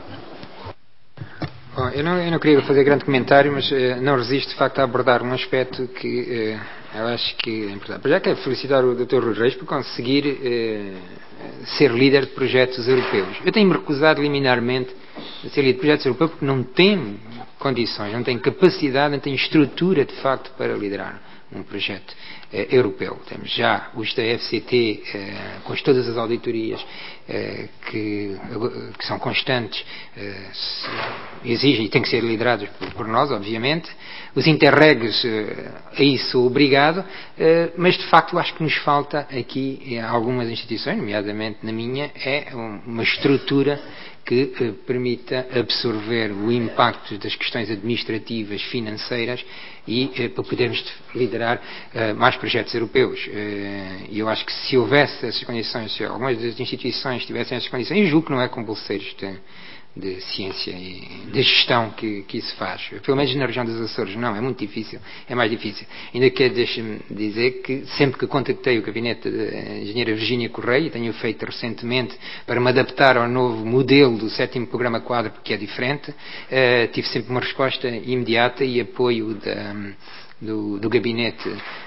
Speaker 4: Bom, eu, não, eu não queria fazer grande comentário, mas eh, não resisto, de facto, a abordar um aspecto que eh, eu acho que é importante. Já quero felicitar o doutor Rui Reis por conseguir eh, ser líder de projetos europeus. Eu tenho-me recusado liminarmente a ser líder de projetos europeus porque não tenho condições, não tem capacidade, não tem estrutura, de facto, para liderar um projeto eh, europeu. Temos já o da F C T, eh, com todas as auditorias eh, que, que são constantes, eh, exigem e têm que ser liderados por, por nós, obviamente. Os interregs, eh, a isso sou obrigado, eh, mas de facto eu acho que nos falta aqui em algumas instituições, nomeadamente na minha, é uma estrutura que eh, permita absorver o impacto das questões administrativas, financeiras e eh, para podermos liderar eh, mais projetos europeus. E eu acho que se houvesse essas condições, se algumas das instituições tivessem essas condições, e julgo que não é com bolseiros de, de ciência e de gestão que, que isso faz. Pelo menos na região dos Açores, não, é muito difícil, é mais difícil. Ainda que deixe-me dizer que sempre que contactei o gabinete da engenheira Virgínia Correia, e tenho feito recentemente para me adaptar ao novo modelo do sétimo programa quadro, porque é diferente, eh, tive sempre uma resposta imediata e apoio da, do, do gabinete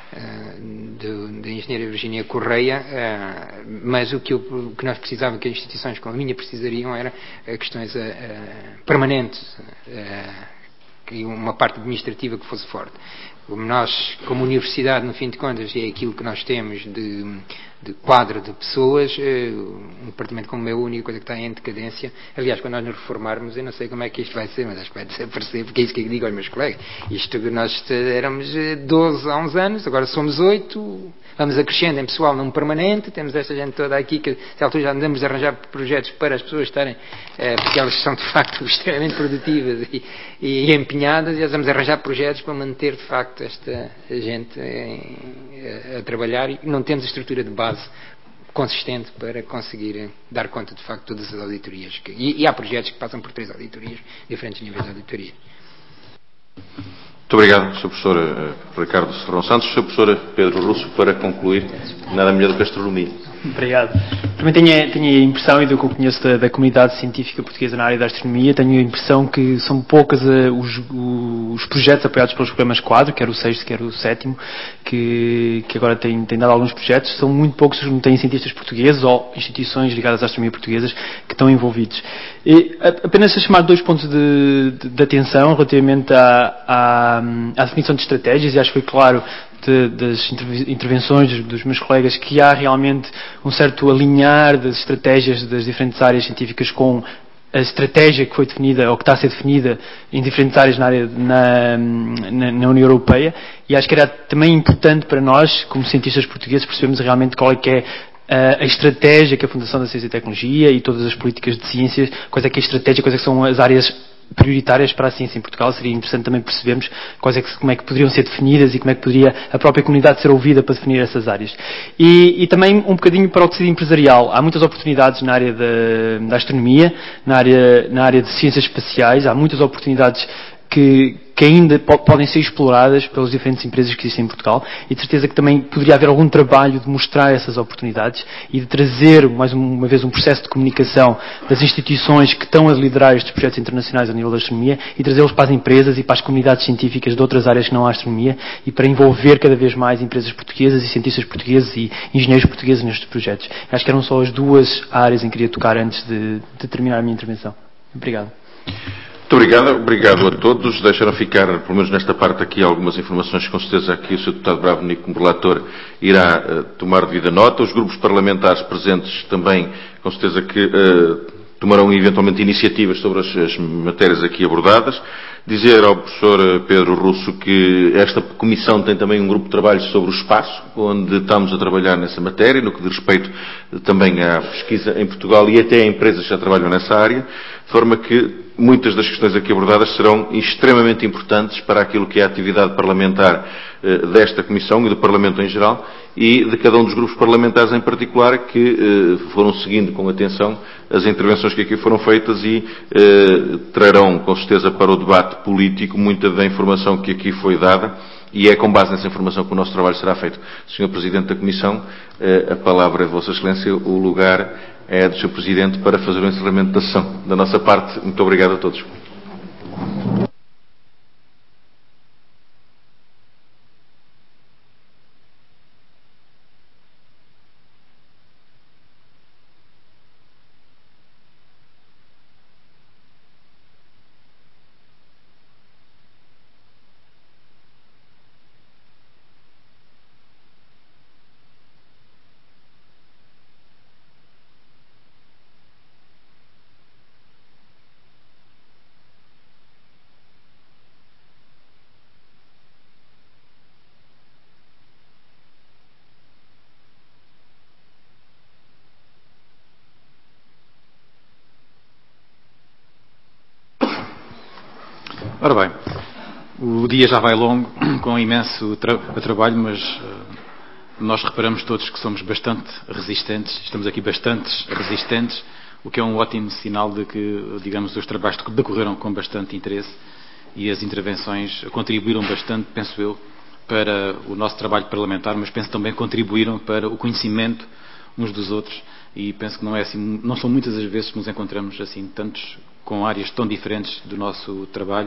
Speaker 4: uh, da engenheira Virgínia Correia, uh, mas o que, eu, o que nós precisávamos, que as instituições como a minha precisariam, era uh, questões uh, uh, permanentes, uh, e uma parte administrativa que fosse forte. Como nós, como universidade, no fim de contas, é aquilo que nós temos de, de quadro de pessoas, um departamento como o meu, a única coisa que está em decadência. Aliás, quando nós nos reformarmos, eu não sei como é que isto vai ser, mas acho que vai desaparecer, porque é isso que eu digo aos meus colegas. Isto, nós éramos doze há uns anos, agora somos oito, vamos acrescendo em pessoal num permanente, temos esta gente toda aqui, que a altura já andamos a arranjar projetos para as pessoas estarem, eh, porque elas são de facto extremamente produtivas e, e empenhadas, e nós vamos arranjar projetos para manter de facto esta gente a, a trabalhar, e não temos a estrutura de base consistente para conseguir dar conta de facto de todas as auditorias. Que, e, e há projetos que passam por três auditorias, diferentes níveis de auditoria.
Speaker 1: Muito obrigado, senhor Professor Ricardo Serrão Santos. senhor Professor Pedro Russo, para concluir, nada melhor do que a astronomia.
Speaker 3: Obrigado. Também tenho, tenho a impressão, e do que eu conheço da, da comunidade científica portuguesa na área da astronomia, tenho a impressão que são poucas uh, os, os projetos apoiados pelos programas quadro, quer o sexto, quer o sétimo, que, que agora têm, têm dado alguns projetos. São muito poucos os que não têm cientistas portugueses ou instituições ligadas à astronomia portuguesas que estão envolvidos. E, apenas a chamar dois pontos de, de, de atenção relativamente à, à, à definição de estratégias, e acho que foi claro De, das intervenções dos, dos meus colegas que há realmente um certo alinhar das estratégias das diferentes áreas científicas com a estratégia que foi definida ou que está a ser definida em diferentes áreas na, área, na, na, na União Europeia, e acho que era também importante para nós, como cientistas portugueses, percebermos realmente qual é que é a, a estratégia que a Fundação da Ciência e Tecnologia e todas as políticas de ciências, quais é que é a estratégia, quais é que são as áreas prioritárias para a ciência em Portugal. Seria interessante também percebermos quais é que, como é que poderiam ser definidas e como é que poderia a própria comunidade ser ouvida para definir essas áreas. E, e também um bocadinho para o tecido empresarial. Há muitas oportunidades na área da, da astronomia, na área, na área de ciências espaciais, há muitas oportunidades que, que ainda po- podem ser exploradas pelas diferentes empresas que existem em Portugal, e de certeza que também poderia haver algum trabalho de mostrar essas oportunidades e de trazer, mais uma vez, um processo de comunicação das instituições que estão a liderar estes projetos internacionais a nível da astronomia, e trazê-los para as empresas e para as comunidades científicas de outras áreas que não há astronomia, e para envolver cada vez mais empresas portuguesas e cientistas portugueses e engenheiros portugueses nestes projetos. Acho que eram só as duas áreas em que queria tocar antes de, de terminar a minha intervenção. Obrigado.
Speaker 1: Muito obrigado, obrigado a todos. Deixaram ficar, pelo menos nesta parte aqui, algumas informações que com certeza aqui o senhor Deputado Bravo Nico, como relator, irá uh, tomar devida nota. Os grupos parlamentares presentes também, com certeza que uh, tomarão eventualmente iniciativas sobre as, as matérias aqui abordadas. Dizer ao professor Pedro Russo que esta comissão tem também um grupo de trabalho sobre o espaço, onde estamos a trabalhar nessa matéria, no que diz respeito também à pesquisa em Portugal e até a empresas que já trabalham nessa área, de forma que muitas das questões aqui abordadas serão extremamente importantes para aquilo que é a atividade parlamentar eh, desta Comissão e do Parlamento em geral, e de cada um dos grupos parlamentares em particular, que eh, foram seguindo com atenção as intervenções que aqui foram feitas e eh, trarão com certeza para o debate político muita da informação que aqui foi dada, e é com base nessa informação que o nosso trabalho será feito. senhor Presidente da Comissão, eh, a palavra é de Vossa Excelência, o lugar é do senhor Presidente para fazer o encerramento da sessão. Da nossa parte, muito obrigado a todos.
Speaker 7: Ora bem, o dia já vai longo, com imenso tra trabalho, mas uh, nós reparamos todos que somos bastante resistentes, estamos aqui bastante resistentes, o que é um ótimo sinal de que, digamos, os trabalhos decorreram com bastante interesse e as intervenções contribuíram bastante, penso eu, para o nosso trabalho parlamentar, mas penso também que contribuíram para o conhecimento uns dos outros, e penso que não é assim, não são muitas as vezes que nos encontramos assim tantos com áreas tão diferentes do nosso trabalho,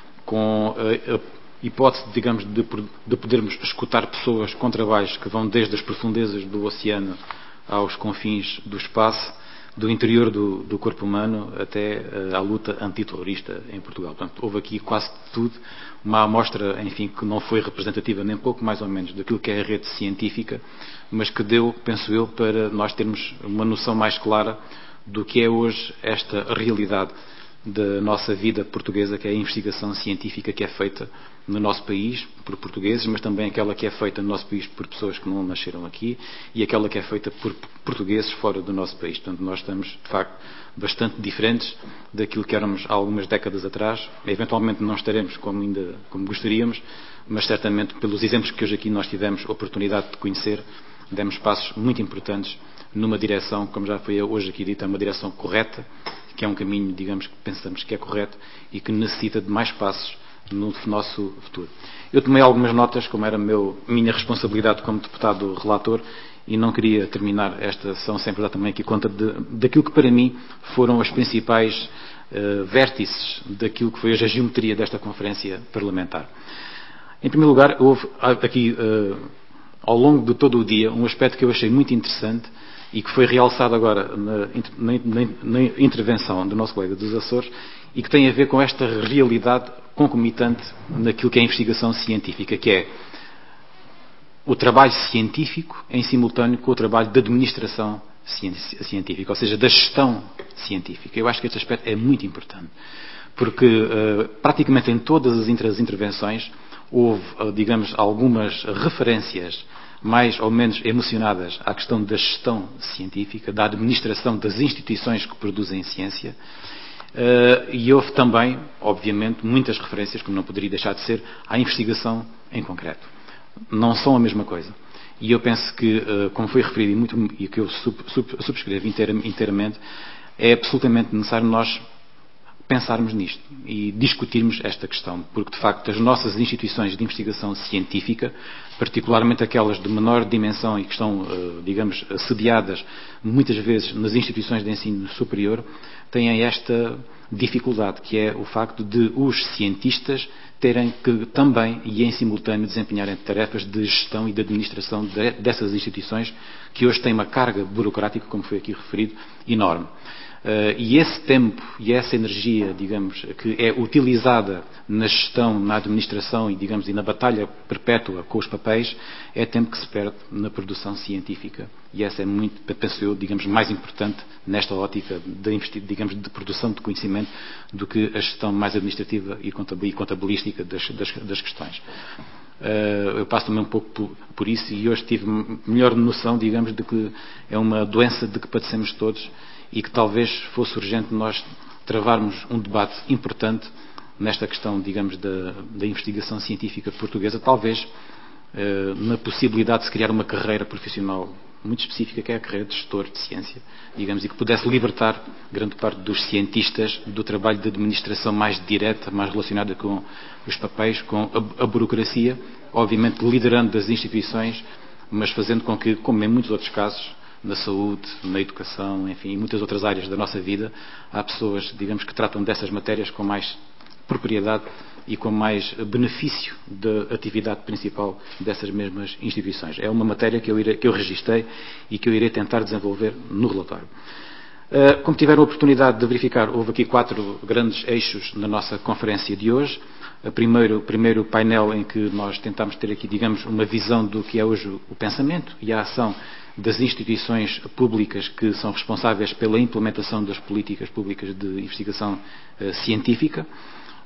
Speaker 7: com a, a hipótese, digamos, de, de podermos escutar pessoas com trabalhos que vão desde as profundezas do oceano aos confins do espaço, do interior do, do corpo humano até à luta antiterrorista em Portugal. Portanto, houve aqui quase tudo, uma amostra, enfim, que não foi representativa nem pouco mais ou menos daquilo que é a rede científica, mas que deu, penso eu, para nós termos uma noção mais clara do que é hoje esta realidade da nossa vida portuguesa, que é a investigação científica que é feita no nosso país por portugueses, mas também aquela que é feita no nosso país por pessoas que não nasceram aqui e aquela que é feita por portugueses fora do nosso país. Portanto, nós estamos, de facto, bastante diferentes daquilo que éramos há algumas décadas atrás. Eventualmente não estaremos como ainda como gostaríamos, mas certamente pelos exemplos que hoje aqui nós tivemos a oportunidade de conhecer, demos passos muito importantes numa direção, como já foi hoje aqui dito, é uma direção correta, que é um caminho, digamos, que pensamos que é correto e que necessita de mais passos no nosso futuro. Eu tomei algumas notas, como era meu, minha responsabilidade como deputado relator, e não queria terminar esta sessão sem dar também aqui conta de, daquilo que para mim foram as principais uh, vértices daquilo que foi a geometria desta conferência parlamentar. Em primeiro lugar, houve aqui, uh, ao longo de todo o dia, um aspecto que eu achei muito interessante e que foi realçado agora na, na, na, na intervenção do nosso colega dos Açores e que tem a ver com esta realidade concomitante naquilo que é a investigação científica, que é o trabalho científico em simultâneo com o trabalho de administração científica, ou seja, da gestão científica. Eu acho que este aspecto é muito importante, porque uh, praticamente em todas as intervenções houve, uh, digamos, algumas referências mais ou menos emocionadas à questão da gestão científica, da administração das instituições que produzem ciência, uh, e houve também, obviamente, muitas referências, como não poderia deixar de ser, à investigação em concreto. Não são a mesma coisa. E eu penso que, uh, como foi referido e, muito, e que eu sub, sub, subscrevo inteiramente, é absolutamente necessário nós pensarmos nisto e discutirmos esta questão, porque de facto as nossas instituições de investigação científica, particularmente aquelas de menor dimensão e que estão, digamos, sediadas muitas vezes nas instituições de ensino superior, têm esta dificuldade, que é o facto de os cientistas terem que também e em simultâneo desempenharem tarefas de gestão e de administração de, dessas instituições que hoje têm uma carga burocrática, como foi aqui referido, enorme. Uh, e esse tempo e essa energia, digamos, que é utilizada na gestão, na administração e, digamos, e na batalha perpétua com os papéis, é tempo que se perde na produção científica. E essa é muito, penso eu, digamos, mais importante nesta ótica de, digamos, de produção de conhecimento do que a gestão mais administrativa e contabilística das, das, das questões. Uh, eu passo também um pouco por, por isso e hoje tive melhor noção, digamos, de que é uma doença de que padecemos todos e que talvez fosse urgente nós travarmos um debate importante nesta questão, digamos, da, da investigação científica portuguesa, talvez eh, na possibilidade de se criar uma carreira profissional muito específica, que é a carreira de gestor de ciência, digamos, e que pudesse libertar grande parte dos cientistas do trabalho de administração mais direta, mais relacionada com os papéis, com a, a burocracia, obviamente liderando as instituições, mas fazendo com que, como em muitos outros casos, na saúde, na educação, enfim, em muitas outras áreas da nossa vida, há pessoas, digamos, que tratam dessas matérias com mais propriedade e com mais benefício da atividade principal dessas mesmas instituições. É uma matéria que eu, irei, que eu registrei e que eu irei tentar desenvolver no relatório. Como tiveram a oportunidade de verificar, houve aqui quatro grandes eixos na nossa conferência de hoje. O primeiro, primeiro painel em que nós tentamos ter aqui, digamos, uma visão do que é hoje o pensamento e a ação das instituições públicas que são responsáveis pela implementação das políticas públicas de investigação uh, científica.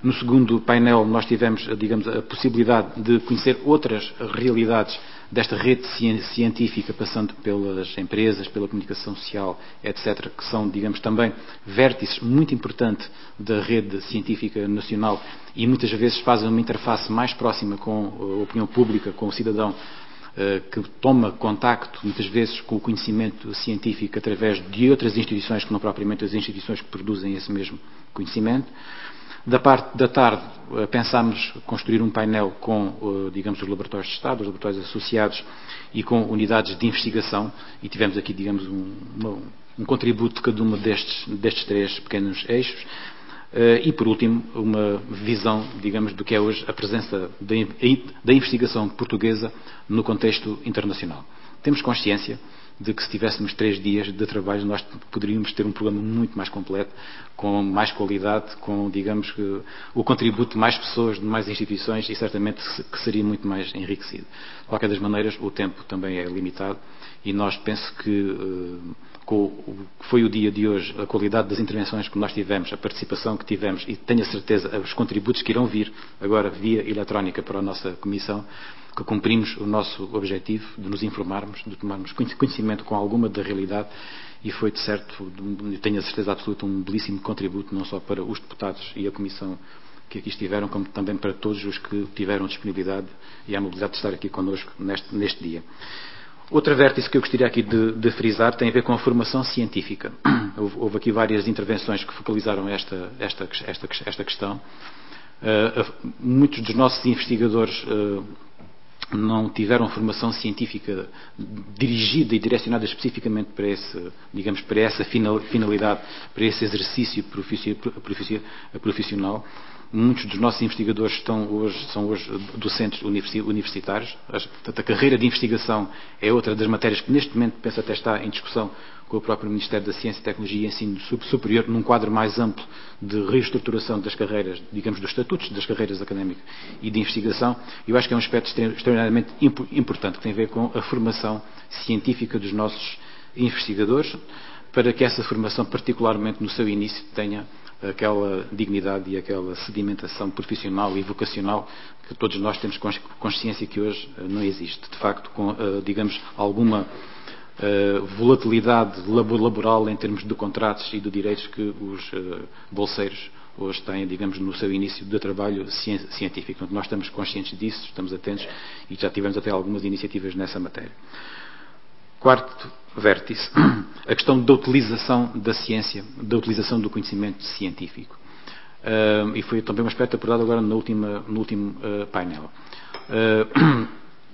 Speaker 7: No segundo painel nós tivemos, digamos, a possibilidade de conhecer outras realidades desta rede científica, passando pelas empresas, pela comunicação social, etcétera, que são, digamos, também vértices muito importantes da rede científica nacional e muitas vezes fazem uma interface mais próxima com a opinião pública, com o cidadão, que toma contacto, muitas vezes, com o conhecimento científico através de outras instituições que não propriamente as instituições que produzem esse mesmo conhecimento. Da parte da tarde, pensámos construir um painel com, digamos, os laboratórios de Estado, os laboratórios associados e com unidades de investigação e tivemos aqui, digamos, um, uma, um contributo de cada uma destes, destes três pequenos eixos. E, por último, uma visão, digamos, do que é hoje a presença da, da investigação portuguesa no contexto internacional. Temos consciência de que se tivéssemos três dias de trabalho nós poderíamos ter um programa muito mais completo, com mais qualidade, com, digamos, o contributo de mais pessoas, de mais instituições e certamente que seria muito mais enriquecido. De qualquer das maneiras, o tempo também é limitado e nós penso que com o que foi o dia de hoje, a qualidade das intervenções que nós tivemos, a participação que tivemos e tenho a certeza os contributos que irão vir agora via eletrónica para a nossa comissão, que cumprimos o nosso objetivo de nos informarmos, de tomarmos conhecimento com alguma da realidade e foi, de certo, tenho a certeza absoluta, um belíssimo contributo, não só para os deputados e a Comissão que aqui estiveram, como também para todos os que tiveram disponibilidade e a mobilidade de estar aqui connosco neste, neste dia. Outra vértice que eu gostaria aqui de, de frisar tem a ver com a formação científica. Houve, houve aqui várias intervenções que focalizaram esta, esta, esta, esta questão. Uh, muitos dos nossos investigadores uh, não tiveram formação científica dirigida e direcionada especificamente para esse, digamos, para essa finalidade, para esse exercício profissional. Muitos dos nossos investigadores estão hoje, são hoje docentes universitários. Portanto, a carreira de investigação é outra das matérias que neste momento penso até está em discussão com o próprio Ministério da Ciência, Tecnologia e Ensino Superior, num quadro mais amplo de reestruturação das carreiras, digamos, dos estatutos das carreiras académicas e de investigação. Eu acho que é um aspecto extraordinariamente importante que tem a ver com a formação científica dos nossos investigadores, para que essa formação, particularmente no seu início, tenha aquela dignidade e aquela sedimentação profissional e vocacional que todos nós temos consciência que hoje não existe. De facto, com, digamos, alguma volatilidade laboral em termos de contratos e de direitos que os bolseiros hoje têm, digamos, no seu início de trabalho científico. Portanto, nós estamos conscientes disso, estamos atentos e já tivemos até algumas iniciativas nessa matéria. Quarto vértice, a questão da utilização da ciência, da utilização do conhecimento científico. Uh, e foi também um aspecto abordado agora no, última, no último uh, painel. Uh,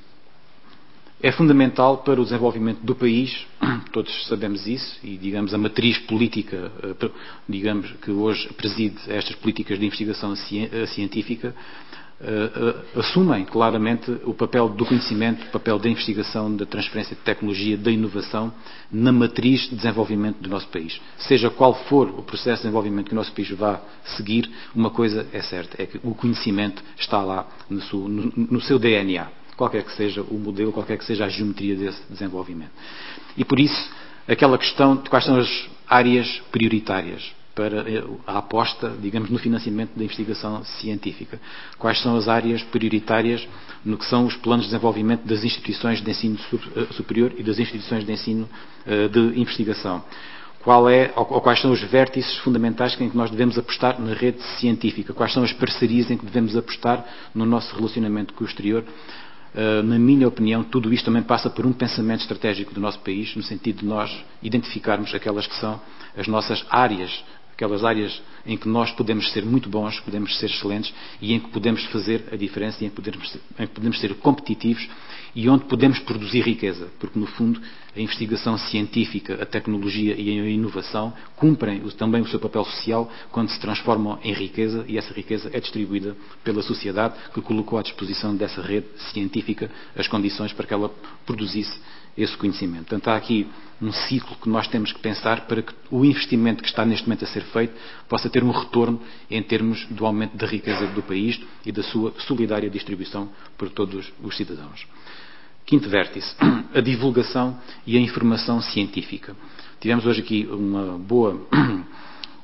Speaker 7: é fundamental para o desenvolvimento do país, todos sabemos isso, e digamos a matriz política, uh, digamos, que hoje preside estas políticas de investigação científica, Uh, uh, assumem claramente o papel do conhecimento, o papel da investigação, da transferência de tecnologia, da inovação na matriz de desenvolvimento do nosso país. Seja qual for o processo de desenvolvimento que o nosso país vá seguir, uma coisa é certa, é que o conhecimento está lá no seu, no, no seu D N A, qualquer que seja o modelo, qualquer que seja a geometria desse desenvolvimento. E por isso, aquela questão de quais são as áreas prioritárias para a aposta, digamos, no financiamento da investigação científica. Quais são as áreas prioritárias no que são os planos de desenvolvimento das instituições de ensino superior e das instituições de ensino de investigação? Qual é, ou quais são os vértices fundamentais em que nós devemos apostar na rede científica? Quais são as parcerias em que devemos apostar no nosso relacionamento com o exterior? Uh, na minha opinião, tudo isto também passa por um pensamento estratégico do nosso país, no sentido de nós identificarmos aquelas que são as nossas áreas, aquelas áreas em que nós podemos ser muito bons, podemos ser excelentes e em que podemos fazer a diferença e em que podemos ser, em que podemos ser competitivos e onde podemos produzir riqueza, porque no fundo a investigação científica, a tecnologia e a inovação cumprem também o seu papel social quando se transformam em riqueza e essa riqueza é distribuída pela sociedade que colocou à disposição dessa rede científica as condições para que ela produzisse esse conhecimento. Portanto, há aqui um ciclo que nós temos que pensar para que o investimento que está neste momento a ser feito possa ter um retorno em termos do aumento da riqueza do país e da sua solidária distribuição por todos os cidadãos. Quinto vértice, a divulgação e a informação científica. Tivemos hoje aqui uma boa,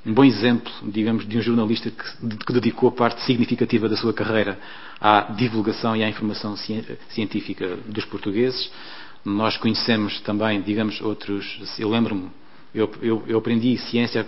Speaker 7: um bom exemplo, digamos, de um jornalista que, que dedicou parte significativa da sua carreira à divulgação e à informação científica dos portugueses. Nós conhecemos também, digamos, outros... Eu lembro-me, eu, eu, eu aprendi ciência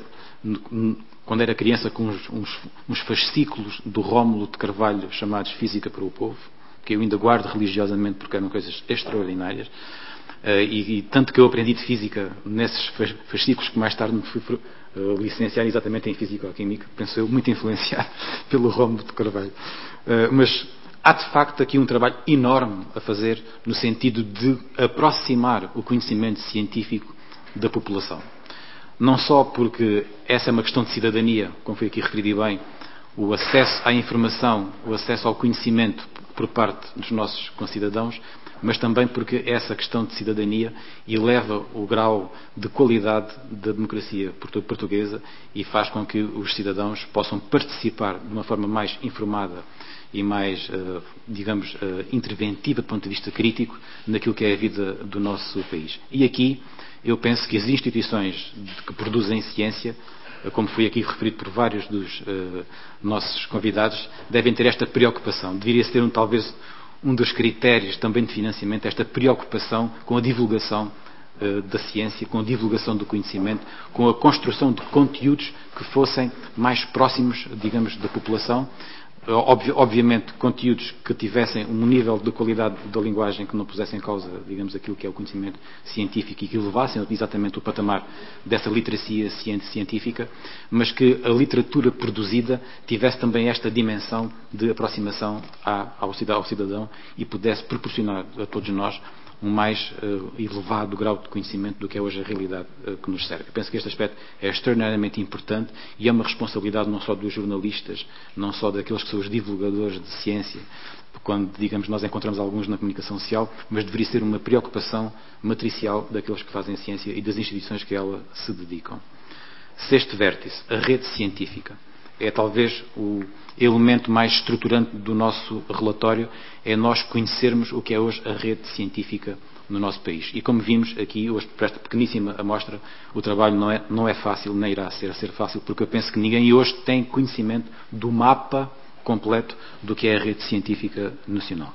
Speaker 7: quando era criança com uns, uns, uns fascículos do Rómulo de Carvalho chamados Física para o Povo, que eu ainda guardo religiosamente porque eram coisas extraordinárias. Uh, e, e tanto que eu aprendi de Física nesses fascículos que mais tarde me fui uh, licenciar exatamente em Físico-Química, penso eu, muito influenciado pelo Rómulo de Carvalho. Uh, mas há de facto aqui um trabalho enorme a fazer no sentido de aproximar o conhecimento científico da população. Não só porque essa é uma questão de cidadania, como foi aqui referido bem, o acesso à informação, o acesso ao conhecimento por parte dos nossos concidadãos, mas também porque essa questão de cidadania eleva o grau de qualidade da democracia portuguesa e faz com que os cidadãos possam participar de uma forma mais informada e mais, digamos, interventiva do ponto de vista crítico naquilo que é a vida do nosso país. E aqui eu penso que as instituições que produzem ciência, como foi aqui referido por vários dos uh, nossos convidados, devem ter esta preocupação. Deveria ser um, talvez um dos critérios também de financiamento, esta preocupação com a divulgação uh, da ciência, com a divulgação do conhecimento, com a construção de conteúdos que fossem mais próximos, digamos, da população. Obvi- obviamente, conteúdos que tivessem um nível de qualidade da linguagem que não pusessem em causa, digamos, aquilo que é o conhecimento científico e que elevassem exatamente o patamar dessa literacia científica, mas que a literatura produzida tivesse também esta dimensão de aproximação ao cidadão e pudesse proporcionar a todos nós um mais uh, elevado grau de conhecimento do que é hoje a realidade uh, que nos serve. Eu penso que este aspecto é extraordinariamente importante e é uma responsabilidade não só dos jornalistas, não só daqueles que são os divulgadores de ciência, quando, digamos, nós encontramos alguns na comunicação social, mas deveria ser uma preocupação matricial daqueles que fazem ciência e das instituições que a ela se dedicam. Sexto vértice, a rede científica. É talvez o elemento mais estruturante do nosso relatório, é nós conhecermos o que é hoje a rede científica no nosso país. E como vimos aqui, hoje, por esta pequeníssima amostra, o trabalho não é, não é fácil, nem irá ser, ser fácil, porque eu penso que ninguém hoje tem conhecimento do mapa completo do que é a rede científica nacional.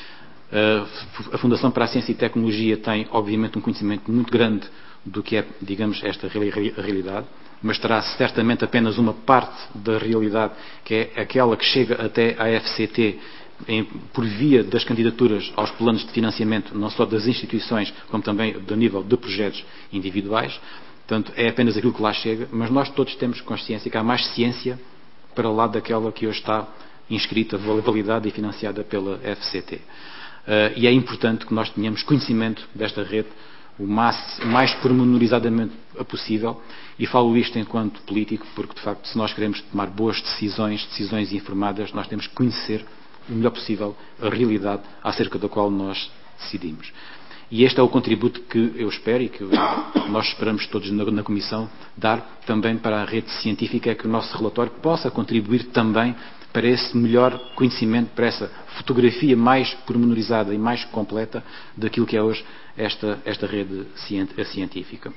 Speaker 7: A Fundação para a Ciência e Tecnologia tem, obviamente, um conhecimento muito grande do que é, digamos, esta realidade, mas terá certamente apenas uma parte da realidade, que é aquela que chega até à F C T em, por via das candidaturas aos planos de financiamento, não só das instituições, como também do nível de projetos individuais. Portanto, é apenas aquilo que lá chega, mas nós todos temos consciência que há mais ciência para lá daquela que hoje está inscrita, validada e financiada pela F C T. Uh, e é importante que nós tenhamos conhecimento desta rede o mais, o mais pormenorizadamente possível, e falo isto enquanto político, porque de facto, se nós queremos tomar boas decisões, decisões informadas, nós temos que conhecer o melhor possível a realidade acerca da qual nós decidimos. E este é o contributo que eu espero e que nós esperamos todos na, na Comissão dar também para a rede científica, é que o nosso relatório possa contribuir também para esse melhor conhecimento, para essa fotografia mais pormenorizada e mais completa daquilo que é hoje esta, esta rede científica.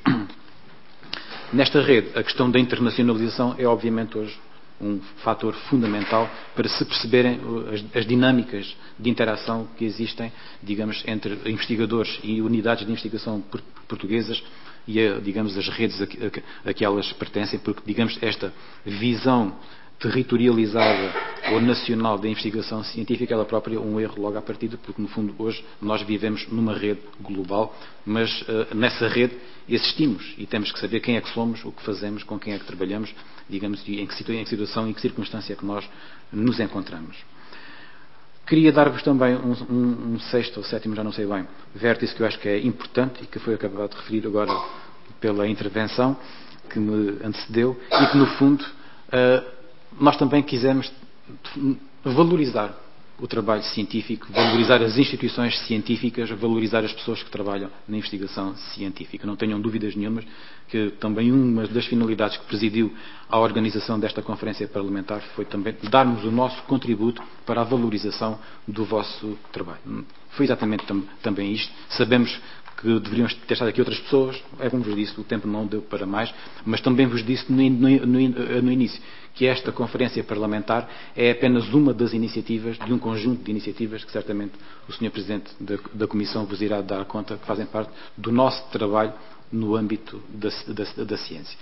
Speaker 7: Nesta rede, a questão da internacionalização é obviamente hoje um fator fundamental para se perceberem as, as dinâmicas de interação que existem, digamos, entre investigadores e unidades de investigação portuguesas e, digamos, as redes a que, a que elas pertencem, porque, digamos, esta visão territorializada ou nacional da investigação científica, ela própria é um erro logo à partida, porque no fundo hoje nós vivemos numa rede global, mas uh, nessa rede existimos e temos que saber quem é que somos, o que fazemos, com quem é que trabalhamos, digamos, e em que situação e em que circunstância é que nós nos encontramos. Queria dar-vos também um, um, um sexto ou sétimo, já não sei bem, vértice que eu acho que é importante e que foi acabado de referir agora pela intervenção que me antecedeu e que no fundo uh, nós também quisemos valorizar o trabalho científico, valorizar as instituições científicas, valorizar as pessoas que trabalham na investigação científica. Não tenham dúvidas nenhumas que também uma das finalidades que presidiu a organização desta conferência parlamentar foi também darmos o nosso contributo para a valorização do vosso trabalho. Foi exatamente tam, também isto. Sabemos que deveriam ter estado aqui outras pessoas. É como vos disse, o tempo não deu para mais, mas também vos disse no, no, no, no início que esta conferência parlamentar é apenas uma das iniciativas, de um conjunto de iniciativas que certamente o senhor Presidente da, da Comissão vos irá dar conta, que fazem parte do nosso trabalho no âmbito da, da, da ciência.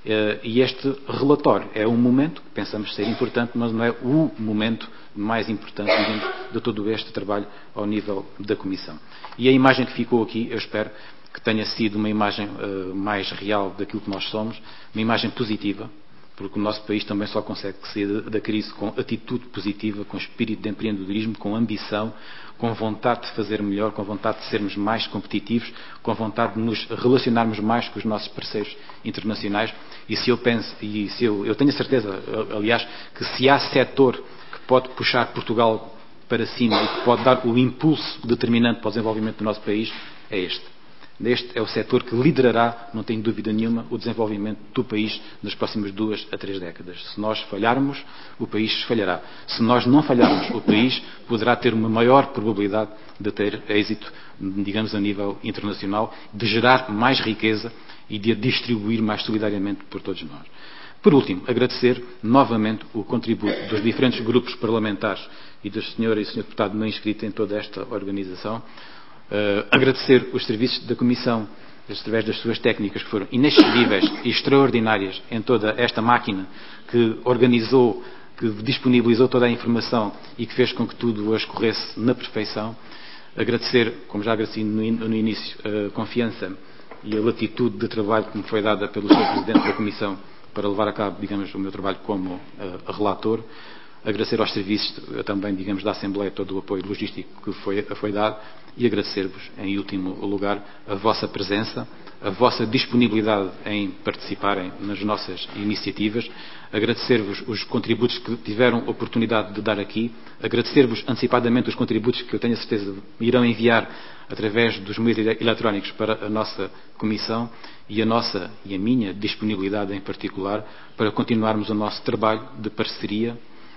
Speaker 7: E este relatório é um momento que pensamos ser importante, mas não é o momento mais importante dentro de todo este trabalho ao nível da Comissão. E a imagem que ficou aqui, eu espero que tenha sido uma imagem uh, mais real daquilo que nós somos, uma imagem positiva, porque o nosso país também só consegue sair da crise com atitude positiva, com espírito de empreendedorismo, com ambição, com vontade de fazer melhor, com vontade de sermos mais competitivos, com vontade de nos relacionarmos mais com os nossos parceiros internacionais. E se eu penso, e se eu, eu tenho a certeza, aliás, que se há setor que pode puxar Portugal para cima e que pode dar o impulso determinante para o desenvolvimento do nosso país, é este. Este é o setor que liderará, não tenho dúvida nenhuma, o desenvolvimento do país nas próximas duas a três décadas. Se nós falharmos, o país falhará. Se nós não falharmos, o país poderá ter uma maior probabilidade de ter êxito, digamos, a nível internacional, de gerar mais riqueza e de a distribuir mais solidariamente por todos nós. Por último, agradecer novamente o contributo dos diferentes grupos parlamentares e da senhora e do senhor deputado não inscrito em toda esta organização. Uh, agradecer os serviços da Comissão, através das suas técnicas, que foram inexcedíveis e extraordinárias em toda esta máquina que organizou, que disponibilizou toda a informação e que fez com que tudo escorresse na perfeição. Agradecer, como já agradeci no, in, no início, a confiança e a latitude de trabalho que me foi dada pelo senhor Presidente da Comissão para levar a cabo, digamos, o meu trabalho como uh, relator. Agradecer aos serviços também, digamos, da Assembleia todo o apoio logístico que foi, foi dado e agradecer-vos, em último lugar, a vossa presença, a vossa disponibilidade em participarem nas nossas iniciativas, agradecer-vos os contributos que tiveram oportunidade de dar aqui, agradecer-vos antecipadamente os contributos que eu tenho a certeza irão enviar através dos meios eletrónicos para a nossa Comissão e a nossa e a minha disponibilidade em particular para continuarmos o nosso trabalho de parceria,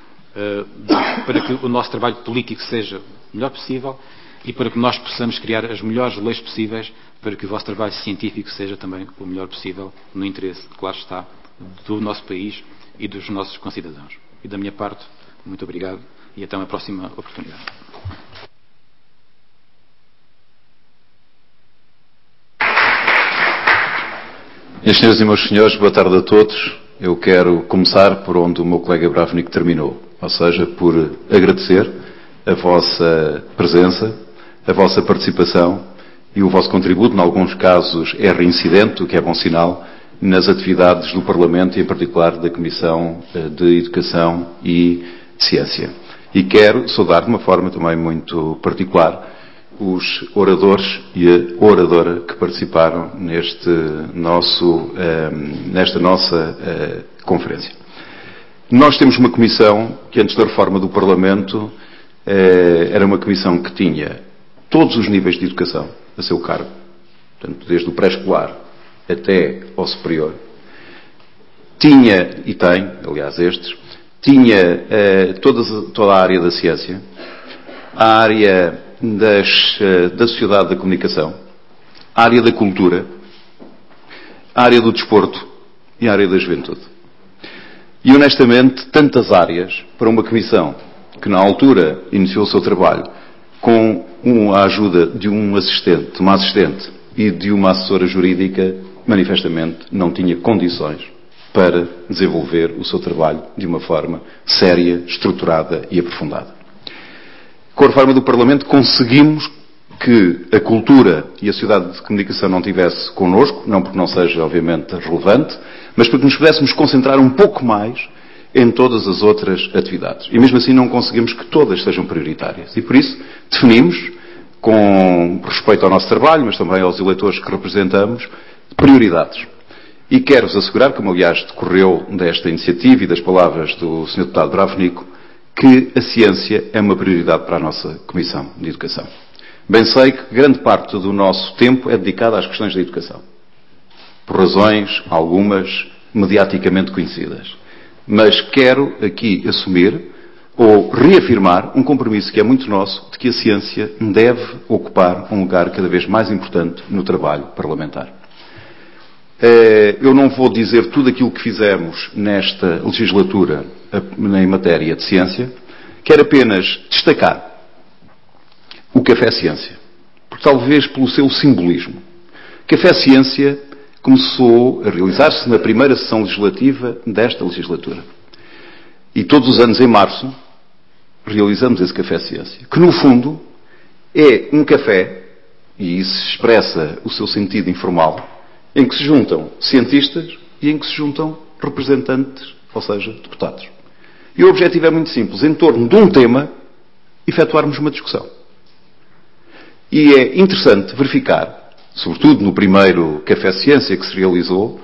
Speaker 7: para que o nosso trabalho político seja o melhor possível e para que nós possamos criar as melhores leis possíveis para que o vosso trabalho científico seja também o melhor possível no interesse, claro está, do nosso país e dos nossos concidadãos. E da minha parte, muito obrigado e até uma próxima oportunidade.
Speaker 1: Minhas senhoras e meus senhores, boa tarde a todos. Eu quero começar por onde o meu colega Bravnik terminou, ou seja, por agradecer a vossa presença, a vossa participação e o vosso contributo, em alguns casos é reincidente, o que é bom sinal, nas atividades do Parlamento e em particular da Comissão de Educação e Ciência. E quero saudar de uma forma também muito particular os oradores e a oradora que participaram neste nosso, nesta nossa conferência. Nós temos uma comissão que, antes da reforma do Parlamento, era uma comissão que tinha todos os níveis de educação a seu cargo, portanto, desde o pré-escolar até ao superior. Tinha, e tem, aliás estes, tinha toda, toda a área da ciência, a área das, da sociedade da comunicação, a área da cultura, a área do desporto e a área da juventude. E, honestamente, tantas áreas para uma comissão que, na altura, iniciou o seu trabalho com a ajuda de um assistente, uma assistente e de uma assessora jurídica, manifestamente não tinha condições para desenvolver o seu trabalho de uma forma séria, estruturada e aprofundada. Com a reforma do Parlamento conseguimos que a cultura e a sociedade de comunicação não tivesse connosco, não porque não seja, obviamente, relevante, mas porque nos pudéssemos concentrar um pouco mais em todas as outras atividades. E mesmo assim não conseguimos que todas sejam prioritárias. E por isso definimos, com respeito ao nosso trabalho, mas também aos eleitores que representamos, prioridades. E quero-vos assegurar, como aliás decorreu desta iniciativa e das palavras do senhor Deputado Bravnik, que a ciência é uma prioridade para a nossa Comissão de Educação. Bem sei que grande parte do nosso tempo é dedicada às questões da educação. Por razões, algumas, mediaticamente conhecidas. Mas quero aqui assumir
Speaker 8: ou reafirmar um compromisso que é muito nosso de que a ciência deve ocupar um lugar cada vez mais importante no trabalho parlamentar. Eu não vou dizer tudo aquilo que fizemos nesta legislatura em matéria de ciência, quero apenas destacar o Café Ciência, porque talvez pelo seu simbolismo. Café Ciência começou a realizar-se na primeira sessão legislativa desta legislatura. E todos os anos, em março, realizamos esse Café Ciência, que no fundo é um café, e isso expressa o seu sentido informal, em que se juntam cientistas e em que se juntam representantes, ou seja, deputados. E o objetivo é muito simples, em torno de um tema, efetuarmos uma discussão. E é interessante verificar, sobretudo no primeiro Café Ciência que se realizou,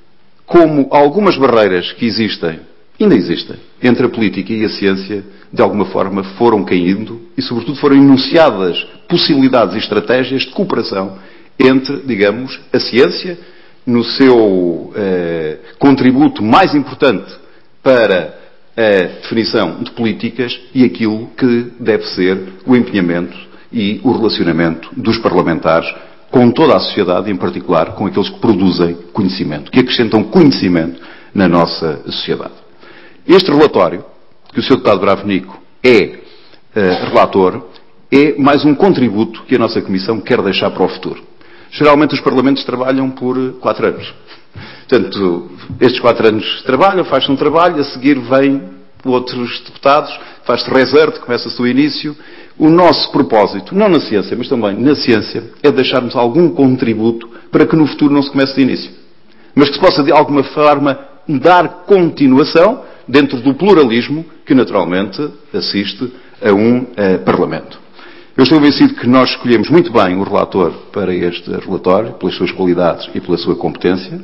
Speaker 8: como algumas barreiras que existem, ainda existem, entre a política e a ciência, de alguma forma foram caindo e, sobretudo, foram enunciadas possibilidades e estratégias de cooperação entre, digamos, a ciência, no seu eh, contributo mais importante para a definição de políticas e aquilo que deve ser o empenhamento e o relacionamento dos parlamentares com toda a sociedade, em particular com aqueles que produzem conhecimento, que acrescentam conhecimento na nossa sociedade. Este relatório, que o senhor Deputado Bravo Nico é uh, relator, é mais um contributo que a nossa Comissão quer deixar para o futuro. Geralmente os Parlamentos trabalham por quatro anos. Portanto, estes quatro anos trabalham, faz-se um trabalho, a seguir vêm outros deputados, faz-se reserva, começa-se o início. O nosso propósito, não na ciência, mas também na ciência, é deixarmos algum contributo para que no futuro não se comece de início. Mas que se possa, de alguma forma, dar continuação dentro do pluralismo que, naturalmente, assiste a um eh, Parlamento. Eu estou convencido que nós escolhemos muito bem o relator para este relatório, pelas suas qualidades e pela sua competência,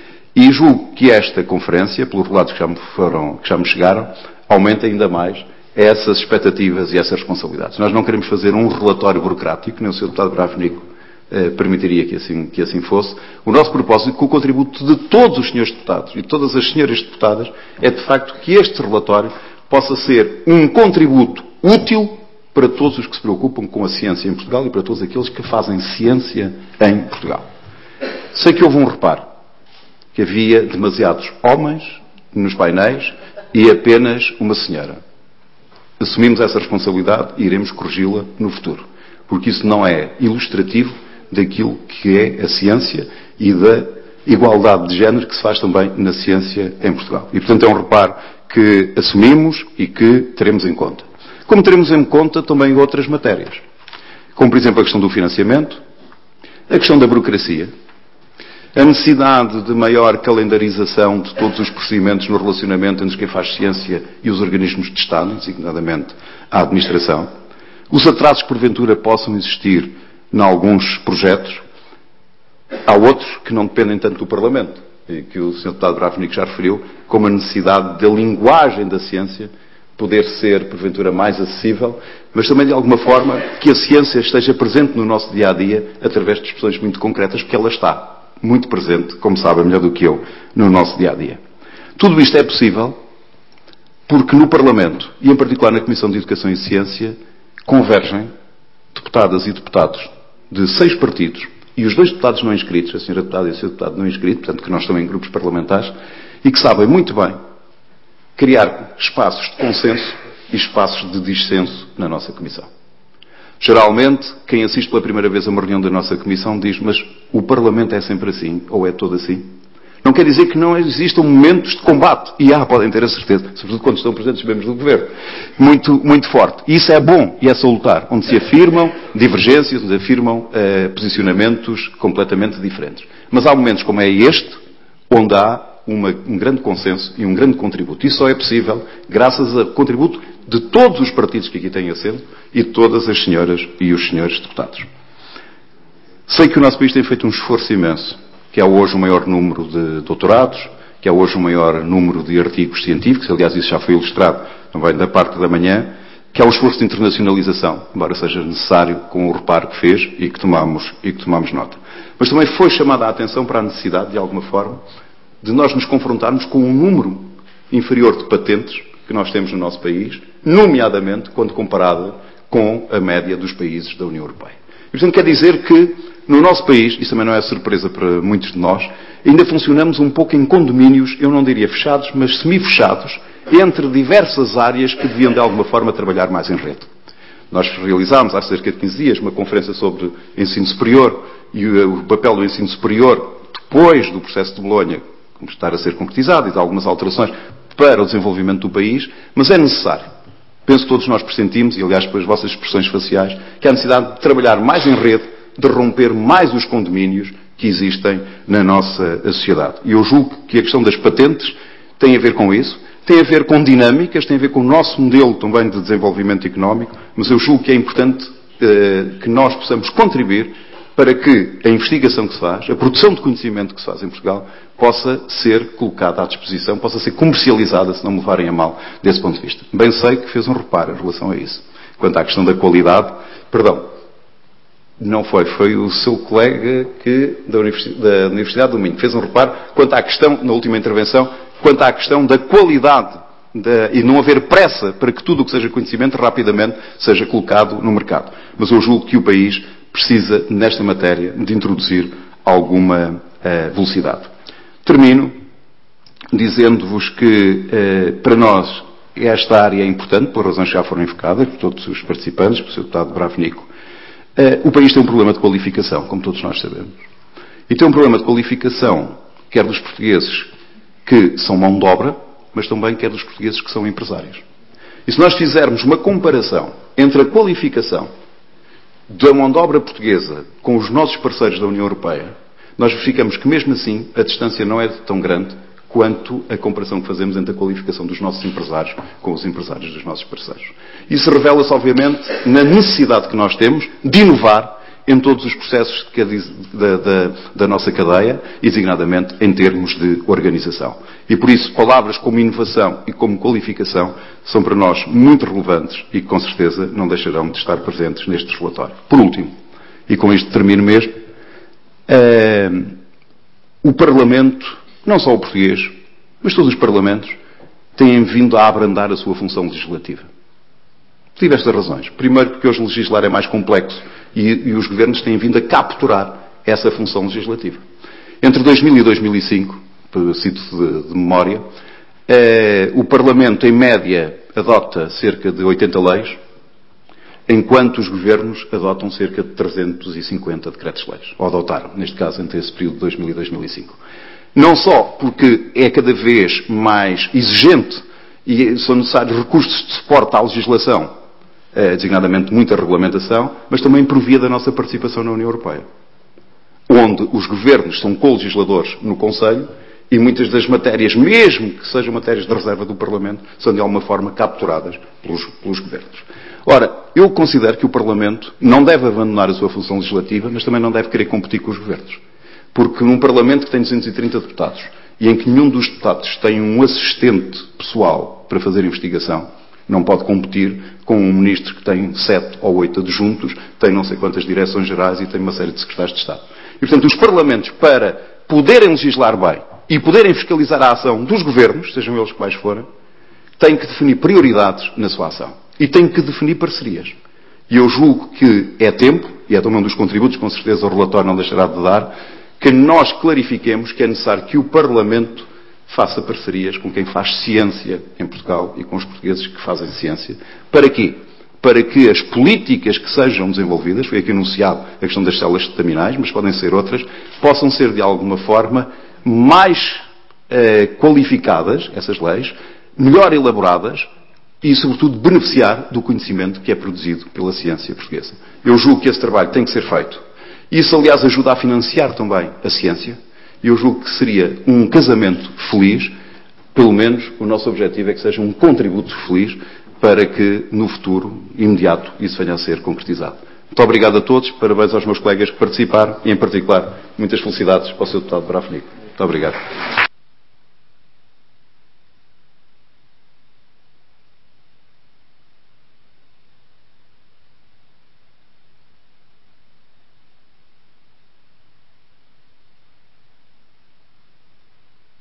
Speaker 8: e julgo que esta conferência, pelos relatos que já me, foram, que já me chegaram, aumenta ainda mais essas expectativas e essas responsabilidades. Nós não queremos fazer um relatório burocrático, nem o senhor Deputado Bravo Nico eh, permitiria que assim, que assim fosse. O nosso propósito, com o contributo de todos os senhores deputados e de todas as senhoras deputadas, é de facto que este relatório possa ser um contributo útil para todos os que se preocupam com a ciência em Portugal e para todos aqueles que fazem ciência em Portugal. Sei que houve um reparo, que havia demasiados homens nos painéis e apenas uma senhora. Assumimos essa responsabilidade e iremos corrigi-la no futuro, porque isso não é ilustrativo daquilo que é a ciência e da igualdade de género que se faz também na ciência em Portugal. E, portanto, é um reparo que assumimos e que teremos em conta. Como teremos em conta também outras matérias, como, por exemplo, a questão do financiamento, a questão da burocracia, a necessidade de maior calendarização de todos os procedimentos no relacionamento entre quem faz ciência e os organismos de Estado, designadamente a administração, os atrasos que porventura possam existir em alguns projetos. Há outros que não dependem tanto do Parlamento, e que o senhor Deputado Bravo Nico já referiu, como a necessidade da linguagem da ciência poder ser, porventura, mais acessível, mas também, de alguma forma, que a ciência esteja presente no nosso dia-a-dia através de expressões muito concretas, porque ela está muito presente, como sabe melhor do que eu, no nosso dia-a-dia. Tudo isto é possível porque no Parlamento, e em particular na Comissão de Educação e Ciência, convergem deputadas e deputados de seis partidos, e os dois deputados não inscritos, a senhora deputada e o senhor deputado não inscrito, portanto que nós estamos em grupos parlamentares, e que sabem muito bem criar espaços de consenso e espaços de dissenso na nossa Comissão. Geralmente, quem assiste pela primeira vez a uma reunião da nossa Comissão diz, mas o Parlamento é sempre assim, ou é todo assim? Não quer dizer que não existam momentos de combate, e há, podem ter a certeza, sobretudo quando estão presentes os membros do Governo, muito, muito forte. E isso é bom, e é salutar, onde se afirmam divergências, onde se afirmam eh, posicionamentos completamente diferentes. Mas há momentos como é este, onde há uma, um grande consenso e um grande contributo. Isso só é possível graças ao contributo de todos os partidos que aqui têm assento e de todas as senhoras e os senhores deputados. Sei que o nosso país tem feito um esforço imenso, que há hoje o maior número de doutorados, que há hoje o maior número de artigos científicos, aliás isso já foi ilustrado também da parte da manhã, que há um esforço de internacionalização, embora seja necessário com o reparo que fez e que tomamos, e que tomamos nota. Mas também foi chamada a atenção para a necessidade, de alguma forma, de nós nos confrontarmos com um número inferior de patentes que que nós temos no nosso país, nomeadamente quando comparada com a média dos países da União Europeia. E, portanto, quer dizer que no nosso país, isso também não é surpresa para muitos de nós, ainda funcionamos um pouco em condomínios, eu não diria fechados, mas semi-fechados, entre diversas áreas que deviam de alguma forma trabalhar mais em rede. Nós realizámos há cerca de quinze dias uma conferência sobre ensino superior e o papel do ensino superior depois do processo de Bolonha estar a ser concretizado e de algumas alterações para o desenvolvimento do país, mas é necessário. Penso que todos nós pressentimos, e aliás pelas vossas expressões faciais, que há necessidade de trabalhar mais em rede, de romper mais os condomínios que existem na nossa sociedade. E eu julgo que a questão das patentes tem a ver com isso, tem a ver com dinâmicas, tem a ver com o nosso modelo também de desenvolvimento económico, mas eu julgo que é importante eh, que nós possamos contribuir para que a investigação que se faz, a produção de conhecimento que se faz em Portugal, possa ser colocada à disposição, possa ser comercializada, se não me levarem a mal, desse ponto de vista. Bem sei que fez um reparo em relação a isso. Quanto à questão da qualidade, perdão, não foi, foi o seu colega que, da Universidade, da Universidade do Minho, que fez um reparo quanto à questão, na última intervenção, quanto à questão da qualidade da, e não haver pressa para que tudo o que seja conhecimento rapidamente seja colocado no mercado. Mas eu julgo que o país precisa, nesta matéria, de introduzir alguma uh, velocidade. Termino dizendo-vos que, uh, para nós, esta área é importante, por razões que já foram invocadas por todos os participantes, pelo senhor deputado Bravnico. Uh, o país tem um problema de qualificação, como todos nós sabemos. E tem um problema de qualificação, quer dos portugueses que são mão de obra, mas também quer dos portugueses que são empresários. E se nós fizermos uma comparação entre a qualificação da mão de obra portuguesa com os nossos parceiros da União Europeia, nós verificamos que mesmo assim a distância não é tão grande quanto a comparação que fazemos entre a qualificação dos nossos empresários com os empresários dos nossos parceiros. Isso revela-se, obviamente, na necessidade que nós temos de inovar em todos os processos da, da, da nossa cadeia, e designadamente em termos de organização. E por isso, palavras como inovação e como qualificação são para nós muito relevantes e que, com certeza, não deixarão de estar presentes neste relatório. Por último, e com isto termino mesmo, é, o Parlamento, não só o português, mas todos os Parlamentos, têm vindo a abrandar a sua função legislativa. Por diversas razões. Primeiro, porque hoje legislar é mais complexo e, e os governos têm vindo a capturar essa função legislativa. Entre dois mil e dois mil e cinco, cito de, de memória, eh, o Parlamento, em média, adota cerca de oitenta leis, enquanto os governos adotam cerca de trezentos e cinquenta decretos-leis. Ou adotaram, neste caso, entre esse período de dois mil e dois mil e cinco. Não só porque é cada vez mais exigente e são necessários recursos de suporte à legislação, eh, designadamente muita regulamentação, mas também por via da nossa participação na União Europeia, onde os governos são co-legisladores no Conselho e muitas das matérias, mesmo que sejam matérias de reserva do Parlamento, são de alguma forma capturadas pelos, pelos governos. Ora, eu considero que o Parlamento não deve abandonar a sua função legislativa, mas também não deve querer competir com os governos. Porque num Parlamento que tem duzentos e trinta deputados e em que nenhum dos deputados tem um assistente pessoal para fazer investigação, não pode competir com um ministro que tem sete ou oito adjuntos, tem não sei quantas direções gerais e tem uma série de secretários de Estado. E, portanto, os Parlamentos, para poderem legislar bem e poderem fiscalizar a ação dos governos, sejam eles quais forem, têm que definir prioridades na sua ação. E têm que definir parcerias. E eu julgo que é tempo, e é também um dos contributos, com certeza o relatório não deixará de dar, que nós clarifiquemos que é necessário que o Parlamento faça parcerias com quem faz ciência em Portugal e com os portugueses que fazem ciência. Para quê? Para que as políticas que sejam desenvolvidas, foi aqui anunciado a questão das células estaminais, mas podem ser outras, possam ser de alguma forma mais eh, qualificadas, essas leis, melhor elaboradas e, sobretudo, beneficiar do conhecimento que é produzido pela ciência portuguesa. Eu julgo que esse trabalho tem que ser feito. Isso, aliás, ajuda a financiar também a ciência. E eu julgo que seria um casamento feliz, pelo menos o nosso objetivo é que seja um contributo feliz para que, no futuro imediato, isso venha a ser concretizado. Muito obrigado a todos, parabéns aos meus colegas que participaram e, em particular, muitas felicidades para o seu deputado Bravnico. Muito obrigado.